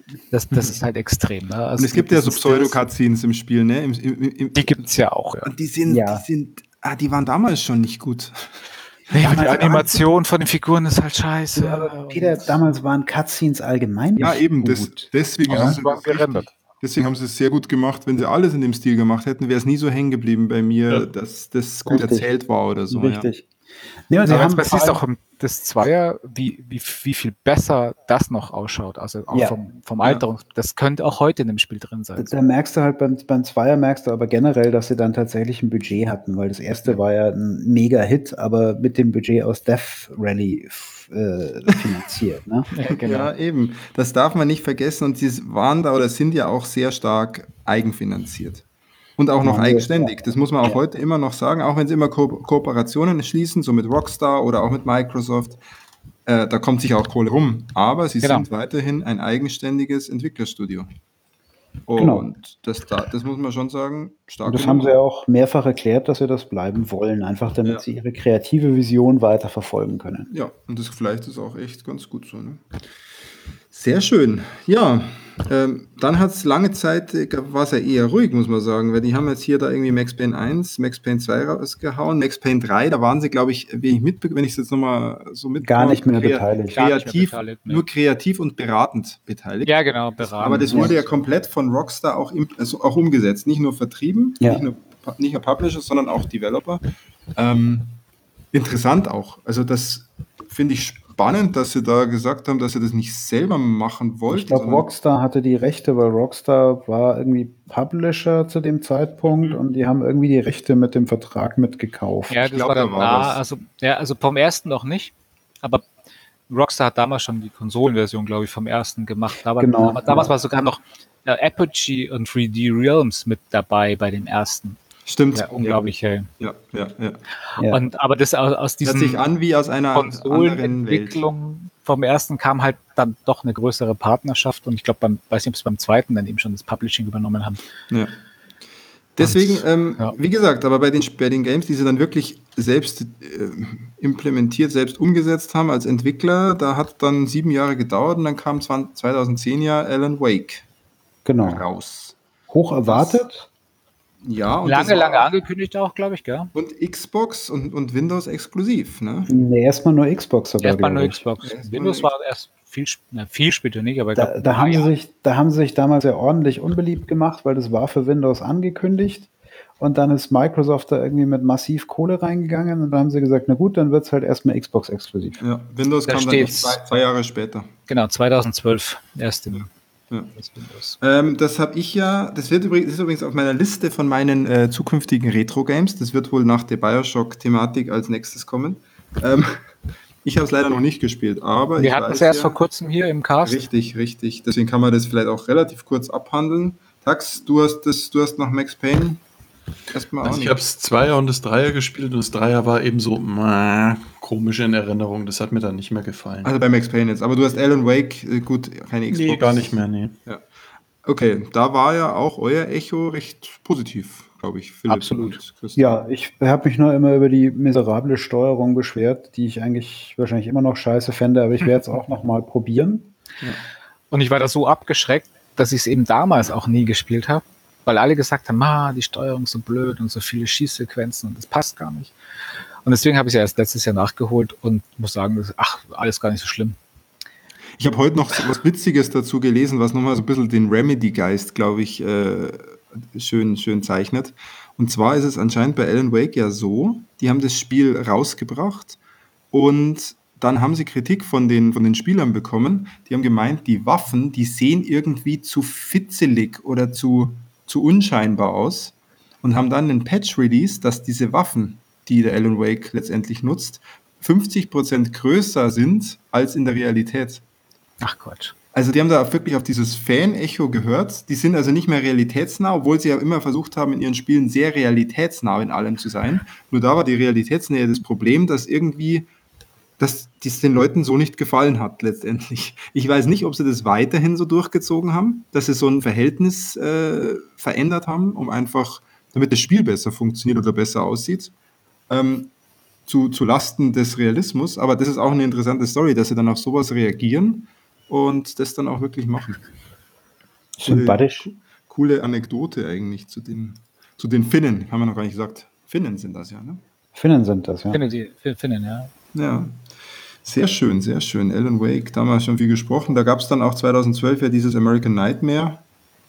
Das, das ist halt extrem. Ne? Also Und es gibt ja so dieses Stills, Pseudo-Cutscenes im Spiel, ne? Im, im, im, die gibt es ja auch. Ja. und die sind, Ja. die sind, ah, die waren damals schon nicht gut. Ja, die Damals Animation von den Figuren ist halt scheiße. Ja, aber Peter, damals waren Cutscenes allgemein Ja, nicht eben, das, gut. deswegen, Ja, haben sie sie waren das richtig, gerendert. deswegen haben sie es sehr gut gemacht. Wenn sie alles in dem Stil gemacht hätten, wäre es nie so hängen geblieben bei mir, Ja. dass das gut Richtig. erzählt war oder so. Richtig. Nee, und sie Aber haben jetzt man vor siehst allem- auch im das Zweier, wie, wie, wie viel besser das noch ausschaut. Also auch Ja. vom, vom Alterungs. Das könnte auch heute in dem Spiel drin sein. Da merkst du halt beim, beim Zweier merkst du aber generell, dass sie dann tatsächlich ein Budget hatten, weil das erste war ja ein Mega-Hit, aber mit dem Budget aus Death Rally f- äh, finanziert. Ne? Ja, genau. Ja, eben. Das darf man nicht vergessen. Und sie waren da oder sind ja auch sehr stark eigenfinanziert. Und auch noch Ja, eigenständig. Das muss man auch ja. heute immer noch sagen. Auch wenn sie immer Ko Kooperationen schließen, so mit Rockstar oder auch mit Microsoft, äh, da kommt sich auch Kohle rum. Aber sie Genau. sind weiterhin ein eigenständiges Entwicklerstudio. Und Genau. das, da, das muss man schon sagen, stark. Und das haben sie ja auch mehrfach erklärt, dass sie das bleiben wollen, einfach damit Ja. sie ihre kreative Vision weiter verfolgen können. Ja, und das vielleicht ist auch echt ganz gut so. Ne? Sehr schön. Ja, ähm, dann hat es lange Zeit, äh, war es ja eher ruhig, muss man sagen, weil die haben jetzt hier da irgendwie Max Payne eins, Max Payne zwei rausgehauen, Max Payne drei, da waren sie, glaube ich, wenn ich mitbe wenn ich es jetzt nochmal so mit Gar nicht mehr beteiligt. Gar nicht mehr kreativ, beteiligt, ne. nur kreativ und beratend beteiligt. Ja, genau. Beraten. Aber das wurde ja komplett von Rockstar auch, im, also auch umgesetzt, nicht nur vertrieben, Ja. nicht, nur, nicht nur Publisher, sondern auch Developer. Ähm, interessant auch. Also das finde ich spannend, dass sie da gesagt haben, dass sie das nicht selber machen wollten. Ich glaube, sondern- Rockstar hatte die Rechte, weil Rockstar war irgendwie Publisher zu dem Zeitpunkt und die haben irgendwie die Rechte mit dem Vertrag mitgekauft. Ja, Ich das glaub, war dann da war nah, was. also, ja, also vom ersten noch nicht, aber Rockstar hat damals schon die Konsolenversion, glaube ich, vom ersten gemacht. Da war, Genau, aber damals ja. war sogar noch äh, Apogee und drei D Realms mit dabei bei dem ersten. Stimmt. Ja, unglaublich hell. Ja, ja, ja. Ja. Und, aber das aus, aus Hört diesem sich an wie aus einer anderen Welt. Konsolenentwicklung vom ersten kam halt dann doch eine größere Partnerschaft und ich glaube, beim, weiß nicht, ob es beim zweiten dann eben schon das Publishing übernommen haben. Ja. Deswegen, Und, ähm, ja. wie gesagt, aber bei den, bei den Games, die sie dann wirklich selbst äh, implementiert, selbst umgesetzt haben als Entwickler, da hat dann sieben Jahre gedauert und dann kam zweitausendzehn ja Alan Wake Genau. raus. Hoch erwartet. Ja, und Lange, das war- lange angekündigt auch, glaube ich, gell? Und Xbox und, und Windows exklusiv, ne? Nee, erstmal nur Xbox sogar. Erstmal nur glaub ich. Xbox. Erstmal Windows nur war erst viel, sp- na, viel später nicht, aber ich Da, glaub, da, haben ah, sie ja. sich, da haben sie sich damals ja ordentlich unbeliebt gemacht, weil das war für Windows angekündigt. Und dann ist Microsoft da irgendwie mit massiv Kohle reingegangen und dann haben sie gesagt, na gut, dann wird es halt erstmal Xbox exklusiv. Ja, Windows Da kam dann echt steht's. zwei, zwei Jahre später. Genau, zweitausendzwölf erst in Ja. das Windows. Ähm, das habe ich ja, das wird übrigens, ist übrigens auf meiner Liste von meinen äh, zukünftigen Retro-Games. Das wird wohl nach der Bioshock-Thematik als nächstes kommen. Ähm, ich habe es leider noch nicht gespielt, aber Wir ich hatten weiß es erst ja, vor kurzem hier im Cast. Richtig, richtig. Deswegen kann man das vielleicht auch relativ kurz abhandeln. Tax, du hast das, du hast nach Max Payne erstmal auch Also ich nicht. habe das Zweier und das Dreier gespielt und das Dreier war eben so mäh, komisch in Erinnerung. Das hat mir dann nicht mehr gefallen. Also bei Max Payne jetzt. Aber du hast Alan Wake, äh, gut, keine Xbox. nee, gar nicht mehr, nee. Ja. Okay, da war ja auch euer Echo recht positiv, glaube ich. Philipp Absolut. und Christian. Ja, ich habe mich nur immer über die miserable Steuerung beschwert, die ich eigentlich wahrscheinlich immer noch scheiße fände, aber ich werde es auch noch mal probieren. Und ich war da so abgeschreckt, dass ich es eben damals auch nie gespielt habe, weil alle gesagt haben, ah, die Steuerung ist so blöd und so viele Schießsequenzen und das passt gar nicht. Und deswegen habe ich es ja erst letztes Jahr nachgeholt und muss sagen, das ist, ach, alles gar nicht so schlimm. Ich habe heute noch was Witziges dazu gelesen, was nochmal so ein bisschen den Remedy-Geist, glaube ich, äh, schön, schön zeichnet. Und zwar ist es anscheinend bei Alan Wake ja so, die haben das Spiel rausgebracht und dann haben sie Kritik von den, von den Spielern bekommen. Die haben gemeint, die Waffen, die sehen irgendwie zu fitzelig oder zu, zu unscheinbar aus und haben dann einen Patch released, dass diese Waffen, die der Alan Wake letztendlich nutzt, fünfzig Prozent größer sind als in der Realität. Ach Quatsch. Also die haben da wirklich auf dieses Fan-Echo gehört. Die sind also nicht mehr realitätsnah, obwohl sie ja immer versucht haben, in ihren Spielen sehr realitätsnah in allem zu sein. Nur da war die Realitätsnähe das Problem, dass irgendwie dass dies den Leuten so nicht gefallen hat letztendlich. Ich weiß nicht, ob sie das weiterhin so durchgezogen haben, dass sie so ein Verhältnis äh, verändert haben, um einfach, damit das Spiel besser funktioniert oder besser aussieht, ähm, zu, zu Lasten des Realismus. Aber das ist auch eine interessante Story, dass sie dann auf sowas reagieren und das dann auch wirklich machen. Sympathisch. Coole Anekdote eigentlich zu den, zu den Finnen, haben wir noch gar nicht gesagt. Finnen sind das ja, ne? Finnen sind das, ja. Finnen, die, Finnen, ja. Ja, sehr schön, sehr schön. Alan Wake, da haben wir schon viel gesprochen. Da gab es dann auch zweitausendzwölf ja dieses American Nightmare,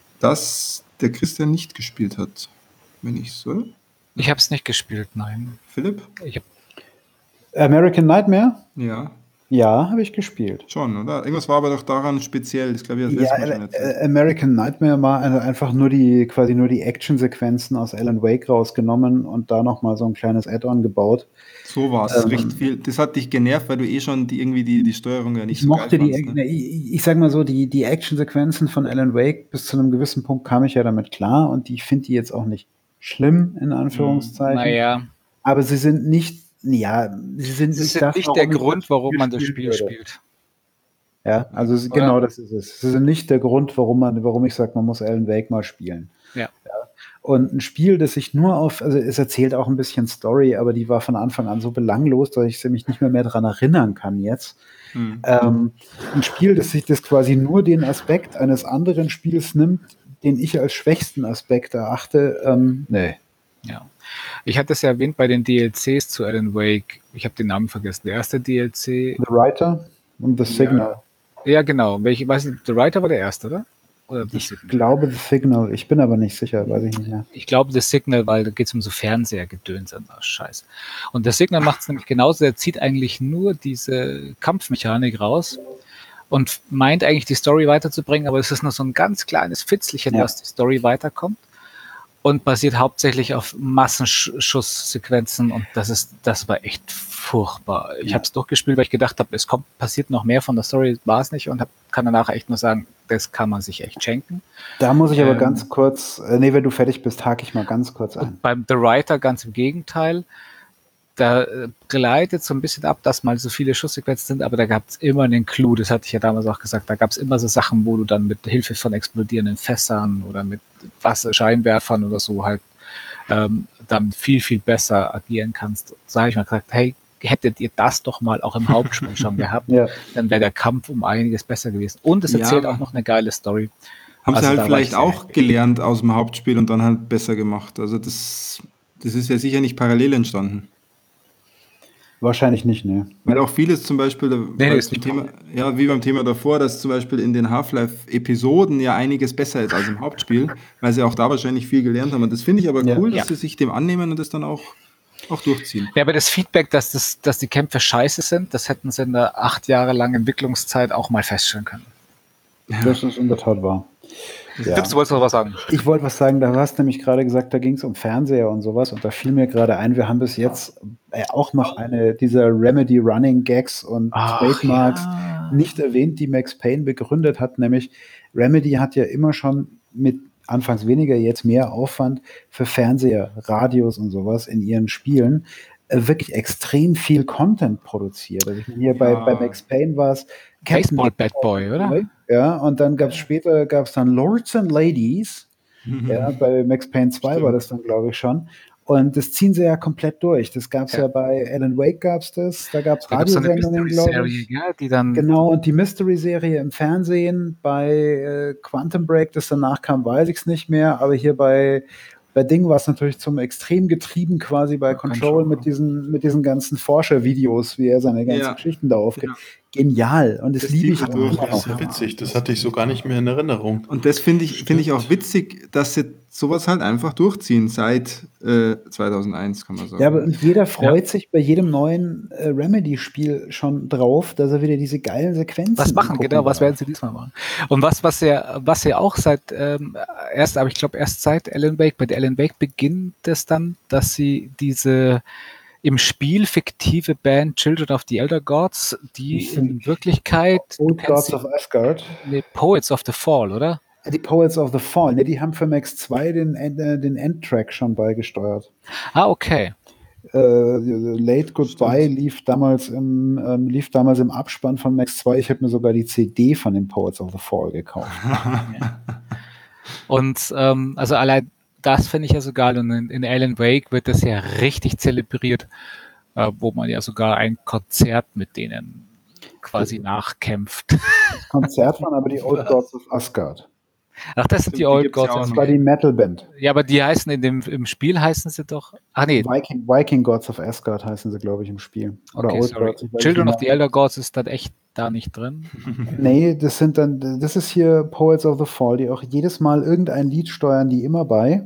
das der Christian nicht gespielt hat, wenn ich so. Ich habe es nicht gespielt, nein. Philipp? Ich hab, American Nightmare? Ja, Ja, habe ich gespielt. schon, oder? Irgendwas war aber doch daran speziell. Das glaube ich, das Ja, letzte Mal schon äh, erzählt. äh, American Nightmare war also einfach nur die quasi nur die Actionsequenzen aus Alan Wake rausgenommen und da nochmal so ein kleines Add-on gebaut. So war es. ähm, Recht viel. Das hat dich genervt, weil du eh schon die, irgendwie die, die Steuerung ja nicht Ich so mochte geil die, fandst, ne? ich, ich sag mal so, die, die Actionsequenzen von Alan Wake bis zu einem gewissen Punkt kam ich ja damit klar und ich finde die jetzt auch nicht schlimm, in Anführungszeichen. naja, Aber sie sind nicht, ja, sie sind das ist nicht das, nicht warum der ich Grund, warum man das spielen Spiel würde. spielt. Ja, also sie- Oder? genau das ist es. Sie sind nicht der Grund, warum man, warum ich sage, man muss Alan Wake mal spielen. Ja. Und ein Spiel, das sich nur auf, also es erzählt auch ein bisschen Story, aber die war von Anfang an so belanglos, dass ich mich nicht mehr, mehr daran erinnern kann jetzt. Hm. Ähm, ein Spiel, das sich das quasi nur den Aspekt eines anderen Spiels nimmt, den ich als schwächsten Aspekt erachte, ähm, nee. Ja. Ich hatte es ja erwähnt bei den D L Cs zu Alan Wake. Ich habe den Namen vergessen. Der erste D L C. The Writer und The Signal. Ja, genau. Welche, weiß nicht, The Writer war der erste, oder? Oder The Ich Signal? glaube The Signal, ich bin aber nicht sicher, weiß ich nicht mehr. Ich glaube, The Signal, weil da geht es um so Fernsehergedöns an das Scheiß. Und der Signal macht es nämlich genauso. Der zieht eigentlich nur diese Kampfmechanik raus und meint eigentlich die Story weiterzubringen, aber es ist nur so ein ganz kleines Fitzelchen, Ja. was die Story weiterkommt. Und basiert hauptsächlich auf Massenschusssequenzen und das ist, das war echt furchtbar. Ich Ja. habe es durchgespielt, weil ich gedacht habe, es kommt, passiert noch mehr von der Story, war es nicht und hab, kann danach echt nur sagen, das kann man sich echt schenken. Da muss ich aber Ähm, ganz kurz, äh, nee, wenn du fertig bist, hake ich mal ganz kurz ein. Und beim The Writer ganz im Gegenteil. Da äh, gleitet so ein bisschen ab, dass mal so viele Schusssequenzen sind, aber da gab es immer einen Clou, das hatte ich ja damals auch gesagt, da gab es immer so Sachen, wo du dann mit Hilfe von explodierenden Fässern oder mit Wasser, Scheinwerfern oder so halt ähm, dann viel, viel besser agieren kannst. So habe ich mal gesagt, hey, hättet ihr das doch mal auch im Hauptspiel schon gehabt, Ja. dann wäre der Kampf um einiges besser gewesen. Und es Ja, erzählt aber- auch noch eine geile Story. Haben Also sie da halt war ich vielleicht sehr auch gelernt aus dem Hauptspiel und dann halt besser gemacht. Also das, das ist ja sicher nicht parallel entstanden. Wahrscheinlich nicht, ne. Weil auch vieles zum Beispiel, nee, weil ist zum nicht Thema, ja, wie beim Thema davor, dass zum Beispiel in den Half-Life-Episoden ja einiges besser ist als im Hauptspiel, weil sie auch da wahrscheinlich viel gelernt haben. Und das finde ich aber Ja. cool, dass Ja. sie sich dem annehmen und das dann auch, auch durchziehen. Ja, aber das Feedback, dass, das, dass die Kämpfe scheiße sind, das hätten sie in der acht Jahre langen Entwicklungszeit auch mal feststellen können. Das ist in der Tat wahr. Ja. Tipps, du wolltest noch was sagen? Ich wollte was sagen, da hast du nämlich gerade gesagt, da ging es um Fernseher und sowas und da fiel mir gerade ein, wir haben bis jetzt äh, auch noch eine dieser Remedy Running Gags und Ach, Trademarks ja. nicht erwähnt, die Max Payne begründet hat, nämlich Remedy hat ja immer schon mit anfangs weniger, jetzt mehr Aufwand für Fernseher, Radios und sowas in ihren Spielen äh, wirklich extrem viel Content produziert. Also ich meine, hier bei, Ja. bei Max Payne war es Baseball Bad Boy, oder? Ja, und dann gab es später gab's dann Lords and Ladies. Ja, bei Max Payne zwei Stimmt. war das dann, glaube ich, schon. Und das ziehen sie ja komplett durch. Das gab es ja. Ja. ja bei Alan Wake gab es das, da gab es Da gab's so eine Radiosendungen, glaube Mystery-Serie, ich. ja, die dann Genau, und die Mystery-Serie im Fernsehen bei äh, Quantum Break, das danach kam, weiß ich es nicht mehr, aber hier bei, bei Ding war es natürlich zum Extrem getrieben, quasi bei Control Control. mit diesen, mit diesen ganzen Forschervideos, wie er seine ganzen Ja. Geschichten da aufgibt. Ja. Genial. Und das, Das liebe ich zieht auch man durch, immer Das ist noch. ja witzig, das hatte ich so gar nicht mehr in Erinnerung. Und das finde ich, finde ich auch witzig, dass sie sowas halt einfach durchziehen seit äh, zweitausendeins, kann man sagen. Ja, aber und jeder freut sich bei jedem neuen äh, Remedy-Spiel schon drauf, dass er wieder diese geilen Sequenzen was machen, angucken genau, was darf. werden sie diesmal machen? Und was, was ja, was ja auch seit ähm, erst, aber ich glaube erst seit Alan Wake, bei der Alan Wake beginnt es dann, dass sie diese im Spiel fiktive Band Children of the Elder Gods, die Das sind in Wirklichkeit du Old kennst Gods sie- of Asgard. nee, Poets of the Fall, oder? Die Poets of the Fall, ne, die haben für Max zwei den, End- äh, den Endtrack schon beigesteuert. Ah, okay. Äh, Late Goodbye Stimmt. lief damals, im, ähm, lief damals im Abspann von Max zwei. Ich habe mir sogar die C D von den Poets of the Fall gekauft. Und ähm, also allein das finde ich ja so geil. Und in, in Alan Wake wird das ja richtig zelebriert, äh, wo man ja sogar ein Konzert mit denen quasi nachkämpft. Das Konzert waren aber die Old Gods of Asgard. Ach, das sind die Die Old gibt's ja Gods. auch Das noch. war die Metal-Band. Ja, aber die heißen in dem im Spiel heißen sie doch. Ach nee, Viking, Viking Gods of Asgard heißen sie, glaube ich, im Spiel. Oder okay, Old sorry. Gods. ich weiß Children nicht of the mehr. Elder Gods ist dann echt da nicht drin. Nee, das sind dann, das ist hier Poets of the Fall, die auch jedes Mal irgendein Lied steuern, die immer bei.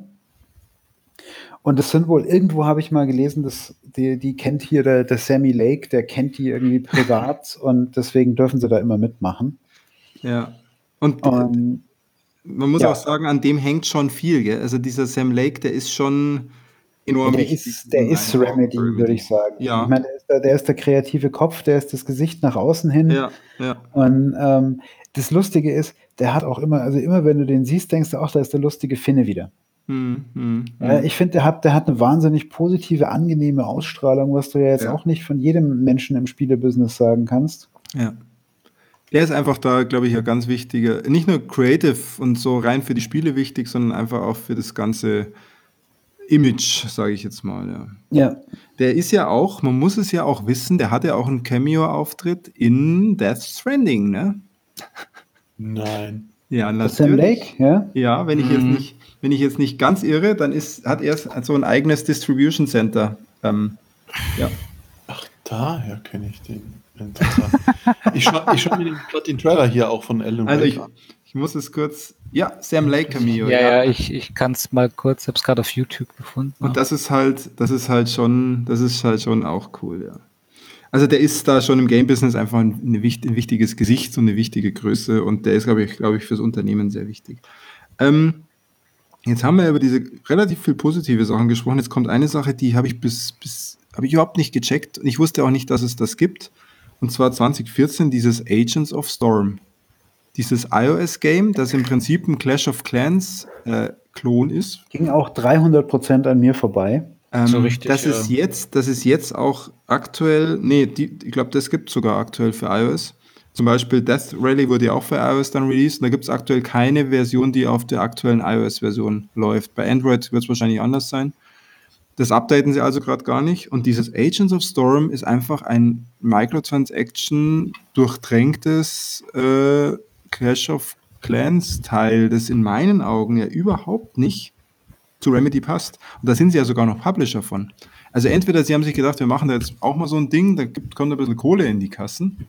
Und das sind wohl, irgendwo habe ich mal gelesen, dass die, die kennt hier der, der Sammy Lake, der kennt die irgendwie privat und deswegen dürfen sie da immer mitmachen. Ja. Und äh, Und man muss ja. auch sagen, an dem hängt schon viel. Gell? Also dieser Sam Lake, der ist schon enorm der wichtig. ist, der in ist meinen Augen Remedy, für würde ich sagen. Ja. Ich meine, der ist, der, der ist der kreative Kopf, der ist das Gesicht nach außen hin. Ja, ja. Und ähm, das Lustige ist, der hat auch immer, also immer wenn du den siehst, denkst du auch, da ist der lustige Finne wieder. Hm, hm, Ja, hm. ich finde, der hat, der hat eine wahnsinnig positive, angenehme Ausstrahlung, was du ja jetzt Ja. auch nicht von jedem Menschen im Spielebusiness sagen kannst. Ja. Der ist einfach da, glaube ich, ein ganz wichtiger, nicht nur creative und so rein für die Spiele wichtig, sondern einfach auch für das ganze Image, sage ich jetzt mal. Ja. Ja. Der ist ja auch, man muss es ja auch wissen, der hatte auch einen Cameo-Auftritt in Death Stranding, ne? Nein. Ja, Sam Lake, ja? Ja, wenn ich jetzt Mhm. nicht, wenn ich jetzt nicht ganz irre, dann ist, hat er so ein eigenes Distribution Center. Ähm, ja. Ach, daher kenne ich den. Interessant. ich schaue ich schau mir den- grad den Trailer hier auch von Alan Also Wake ich, an. ich muss es kurz. Ja, Sam Lake Cameo. Ja, ja, ich, ich kann es mal kurz, habe es gerade auf YouTube gefunden. Und das ist halt, das ist halt schon, das ist halt schon auch cool, ja. Also der ist da schon im Game-Business einfach ein, eine, wicht- ein wichtiges Gesicht und eine wichtige Größe und der ist, glaube ich, glaube ich, fürs Unternehmen sehr wichtig. Ähm, jetzt haben wir über diese relativ viel positive Sachen gesprochen. Jetzt kommt eine Sache, die habe ich bis, bis habe ich überhaupt nicht gecheckt und ich wusste auch nicht, dass es das gibt. Und zwar zwanzig vierzehn dieses Agents of Storm. Dieses iOS-Game, das im Prinzip ein Clash of Clans äh, Klon ist. Ging auch dreihundert Prozent an mir vorbei. Ähm, So richtig, das ist ähm, jetzt, das ist jetzt auch aktuell, nee, die, ich glaube, das gibt es sogar aktuell für iOS. Zum Beispiel Death Rally wurde ja auch für iOS dann released und da gibt es aktuell keine Version, die auf der aktuellen iOS-Version läuft. Bei Android wird es wahrscheinlich anders sein. Das updaten sie also gerade gar nicht. Und dieses Agents of Storm ist einfach ein Microtransaction durchtränktes äh, Clash of Clans-Teil, das in meinen Augen ja überhaupt nicht zu Remedy passt. Und da sind sie ja sogar noch Publisher von. Also entweder sie haben sich gedacht, wir machen da jetzt auch mal so ein Ding, da gibt, kommt ein bisschen Kohle in die Kassen.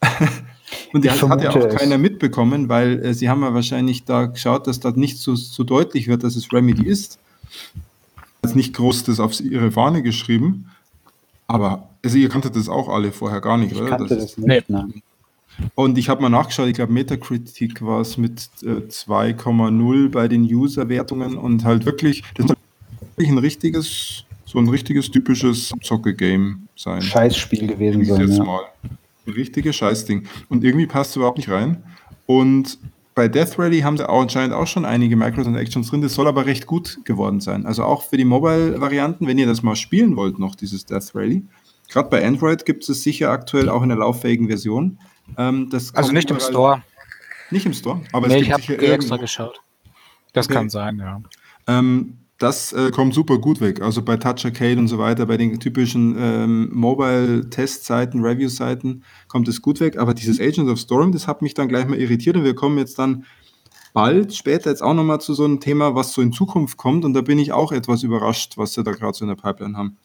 Und die Ich hat, hat ja auch vermute es. keiner mitbekommen, weil äh, sie haben ja wahrscheinlich da geschaut, dass das nicht so, so deutlich wird, dass es Remedy ist. Jetzt nicht groß das auf ihre Fahne geschrieben. Aber also ihr kanntet das auch alle vorher gar nicht, Ich oder? kannte Das das ist, nicht. Nein. und ich habe mal nachgeschaut, ich glaube Metacritic war es mit äh, zwei Komma null bei den User-Wertungen und halt wirklich, das soll wirklich ein richtiges, so ein richtiges typisches Zocke-Game sein. Scheißspiel gewesen Ist sein. jetzt Ja. mal. Ein richtiges Scheißding. Und irgendwie passt es überhaupt nicht rein. Und bei Death Rally haben sie auch anscheinend auch schon einige Microtransactions drin. Das soll aber recht gut geworden sein. Also auch für die Mobile-Varianten, wenn ihr das mal spielen wollt, noch dieses Death Rally. Gerade bei Android gibt es sicher aktuell auch in der lauffähigen Version. Ähm, das Also kommt nicht im überall- Store. Nicht im Store, aber Nee, es ich gibt habe sicher extra irgendwo. geschaut. Das Okay. kann sein, ja. Ähm, das äh, kommt super gut weg. Also bei Touch Arcade und so weiter, bei den typischen ähm, Mobile-Testseiten, Review-Seiten kommt es gut weg. Aber dieses Agents of Storm, das hat mich dann gleich mal irritiert und wir kommen jetzt dann bald, später jetzt auch nochmal zu so einem Thema, was so in Zukunft kommt und da bin ich auch etwas überrascht, was sie da gerade so in der Pipeline haben.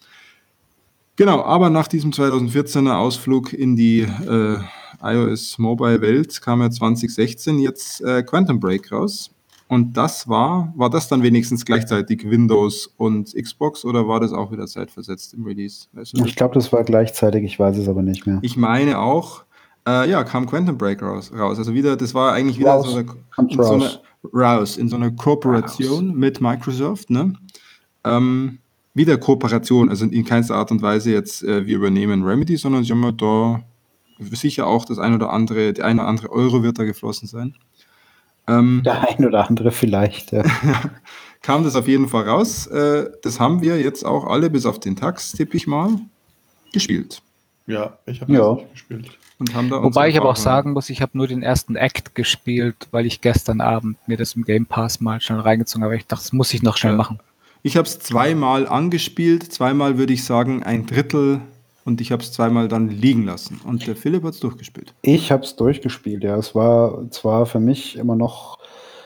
Genau, aber nach diesem zweitausendvierzehner Ausflug in die äh, iOS Mobile Welt kam ja zwanzig sechzehn jetzt äh, Quantum Break raus. Und das war, war das dann wenigstens gleichzeitig Windows und Xbox oder war das auch wieder zeitversetzt im Release? Weißt du das? Ich glaube, das war gleichzeitig, ich weiß es aber nicht mehr. Ich meine auch, äh, ja, kam Quantum Break raus, raus. Also wieder, das war eigentlich wieder Raus. so eine, Kommt in so eine raus. raus, in so einer Kooperation mit Microsoft, ne? Ähm, wieder Kooperation, also in keinster Art und Weise jetzt, äh, wir übernehmen Remedy, sondern sie haben ja da sicher auch das ein oder andere, der ein oder andere Euro wird da geflossen sein. Ähm, Der ein oder andere vielleicht. Ja. kam das auf jeden Fall raus. Äh, das haben wir jetzt auch alle, bis auf den Tax, tippe ich mal, gespielt. Ja, ich habe Ja. das nicht gespielt. Und haben da Wobei unsere ich aber auch Erfahrungen. sagen muss, ich habe nur den ersten Act gespielt, weil ich gestern Abend mir das im Game Pass mal schnell reingezogen habe. Ich dachte, das muss ich noch schnell Ja. machen. Ich habe es zweimal angespielt, zweimal würde ich sagen ein Drittel und ich habe es zweimal dann liegen lassen. Und der Philipp hat es durchgespielt. Ich habe es durchgespielt, ja. Es war zwar für mich immer noch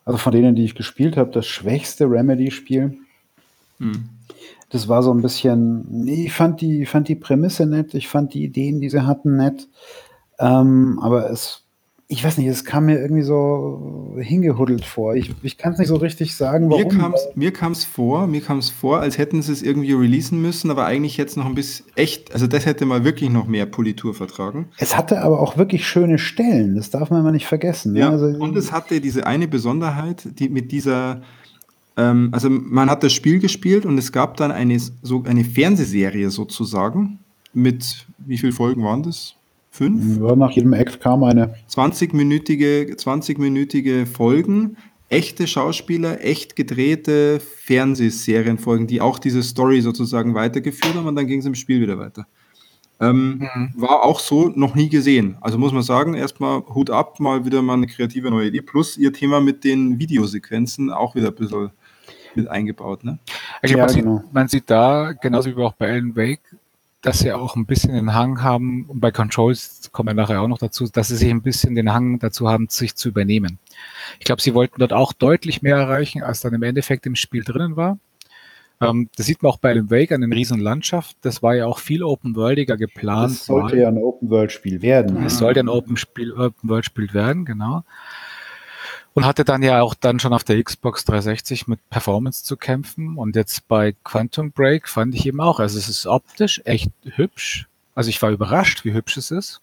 also von denen, die ich gespielt habe, das schwächste Remedy-Spiel. Hm. Das war so ein bisschen, nee, ich fand die, fand die Prämisse nett, ich fand die Ideen, die sie hatten, nett. Ähm, aber es, ich weiß nicht, es kam mir irgendwie so hingehuddelt vor. Ich, ich kann es nicht so richtig sagen, Mir warum. kam's, mir kam's vor, mir kam's vor, als hätten sie es irgendwie releasen müssen, aber eigentlich jetzt noch ein bisschen echt, also das hätte mal wirklich noch mehr Politur vertragen. Es hatte aber auch wirklich schöne Stellen, das darf man mal nicht vergessen. Ne? Ja, Also, und es hatte diese eine Besonderheit, die mit dieser, ähm, also man hat das Spiel gespielt und es gab dann eine, so eine Fernsehserie sozusagen mit, wie viele Folgen waren das? Fünf? ja, nach jedem Act kam eine. zwanzig-minütige, zwanzig-minütige Folgen, echte Schauspieler, echt gedrehte Fernsehserienfolgen, die auch diese Story sozusagen weitergeführt haben und dann ging es im Spiel wieder weiter. Ähm, Mhm. War auch so noch nie gesehen. Also muss man sagen, erstmal Hut ab, mal wieder mal eine kreative neue Idee. Plus ihr Thema mit den Videosequenzen auch wieder ein bisschen mit eingebaut. Ne? Ich glaube, Ja, man, genau. sieht, man sieht da, genauso wie auch bei Alan Wake, dass sie auch ein bisschen den Hang haben, und bei Controls kommen wir nachher auch noch dazu, dass sie sich ein bisschen den Hang dazu haben, sich zu übernehmen. Ich glaube, sie wollten dort auch deutlich mehr erreichen, als dann im Endeffekt im Spiel drinnen war. Ähm, das sieht man auch bei Alan Wake an den riesen Landschaft. Das war ja auch viel open-worldiger geplant. Das sollte war. ja ein Open-World-Spiel werden. Es sollte ein Open-Spiel, Open-World-Spiel werden, genau. Und hatte dann ja auch dann schon auf der Xbox dreihundertsechzig mit Performance zu kämpfen. Und jetzt bei Quantum Break fand ich eben auch, also es ist optisch echt hübsch. Also ich war überrascht, wie hübsch es ist.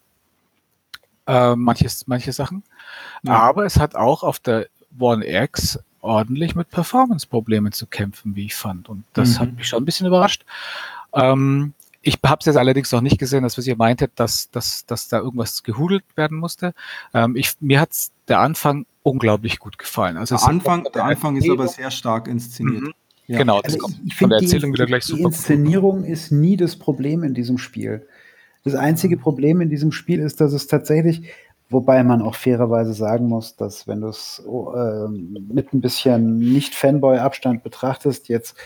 Äh, manches, manche Sachen. Ja. Aber es hat auch auf der One X ordentlich mit Performance-Problemen zu kämpfen, wie ich fand. Und das Mhm. hat mich schon ein bisschen überrascht. Ähm, ich habe es jetzt allerdings noch nicht gesehen, dass was ihr meintet, dass, dass, dass da irgendwas gehudelt werden musste. Ähm, ich, mir hat der Anfang unglaublich gut gefallen. Also Der es- Anfang, der Anfang ist aber Erzählung- sehr stark inszeniert. Mhm. Ja. Genau, das Also kommt ich, ich von der finde, Erzählung die, wieder gleich die super gut. Inszenierung ist nie das Problem in diesem Spiel. Das einzige Problem in diesem Spiel ist, dass es tatsächlich, wobei man auch fairerweise sagen muss, dass wenn du es oh, äh, mit ein bisschen Nicht-Fanboy-Abstand betrachtest, jetzt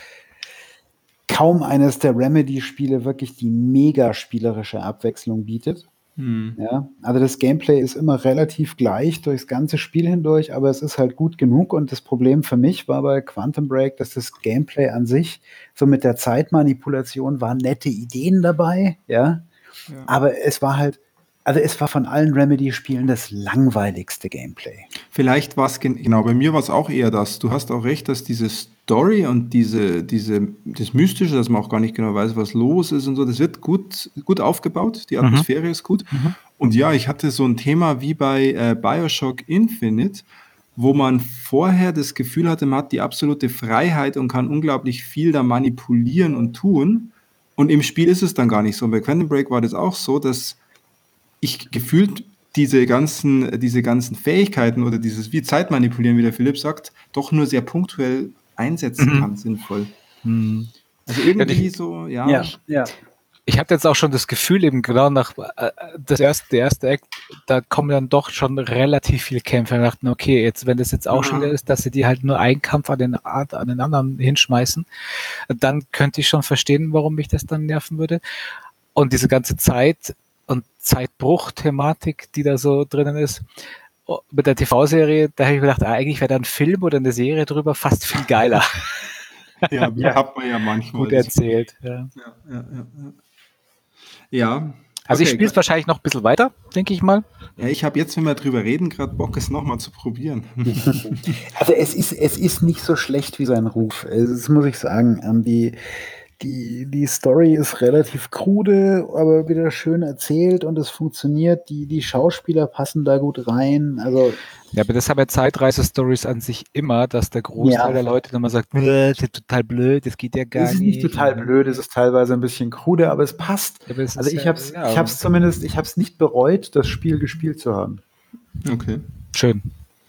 kaum eines der Remedy-Spiele wirklich die mega spielerische Abwechslung bietet. Hm. Ja, also das Gameplay ist immer relativ gleich durchs ganze Spiel hindurch, aber es ist halt gut genug. Und das Problem für mich war bei Quantum Break, dass das Gameplay an sich, so mit der Zeitmanipulation, waren nette Ideen dabei, ja. Ja. Aber es war halt, also es war von allen Remedy-Spielen das langweiligste Gameplay. Vielleicht war es, gen genau, bei mir war es auch eher das. Du hast auch recht, dass diese Story und diese, diese, das Mystische, dass man auch gar nicht genau weiß, was los ist und so, das wird gut, gut aufgebaut. Die Atmosphäre ist gut. Mhm. Und ja, ich hatte so ein Thema wie bei äh, Bioshock Infinite, wo man vorher das Gefühl hatte, man hat die absolute Freiheit und kann unglaublich viel da manipulieren und tun. Und im Spiel ist es dann gar nicht so. Und bei Quantum Break war das auch so, dass ich gefühlt diese ganzen, diese ganzen Fähigkeiten oder dieses wie Zeitmanipulieren, wie der Philipp sagt, doch nur sehr punktuell einsetzen Mhm. kann, sinnvoll. Mhm. Also irgendwie Ja, so, ja. Ja, ja. Ich hatte jetzt auch schon das Gefühl, eben genau nach äh, das erste, der erste Act, da kommen dann doch schon relativ viele Kämpfe. Wir dachten, okay, jetzt, wenn das jetzt auch schon Ja. wieder ist, dass sie die halt nur einen Kampf an den, an den anderen hinschmeißen, dann könnte ich schon verstehen, warum mich das dann nerven würde. Und diese ganze Zeit- und Zeitbruch-Thematik, die da so drinnen ist, oh, mit der T V-Serie, da habe ich mir gedacht, ah, eigentlich wäre da ein Film oder eine Serie drüber fast viel geiler. Ja, Ja. hat man ja manchmal. Gut erzählt. Ja. Ja, ja, ja, ja. Ja, Also ich okay, spiele es wahrscheinlich noch ein bisschen weiter, denke ich mal. ja, ich habe jetzt, wenn wir drüber reden, gerade Bock, es nochmal zu probieren. Also es ist, es ist nicht so schlecht wie sein Ruf. Das muss ich sagen. Ähm, Die, die, die Story ist relativ krude, aber wieder schön erzählt und es funktioniert. Die, die Schauspieler passen da gut rein. Also Ja, aber das haben ja Zeitreise-Stories an sich immer, dass der Großteil Ja. der Leute dann mal sagt, "Bäh, das ist total blöd, das geht ja gar es ist nicht. nicht total blöd, es ist teilweise ein bisschen krude, aber es passt. Ja, aber es Also ist ich ja- habe es ja. ich hab's zumindest, ich habe es nicht bereut, das Spiel gespielt zu haben. Okay. Schön.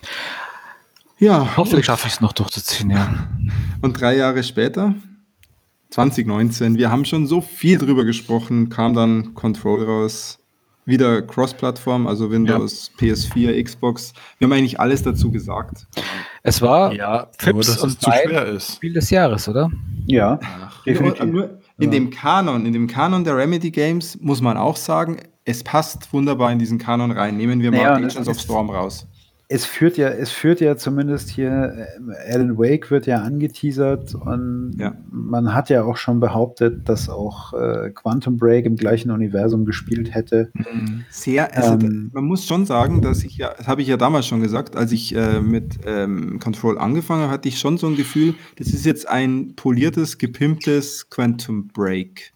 Ja, Hoffentlich schaffe ich es noch durchzuziehen, ja. und drei Jahre später, zwanzig neunzehn, wir haben schon so viel drüber gesprochen, kam dann Control raus, wieder Cross-Plattform, also Windows, P S vier, Xbox. Wir haben eigentlich alles dazu gesagt. Es war Ja, nur Fips dass es und zu Nein schwer ist. Spiel des Jahres, oder? Ja, Nur, definitiv. nur in dem Kanon, in dem Kanon der Remedy Games muss man auch sagen, es passt wunderbar in diesen Kanon rein. Nehmen wir mal Naja, und es Agents of ist- Storm raus. es führt ja, es führt ja zumindest hier, äh, Alan Wake wird ja angeteasert und Ja. man hat ja auch schon behauptet, dass auch äh, Quantum Break im gleichen Universum gespielt hätte. Sehr, also Ähm. man muss schon sagen, dass ich ja, das habe ich ja damals schon gesagt, als ich äh, mit ähm, Control angefangen habe, hatte ich schon so ein Gefühl, das ist jetzt ein poliertes, gepimptes Quantum Break.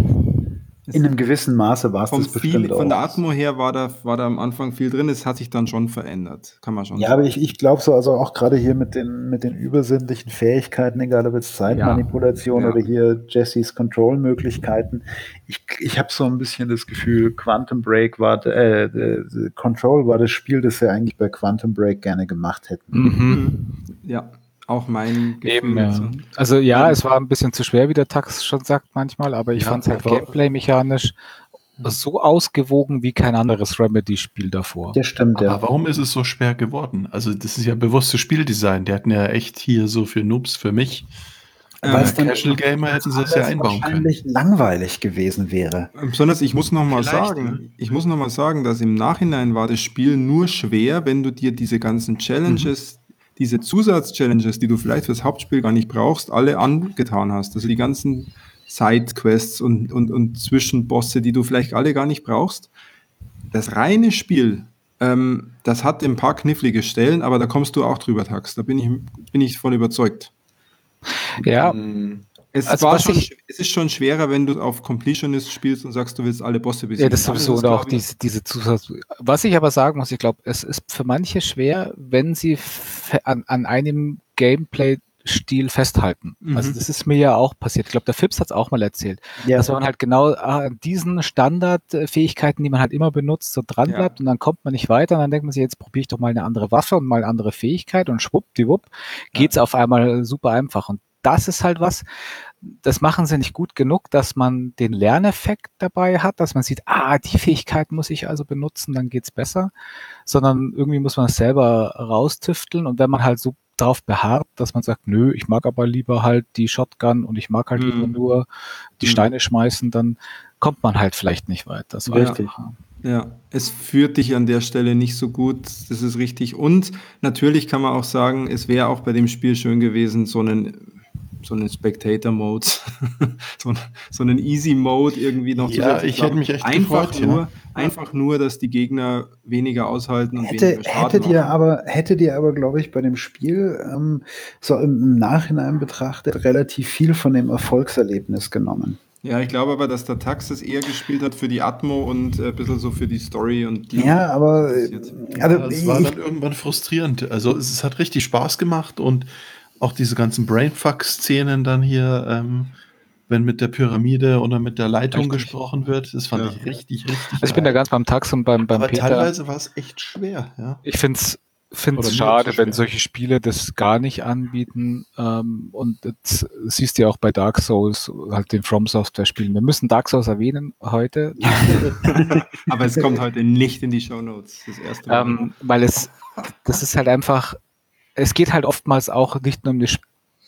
In einem gewissen Maße war es Vom das bestimmt viel, von der auch. Atmo her war da, war da am Anfang viel drin, es hat sich dann schon verändert, kann man schon Ja, sagen. aber ich, ich glaube so, also auch gerade hier mit den, mit den übersinnlichen Fähigkeiten, egal ob jetzt Zeitmanipulation Ja. oder hier Jessys Control-Möglichkeiten, ich, ich habe so ein bisschen das Gefühl, Quantum Break war, äh, äh, Control war das Spiel, das wir eigentlich bei Quantum Break gerne gemacht hätten. Mhm. Ja, auch mein Gefühl Eben, ja. dazu. Also ja, Ähm, es war ein bisschen zu schwer, wie der Tax schon sagt manchmal, aber ich Ja, fand es halt aber- gameplay-mechanisch so ausgewogen wie kein anderes Remedy-Spiel davor. Das stimmt, Aber ja. warum ist es so schwer geworden? Also das ist ja bewusstes Spieldesign. Die hatten ja echt hier so für Noobs für mich. Ähm, Weil es dann Casual Gamer hätten sie das ja einbauen können. wahrscheinlich langweilig gewesen wäre. Besonders, ich muss noch mal Vielleicht, sagen, ja. ich muss noch mal sagen, dass im Nachhinein war das Spiel nur schwer, wenn du dir diese ganzen Challenges, diese Zusatz-Challenges, die du vielleicht fürs Hauptspiel gar nicht brauchst, alle angetan hast. Also die ganzen Sidequests und, und, und Zwischenbosse, die du vielleicht alle gar nicht brauchst. Das reine Spiel, ähm, das hat ein paar knifflige Stellen, aber da kommst du auch drüber, Tax. Da bin ich, bin ich voll überzeugt. Ja, Es, Also war was schon, ich- es ist schon schwerer, wenn du auf Completionist spielst und sagst, du willst alle Bosse besiegen. ja, das sowieso ist, und auch glaub ich, diese, diese Zusatz. Was ich aber sagen muss, ich glaube, es ist für manche schwer, wenn sie fe- an, an einem Gameplay-Stil festhalten. Mhm. Also das ist mir ja auch passiert. Ich glaube, der Fips hat es auch mal erzählt. Ja. Dass man halt genau ah, an diesen Standardfähigkeiten, die man halt immer benutzt, so dran Ja. bleibt und dann kommt man nicht weiter und dann denkt man sich, jetzt probiere ich doch mal eine andere Waffe und mal eine andere Fähigkeit und schwuppdiwupp geht's auf einmal super einfach. Und das ist halt was, das machen sie nicht gut genug, dass man den Lerneffekt dabei hat, dass man sieht, ah, die Fähigkeit muss ich also benutzen, dann geht's besser, sondern irgendwie muss man es selber raustüfteln und wenn man halt so drauf beharrt, dass man sagt, nö, ich mag aber lieber halt die Shotgun und ich mag halt Mhm. lieber nur die Mhm. Steine schmeißen, dann kommt man halt vielleicht nicht weit. Das war Richtig. Ja, es führt dich an der Stelle nicht so gut, das ist richtig. Und natürlich kann man auch sagen, es wäre auch bei dem Spiel schön gewesen, so einen, so einen Spectator-Mode, so, einen- so einen Easy-Mode irgendwie noch Ja, zusätzlich ich zu hätte haben. mich echt einfach gefreut, nur, ja. Einfach nur, dass die Gegner weniger aushalten und Hätte, weniger Schaden hättet ihr machen. aber, hättet ihr aber, glaube ich, bei dem Spiel ähm, so im, im Nachhinein betrachtet relativ viel von dem Erfolgserlebnis genommen. Ja, ich glaube aber, dass der Tax es eher gespielt hat für die Atmo und äh, ein bisschen so für die Story und die. Ja, aber äh, also Ja, es war ich, dann irgendwann frustrierend. Also es, es hat richtig Spaß gemacht und auch diese ganzen Brainfuck-Szenen dann hier, ähm, wenn mit der Pyramide oder mit der Leitung Richtig. gesprochen wird, das fand Ja. ich richtig, richtig Also ich bin da geil. ganz beim Tax und beim, beim Aber Peter. teilweise war es echt schwer, ja. Ich finde es Oder mir schade, zu wenn schwer. solche Spiele das gar nicht anbieten. Ähm, und jetzt siehst du ja auch bei Dark Souls, halt den From Software Spielen. Wir müssen Dark Souls erwähnen heute, Aber es kommt heute nicht in die Shownotes. Das erste Mal. ähm, weil es, das ist halt einfach, es geht halt oftmals auch nicht nur um das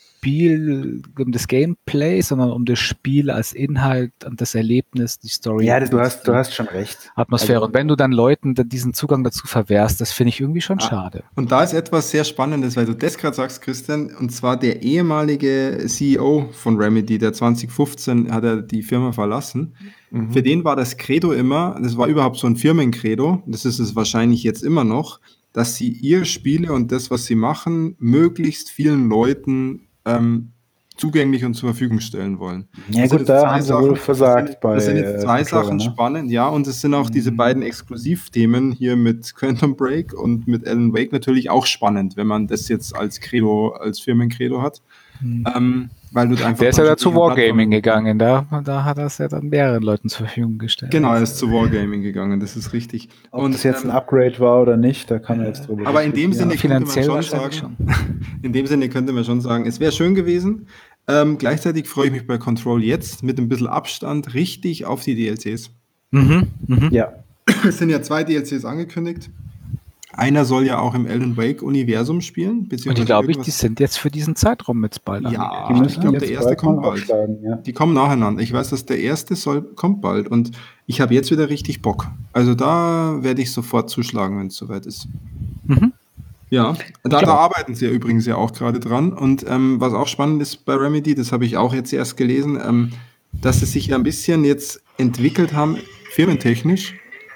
Spiel, um das Gameplay, sondern um das Spiel als Inhalt und das Erlebnis, die Story. ja, du hast, du hast schon recht. Atmosphäre. Also- Und wenn du dann Leuten dann diesen Zugang dazu verwehrst, das finde ich irgendwie schon Ah. schade. Und da ist etwas sehr Spannendes, weil du das gerade sagst, Christian, und zwar der ehemalige C E O von Remedy, der zwanzig fünfzehn hat er die Firma verlassen. Mhm. Für den war das Credo immer, das war überhaupt so ein Firmencredo, das ist es wahrscheinlich jetzt immer noch, dass sie ihre Spiele und das, was sie machen, möglichst vielen Leuten ähm, zugänglich und zur Verfügung stellen wollen. Ja Das gut, sind da zwei haben sie Sachen- wohl versagt das sind, bei Das sind jetzt äh, zwei Controller, Sachen ne? spannend, ja, und es sind auch diese beiden Exklusivthemen hier mit Quantum Break und mit Alan Wake natürlich auch spannend, wenn man das jetzt als Credo, als Firmencredo hat. Ähm, weil du einfach Der ist ja dann da zu schon Wargaming Plattformen- gegangen, da, da hat er es ja dann mehreren Leuten zur Verfügung gestellt. Genau, er ist zu Wargaming gegangen, das ist richtig. Ob und, das jetzt ein ähm, Upgrade war oder nicht, da kann man jetzt drüber aber in dem diskutieren. Sinne könnte man Finanziell schon wahrscheinlich sagen, in dem Sinne könnte man schon sagen, es wäre schön gewesen. Ähm, gleichzeitig freue ich mich bei Control jetzt mit ein bisschen Abstand richtig auf die D L Cs. Mhm, mhm. Ja, Es sind ja zwei D L Cs angekündigt. Einer soll ja auch im Alan Wake-Universum spielen. Und die glaube ich, die sind jetzt für diesen Zeitraum mit bald Ja, angekündigt. die ich müssen glaub, jetzt der erste bald mal kommt bald. aufschlagen, ja. Die kommen nacheinander. Ich weiß, dass der erste soll, kommt bald und ich habe jetzt wieder richtig Bock. Also da werde ich sofort zuschlagen, wenn es soweit ist. Mhm. Ja, da, da arbeiten sie ja übrigens ja auch gerade dran. Und ähm, was auch spannend ist bei Remedy, das habe ich auch jetzt erst gelesen, ähm, dass sie sich ja ein bisschen jetzt entwickelt haben, firmentechnisch.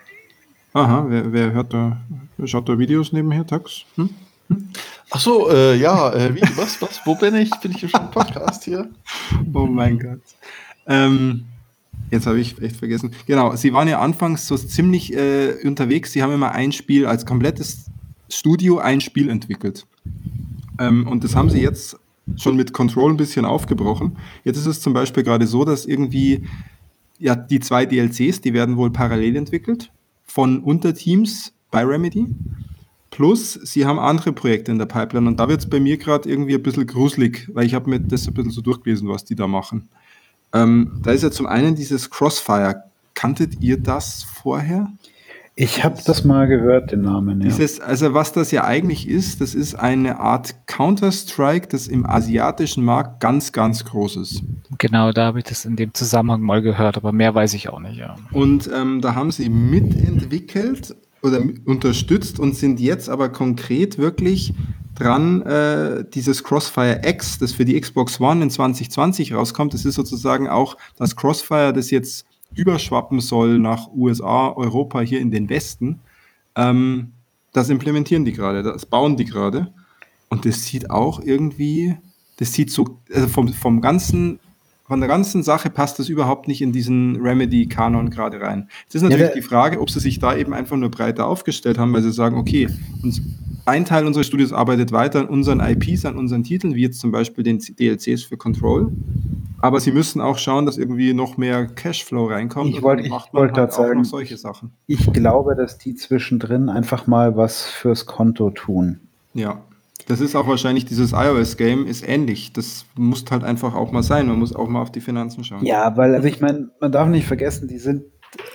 Aha, wer, wer hört da, wer schaut da Videos nebenher, Tax? Hm? Ach so, äh, ja, äh, wie, was, was, wo bin ich? Bin ich im Podcast hier? Oh mein Gott. Ähm, jetzt habe ich echt vergessen. Genau, sie waren ja anfangs so ziemlich äh, unterwegs. Sie haben immer ein Spiel als komplettes Studio, ein Spiel entwickelt. Ähm, und das haben sie jetzt schon mit Control ein bisschen aufgebrochen. Jetzt ist es zum Beispiel gerade so, dass irgendwie ja, die zwei D L Cs, die werden wohl parallel entwickelt von Unterteams bei Remedy. Plus, sie haben andere Projekte in der Pipeline und da wird es bei mir gerade irgendwie ein bisschen gruselig, weil ich habe mir das ein bisschen so durchgelesen, was die da machen. Ähm, da ist ja zum einen dieses Crossfire. Kanntet ihr das vorher? Ich habe das mal gehört, den Namen. Ja. Dieses, also was das ja eigentlich ist, das ist eine Art Counter-Strike, das im asiatischen Markt ganz, ganz groß ist. Genau, da habe ich das in dem Zusammenhang mal gehört, aber mehr weiß ich auch nicht. Ja. Und ähm, da haben sie mitentwickelt oder unterstützt und sind jetzt aber konkret wirklich dran, äh, dieses Crossfire X, das für die Xbox One in zwanzig zwanzig rauskommt, das ist sozusagen auch das Crossfire, das jetzt überschwappen soll nach U S A, Europa, hier in den Westen. Ähm, das implementieren die gerade, das bauen die gerade. Und das sieht auch irgendwie, das sieht so, also vom, vom ganzen, von der ganzen Sache passt das überhaupt nicht in diesen Remedy-Kanon gerade rein. Es ist natürlich Ja, die Frage, ob sie sich da eben einfach nur breiter aufgestellt haben, weil sie sagen, okay, uns, ein Teil unseres Studios arbeitet weiter an unseren I Ps, an unseren Titeln, wie jetzt zum Beispiel den D L Cs für Control. Aber sie müssen auch schauen, dass irgendwie noch mehr Cashflow reinkommt. Ich wollte wollt wollt halt gerade sagen, noch solche Sachen. Ich glaube, dass die zwischendrin einfach mal was fürs Konto tun. Ja, das ist auch wahrscheinlich, dieses iOS-Game ist ähnlich. Das muss halt einfach auch mal sein. Man muss auch mal auf die Finanzen schauen. Ja, weil, also ich meine, man darf nicht vergessen, die sind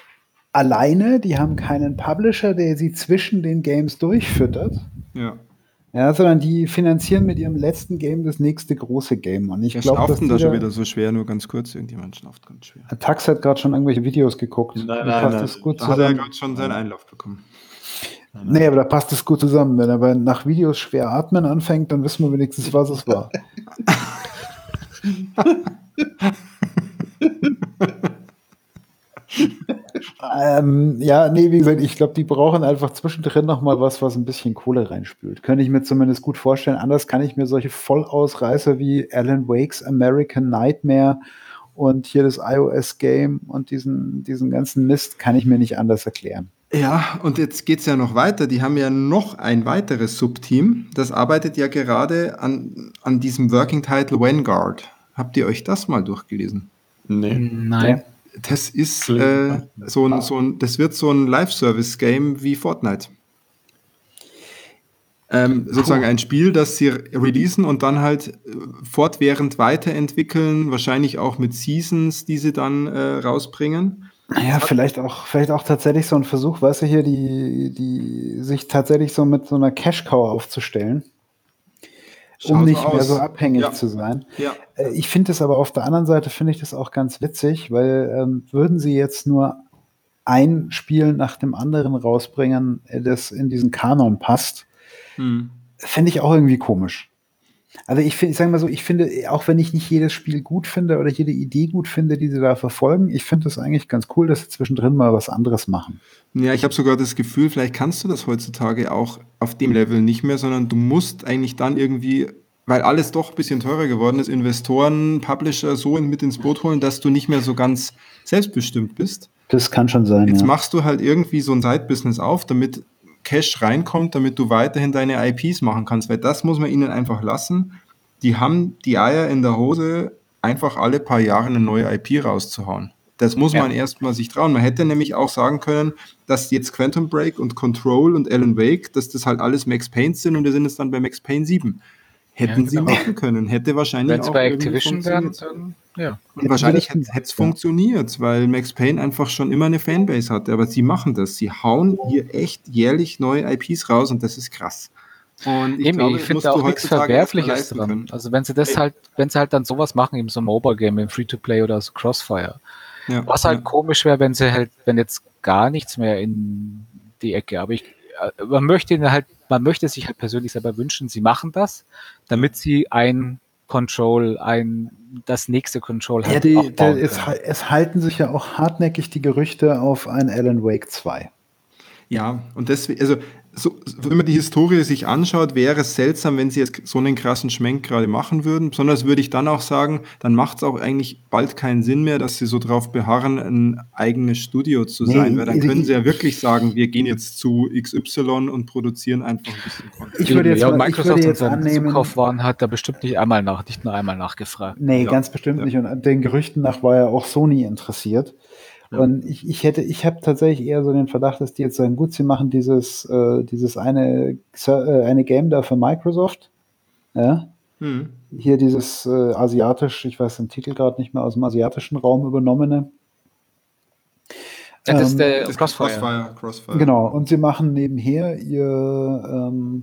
alleine, die haben keinen Publisher, der sie zwischen den Games durchfüttert. Ja. Ja, sondern die finanzieren mit ihrem letzten Game das nächste große Game. Und ich Wer glaube, schnauft dass denn da die schon da- wieder so schwer? Nur ganz kurz, irgendjemand schnauft ganz schwer. Tax hat gerade schon irgendwelche Videos geguckt. Nein, Da nein, passt nein. das gut Da hat er ja zusammen. gerade schon seinen Einlauf bekommen. Nee, aber da passt es gut zusammen. Wenn er bei- nach Videos schwer atmen anfängt, dann wissen wir wenigstens, was es war. ähm, ja, nee, wie gesagt, ich glaube, die brauchen einfach zwischendrin nochmal was, was ein bisschen Kohle reinspült. Könnte ich mir zumindest gut vorstellen. Anders kann ich mir solche Vollausreißer wie Alan Wake's American Nightmare und hier das iOS-Game und diesen, diesen ganzen Mist kann ich mir nicht anders erklären. Ja, und jetzt geht es ja noch weiter. Die haben ja noch ein weiteres Subteam. Das arbeitet ja gerade an, an diesem Working Title Vanguard. Habt ihr euch das mal durchgelesen? Nee. Nein. Das ist äh, so ein, so ein, das wird so ein Live-Service-Game wie Fortnite. Ähm, sozusagen ein Spiel, das sie releasen und dann halt äh, fortwährend weiterentwickeln, wahrscheinlich auch mit Seasons, die sie dann äh, rausbringen. Naja, vielleicht auch, vielleicht auch tatsächlich so ein Versuch, weißt du, hier, die, die, sich tatsächlich so mit so einer Cash-Cow aufzustellen, Schaut um so nicht mehr aus. so abhängig Ja. zu sein. Ja. Äh, Ich finde das aber auf der anderen Seite, finde ich das auch ganz witzig, weil ähm, würden sie jetzt nur ein Spiel nach dem anderen rausbringen, äh, das in diesen Kanon passt, Hm. fände ich auch irgendwie komisch. Also ich, find- ich sage mal so, ich finde, auch wenn ich nicht jedes Spiel gut finde oder jede Idee gut finde, die sie da verfolgen, ich finde es eigentlich ganz cool, dass sie zwischendrin mal was anderes machen. Ja, ich habe sogar das Gefühl, vielleicht kannst du das heutzutage auch auf dem Level nicht mehr, sondern du musst eigentlich dann irgendwie, weil alles doch ein bisschen teurer geworden ist, Investoren, Publisher so in- mit ins Boot holen, dass du nicht mehr so ganz selbstbestimmt bist. Das kann schon sein, Jetzt ja. machst du halt irgendwie so ein Side-Business auf, damit Cash reinkommt, damit du weiterhin deine I Ps machen kannst, weil das muss man ihnen einfach lassen. Die haben die Eier in der Hose, einfach alle paar Jahre eine neue I P rauszuhauen. Das muss Ja. man erstmal sich trauen. Man hätte nämlich auch sagen können, dass jetzt Quantum Break und Control und Alan Wake, dass das halt alles Max Payne sind und wir sind jetzt dann bei Max Payne sieben. Hätten Ja, sie genau. machen können, hätte wahrscheinlich Wenn sie auch bei irgendwie Activision wären, funktioniert. dann ja. Und wahrscheinlich Hätten hätte wir es das, ja. funktioniert, weil Max Payne einfach schon immer eine Fanbase hatte. Aber sie machen das. Sie hauen hier echt jährlich neue I Ps raus und das ist krass. Und ich, Eben, glaube, ich das finde musst da du auch nichts heutzutage erst mal Verwerfliches leisten dran. können. Also wenn sie das Ey. halt, wenn sie halt dann sowas machen, eben so ein Mobile-Game im Free-to-Play oder so Crossfire. Ja, Was halt ja. komisch wäre, wenn sie halt, wenn jetzt gar nichts mehr in die Ecke, aber ich, äh, man möchte ihnen halt man möchte sich halt persönlich selber wünschen, sie machen das, damit sie ein Control, ein das nächste Control Ja, halt die, aufbauen der, es, können. es halten sich ja auch hartnäckig die Gerüchte auf ein Alan Wake zwei. Ja, und deswegen, also so, wenn man die Historie sich anschaut, wäre es seltsam, wenn sie jetzt so einen krassen Schwenk gerade machen würden. Besonders würde ich dann auch sagen, dann macht es auch eigentlich bald keinen Sinn mehr, dass sie so drauf beharren, ein eigenes Studio zu Nee, sein, weil dann ich- können ich- sie ja wirklich sagen, wir gehen jetzt zu X Y und produzieren einfach ein bisschen Content. Ich würde jetzt ja, mal- ich Microsoft würde und jetzt seinen annehmen- Zukaufwaren hat da bestimmt nicht einmal nach, nicht nur einmal nachgefragt. Nee, Ja, ganz bestimmt ja. nicht. Und an den Gerüchten nach war ja auch Sony interessiert. Ja. Und ich, ich hätte, ich habe tatsächlich eher so den Verdacht, dass die jetzt sagen, gut, sie machen dieses, äh, dieses eine, äh, eine Game da für Microsoft. Ja. Hm. Hier dieses äh, asiatisch, ich weiß den Titel gerade nicht mehr, aus dem asiatischen Raum übernommene. Ja, das ist Ähm, der Das Crossfire. Crossfire, Crossfire. Genau, und sie machen nebenher ihr, ähm,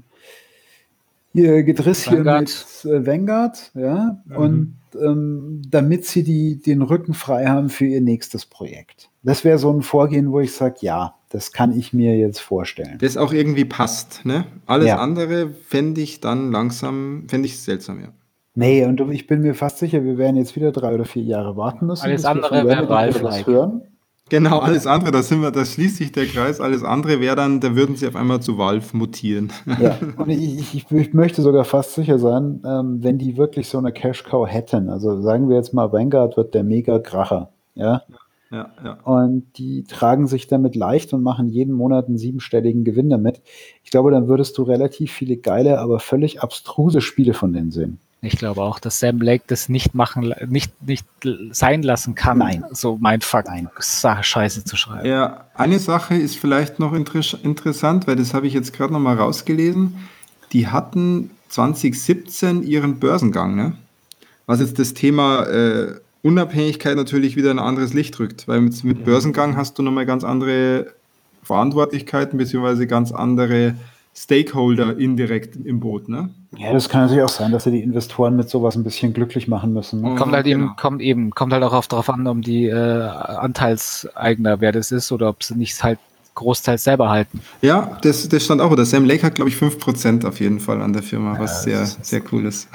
ihr Gedriss Vanguard. hier mit äh, Vanguard, ja, Mhm. und ähm, damit sie die, den Rücken frei haben für ihr nächstes Projekt. Das wäre so ein Vorgehen, wo ich sage, ja, das kann ich mir jetzt vorstellen. Das auch irgendwie passt, ne? Alles Ja. andere fände ich dann langsam, fände ich seltsam, ja. Nee, und ich bin mir fast sicher, wir werden jetzt wieder drei oder vier Jahre warten müssen. Alles bis wir andere von wäre Remedy wieder Valve-like. was hören. Genau, alles andere, da sind wir, da schließt sich der Kreis, alles andere wäre dann, da würden sie auf einmal zu Valve mutieren. Ja, und ich, ich, ich möchte sogar fast sicher sein, ähm, wenn die wirklich so eine Cash-Cow hätten, also sagen wir jetzt mal, Vanguard wird der Mega-Kracher, ja, Ja, ja. und die tragen sich damit leicht und machen jeden Monat einen siebenstelligen Gewinn damit. Ich glaube, dann würdest du relativ viele geile, aber völlig abstruse Spiele von denen sehen. Ich glaube auch, dass Sam Lake das nicht machen, nicht, nicht sein lassen kann, Nein. so mein Fuck, Nein. Sa- Scheiße zu schreiben. Ja, eine Sache ist vielleicht noch inter interessant, weil das habe ich jetzt gerade noch mal rausgelesen. Die hatten zwanzig siebzehn ihren Börsengang, ne? Was jetzt das Thema äh, Unabhängigkeit natürlich wieder in ein anderes Licht rückt, weil mit, mit Börsengang hast du nochmal ganz andere Verantwortlichkeiten beziehungsweise ganz andere Stakeholder indirekt im Boot, ne? Ja, das kann natürlich auch sein, dass sie die Investoren mit sowas ein bisschen glücklich machen müssen. Ne? Kommt halt Genau. eben, kommt eben, kommt halt auch auf, darauf an, um die äh, Anteilseigner, wer das ist, oder ob sie nicht halt großteils selber halten. Ja, das, das stand auch. Oder Sam Lake hat, glaube ich, fünf Prozent auf jeden Fall an der Firma, was sehr, das ist- sehr cool ist.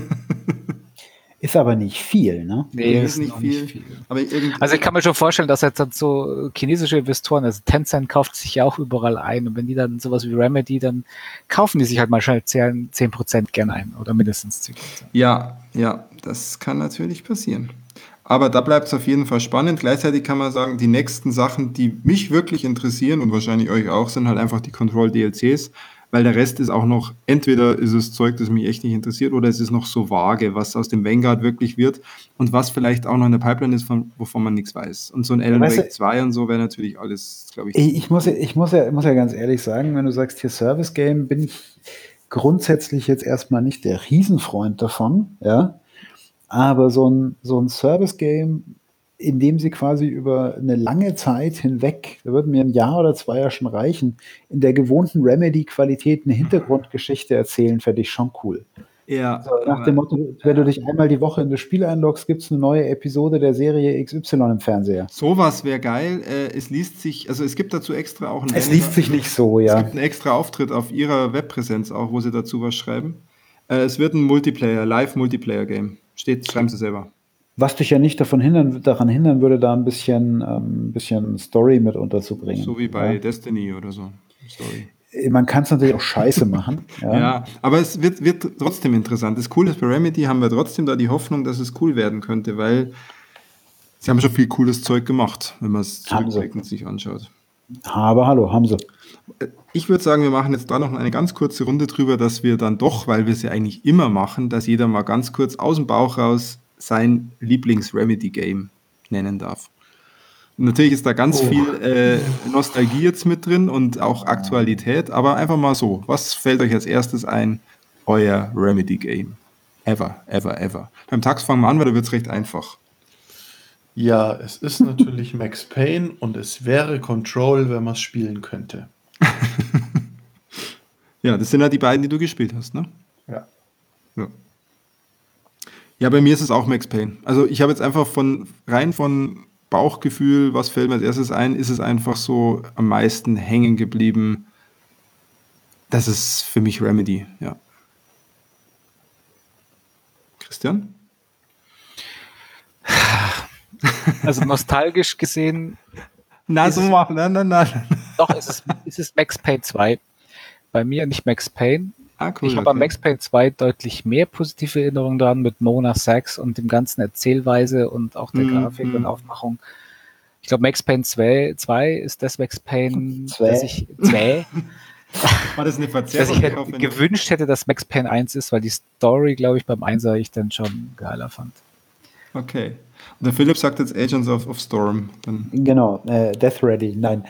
Ist aber nicht viel, ne? Nee, ist nicht noch viel. Aber irgendwie, Also ich kann mir schon vorstellen, dass jetzt dann so chinesische Investoren, also Tencent kauft sich ja auch überall ein, und wenn die dann sowas wie Remedy, dann kaufen die sich halt mal schnell zehn Prozent gern ein oder mindestens zehn Prozent. ja, ja, das kann natürlich passieren. Aber da bleibt es auf jeden Fall spannend. Gleichzeitig kann man sagen, die nächsten Sachen, die mich wirklich interessieren und wahrscheinlich euch auch, sind halt einfach die Control-D L Cs, weil der Rest ist auch noch, entweder ist es Zeug, das mich echt nicht interessiert, oder es ist noch so vage, was aus dem Vanguard wirklich wird und was vielleicht auch noch in der Pipeline ist, von, wovon man nichts weiß. Und so ein Alan Weißt du- Wake zwei und so wäre natürlich alles, glaube ich, Ich, ich, muss, ja- ich muss, ja, muss ja ganz ehrlich sagen, wenn du sagst, hier Service Game, bin ich grundsätzlich jetzt erstmal nicht der Riesenfreund davon, ja. Aber so ein, so ein Service Game, in dem sie quasi über eine lange Zeit hinweg, da würden mir ein Jahr oder zwei ja schon reichen, in der gewohnten Remedy-Qualität eine Hintergrundgeschichte erzählen, fände ich schon cool. ja, So, nach dem Motto, wenn du dich einmal die Woche in das Spiel einloggst, gibt es eine neue Episode der Serie X Y im Fernseher. sowas wäre geil. Äh, es liest sich, also es gibt dazu extra auch einen Es liest sich nicht so, ja. Es gibt einen extra Auftritt auf ihrer Webpräsenz auch, wo sie dazu was schreiben. Äh, es wird ein Multiplayer, Live-Multiplayer-Game. Steht, schreiben sie selber. Was dich ja nicht davon hindern, daran hindern würde, da ein bisschen, ähm, bisschen Story mit unterzubringen. So wie bei Ja. Destiny oder so. Sorry. Man kann es natürlich auch scheiße machen. Ja. Ja, aber es wird, wird trotzdem interessant. Das Coole ist, bei Remedy haben wir trotzdem da die Hoffnung, dass es cool werden könnte, weil sie haben schon viel cooles Zeug gemacht, wenn man es Haben sie. zurückblickend sich anschaut. Aber hallo, haben sie. Ich würde sagen, wir machen jetzt da noch eine ganz kurze Runde drüber, dass wir dann doch, weil wir es ja eigentlich immer machen, dass jeder mal ganz kurz aus dem Bauch raus sein Lieblings-Remedy-Game nennen darf. Und natürlich ist da ganz viel äh, Nostalgie jetzt mit drin und auch Aktualität, aber einfach mal so. Was fällt euch als erstes ein? Euer Remedy-Game. Ever, ever, ever. Beim Tax fangen wir an, weil da wird es recht einfach. Ja, es ist natürlich Max Payne und es wäre Control, wenn man es spielen könnte. Ja, das sind ja die beiden, die du gespielt hast, ne? Ja. Ja. Ja, bei mir ist es auch Max Payne. Also ich habe jetzt einfach von rein von Bauchgefühl, was fällt mir als erstes ein, ist es einfach so am meisten hängen geblieben. Das ist für mich Remedy, ja. Christian? Also nostalgisch gesehen, Na, Ist so es- machen, nein, nein, nein. doch, es ist, es ist Max Payne zwei. Bei mir nicht Max Payne. Ah, cool. Ich habe an okay. Max Payne zwei deutlich mehr positive Erinnerungen dran mit Mona Sachs und dem ganzen Erzählweise und auch der Mhm. Grafik und Aufmachung. Ich glaube, Max Payne zwei, zwei ist das Max Payne, Zwei. das ich, zwei, War das eine dass Verzerrung? ich hätte, hoffe nicht. gewünscht hätte, dass Max Payne eins ist, weil die Story, glaube ich, beim Einser ich dann schon geiler fand. Okay. Und der Philipp sagt jetzt Agents of, of Storm. Dann, Genau, äh, Death Ready, nein.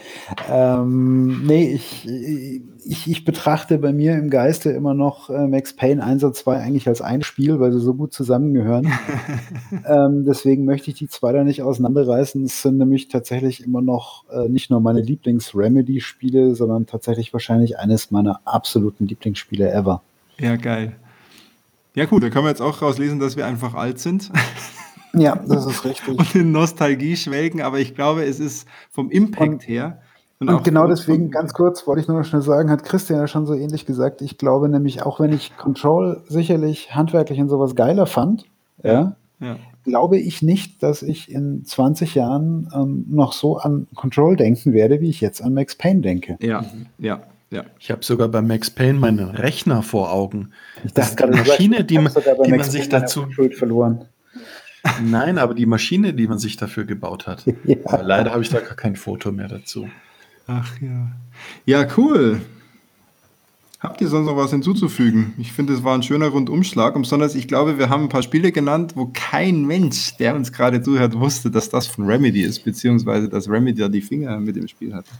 Ähm, nee, ich, ich, ich betrachte bei mir im Geiste immer noch äh, Max Payne eins und zwei eigentlich als ein Spiel, weil sie so gut zusammengehören. ähm, deswegen möchte ich die zwei da nicht auseinanderreißen. Es sind nämlich tatsächlich immer noch äh, nicht nur meine Lieblings-Remedy-Spiele, sondern tatsächlich wahrscheinlich eines meiner absoluten Lieblingsspiele ever. ja, geil. Ja, gut, da können wir jetzt auch rauslesen, dass wir einfach alt sind Ja, das ist richtig. und in Nostalgie schwelgen, aber ich glaube, es ist vom Impact Und- her. Und auch genau von- deswegen, von- ganz kurz, wollte ich nur noch schnell sagen, hat Christian ja schon so ähnlich gesagt. Ich glaube nämlich, auch wenn ich Control sicherlich handwerklich und sowas geiler fand, ja, Ja. glaube ich nicht, dass ich in zwanzig Jahren ähm, noch so an Control denken werde, wie ich jetzt an Max Payne denke. Ja, ja, ja. Ich habe sogar bei Max Payne meinen Rechner vor Augen. Ich Das ist die Maschine, die, ich man- hab sogar bei die man Max sich Payne meine dazu. Unschuld verloren. Nein, aber die Maschine, die man sich dafür gebaut hat. Ja. Aber leider habe ich da gar kein Foto mehr dazu. Ach ja. Ja, cool. Habt ihr sonst noch was hinzuzufügen? Ich finde, es war ein schöner Rundumschlag. Und besonders, ich glaube, wir haben ein paar Spiele genannt, wo kein Mensch, der uns gerade zuhört, wusste, dass das von Remedy ist, beziehungsweise dass Remedy da die Finger mit dem Spiel hatte.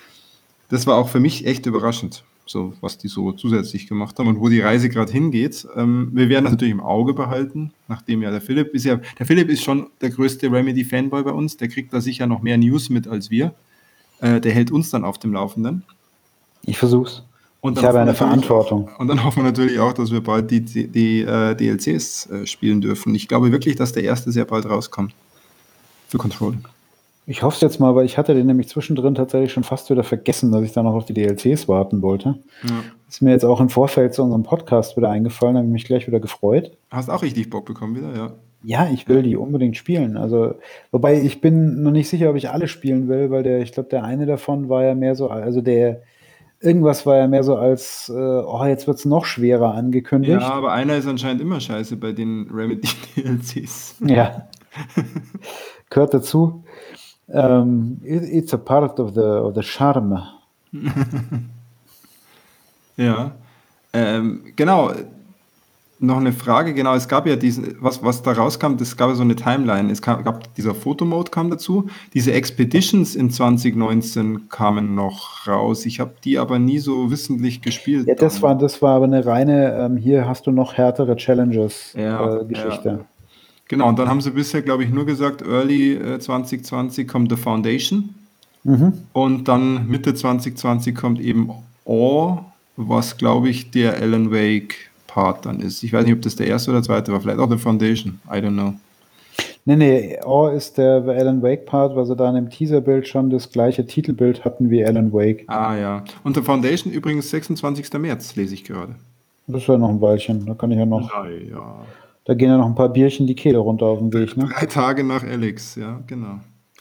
Das war auch für mich echt überraschend, so was die so zusätzlich gemacht haben und wo die Reise gerade hingeht. Ähm, wir werden das natürlich im Auge behalten, nachdem ja der Philipp ist ja, der Philipp ist schon der größte Remedy-Fanboy bei uns, der kriegt da sicher noch mehr News mit als wir. Äh, der hält uns dann auf dem Laufenden. Ich versuch's. Und Ich dann habe hoffen wir eine natürlich Verantwortung. Auch, und dann hoffen wir natürlich auch, dass wir bald die, die, die äh, D L Cs äh, spielen dürfen. Ich glaube wirklich, dass der erste sehr bald rauskommt. Für Control. Ich hoffe es jetzt mal, weil ich hatte den nämlich zwischendrin tatsächlich schon fast wieder vergessen, dass ich da noch auf die D L Cs warten wollte. Ja. Ist mir jetzt auch im Vorfeld zu unserem Podcast wieder eingefallen, habe mich gleich wieder gefreut. Hast auch richtig Bock bekommen wieder, ja. Ja, ich will die unbedingt spielen. Also, wobei ich bin noch nicht sicher, ob ich alle spielen will, weil der, ich glaube, der eine davon war ja mehr so, also der irgendwas war ja mehr so als, äh, oh, jetzt wird es noch schwerer angekündigt. Ja, aber einer ist anscheinend immer scheiße bei den Remedy-D L Cs. Ja. Gehört dazu. Ähm, it, it's a part of the, of the charm. Ja. Ähm, genau. Noch eine Frage, genau, es gab ja diesen, was, was da rauskam, es gab ja so eine Timeline, es kam, gab, dieser Fotomode kam dazu, diese Expeditions in zwanzig neunzehn kamen noch raus, ich habe die aber nie so wissentlich gespielt. Ja, das dann. war, das war aber eine reine, ähm, hier hast du noch härtere Challenges Ja, äh, Geschichte. ja. Genau, und dann haben sie bisher, glaube ich, nur gesagt, Early äh, zwanzig zwanzig kommt The Foundation Mhm. und dann Mitte zwanzig zwanzig kommt eben Awe, was, glaube ich, der Alan Wake Part dann ist. Ich weiß nicht, ob das der erste oder zweite war, vielleicht auch The Foundation, I don't know. Nee, nee, Awe ist der Alan Wake Part, weil sie da in dem Teaserbild schon das gleiche Titelbild hatten wie Alan Wake. Ah ja, und The Foundation übrigens sechsundzwanzigster März, lese ich gerade. Das ist ja noch ein Weilchen, da kann ich ja noch, Drei, ja. da gehen ja noch ein paar Bierchen die Kehle runter auf dem Weg, ne? Drei Tage nach Alex, ja, genau.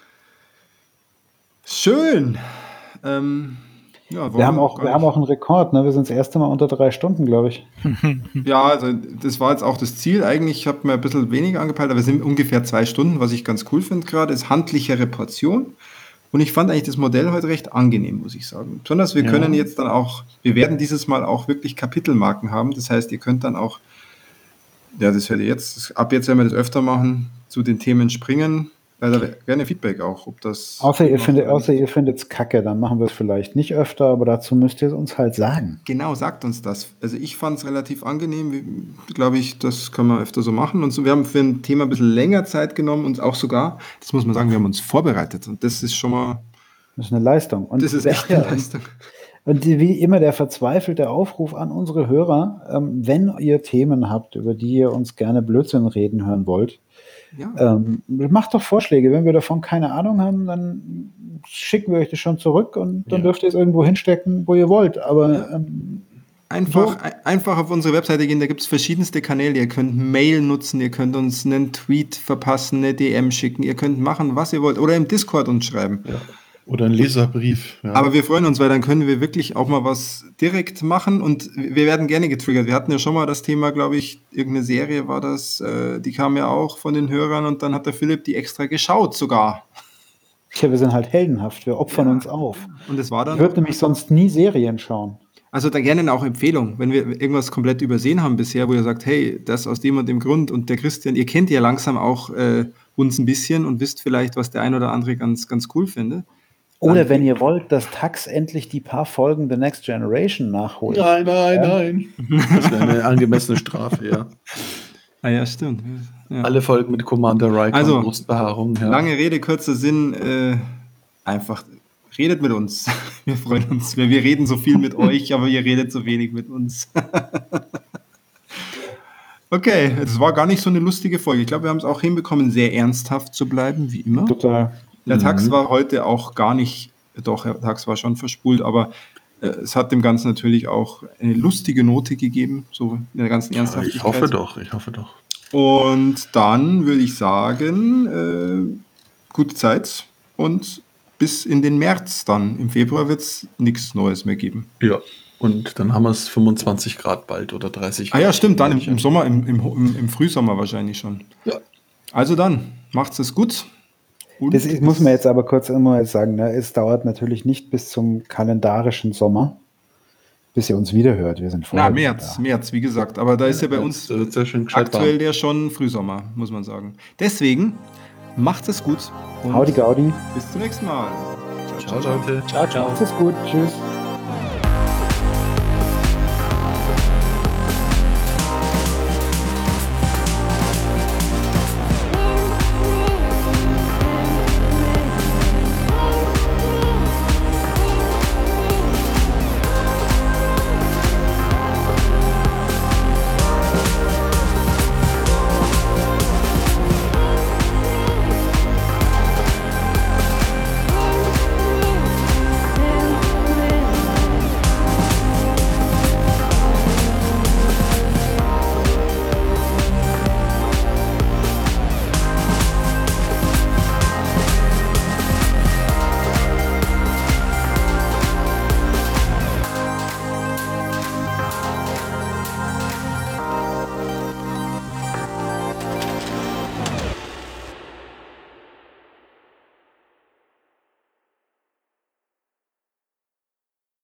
Schön. Ähm, ja, wollen Wir haben auch, gar wir haben nicht- auch einen Rekord, ne? Wir sind das erste Mal unter drei Stunden, glaube ich. Ja, also das war jetzt auch das Ziel. Eigentlich habe ich mir ein bisschen weniger angepeilt, aber wir sind ungefähr zwei Stunden, was ich ganz cool finde gerade, ist handlichere Portion. Und ich fand eigentlich das Modell heute recht angenehm, muss ich sagen. Besonders wir Ja. können jetzt dann auch, wir werden dieses Mal auch wirklich Kapitelmarken haben. Das heißt, ihr könnt dann auch, ja, das werde ich jetzt, ab jetzt werden wir das öfter machen, zu den Themen springen. Ja, da wäre gerne Feedback auch, ob das... Außer ihr findet, außer ihr findet es kacke, dann machen wir es vielleicht nicht öfter, aber dazu müsst ihr es uns halt sagen. Genau, sagt uns das. Also ich fand es relativ angenehm, glaube ich, das können wir öfter so machen. Und so, wir haben für ein Thema ein bisschen länger Zeit genommen und auch sogar, das muss man sagen, wir haben uns vorbereitet. Und das ist schon mal, Das ist eine Leistung. Und das ist echt ja, eine Leistung. Und die- wie immer der verzweifelte Aufruf an unsere Hörer, ähm, wenn ihr Themen habt, über die ihr uns gerne Blödsinn reden hören wollt, Ja, ähm, macht doch Vorschläge. Wenn wir davon keine Ahnung haben, dann schicken wir euch das schon zurück und dann Ja. dürft ihr es irgendwo hinstecken, wo ihr wollt. Aber Ja. ähm, Einfach, So. ein- einfach auf unsere Webseite gehen, da gibt es verschiedenste Kanäle. Ihr könnt Mail nutzen, ihr könnt uns einen Tweet verpassen, eine D M schicken, ihr könnt machen, was ihr wollt. Oder im Discord uns schreiben. Ja. Oder ein Leserbrief. Ja. Aber wir freuen uns, weil dann können wir wirklich auch mal was direkt machen und wir werden gerne getriggert. Wir hatten ja schon mal das Thema, glaube ich, irgendeine Serie war das, äh, die kam ja auch von den Hörern und dann hat der Philipp die extra geschaut sogar. Tja, wir sind halt heldenhaft, wir opfern Ja. uns auf. Und es war Ich dann, würde nämlich sonst nie Serien schauen. also da gerne auch Empfehlung, wenn wir irgendwas komplett übersehen haben bisher, wo ihr sagt, hey, das aus dem und dem Grund und der Christian, ihr kennt ja langsam auch äh, uns ein bisschen und wisst vielleicht, was der ein oder andere ganz, ganz cool findet. Oder wenn ihr wollt, dass Tax endlich die paar Folgen The Next Generation nachholt. Nein, nein, nein. Das wäre eine angemessene Strafe, ja. Ah ja, stimmt. Ja. Alle Folgen mit Commander Riker Also, und Brustbehaarung. Ja. Lange Rede, kurzer Sinn, äh, einfach redet mit uns. Wir freuen uns. Wir, wir reden so viel mit euch, aber ihr redet so wenig mit uns. Okay, das war gar nicht so eine lustige Folge. Ich glaube, wir haben es auch hinbekommen, sehr ernsthaft zu bleiben, wie immer. Total. Der Tax Mhm. war heute auch gar nicht, doch, der Tax war schon verspult, aber äh, es hat dem Ganzen natürlich auch eine lustige Note gegeben, so in der ganzen Ernsthaftigkeit. Ich hoffe doch, ich hoffe doch. Und dann würde ich sagen, äh, gute Zeit und bis in den März dann. Im Februar wird es nichts Neues mehr geben. Ja. Und dann haben wir es fünfundzwanzig Grad bald oder dreißig Ah Grad. ja, stimmt, dann im, im Sommer, im, im, im, im Frühsommer wahrscheinlich schon. Ja. Also dann, macht's es gut. Und Das ist, muss man jetzt aber kurz immer sagen, ne? Es dauert natürlich nicht bis zum kalendarischen Sommer, bis ihr uns wieder hört. Wir sind vorher Na, wieder März, da. März, wie gesagt. Aber da ist ja bei uns Jetzt, äh, sehr schön gescheit aktuell warm. der schon Frühsommer, muss man sagen. Deswegen, macht es gut. Und Howdy Gaudi. bis zum nächsten Mal. Ciao, Leute. Ciao, ciao. Macht es gut. Tschüss.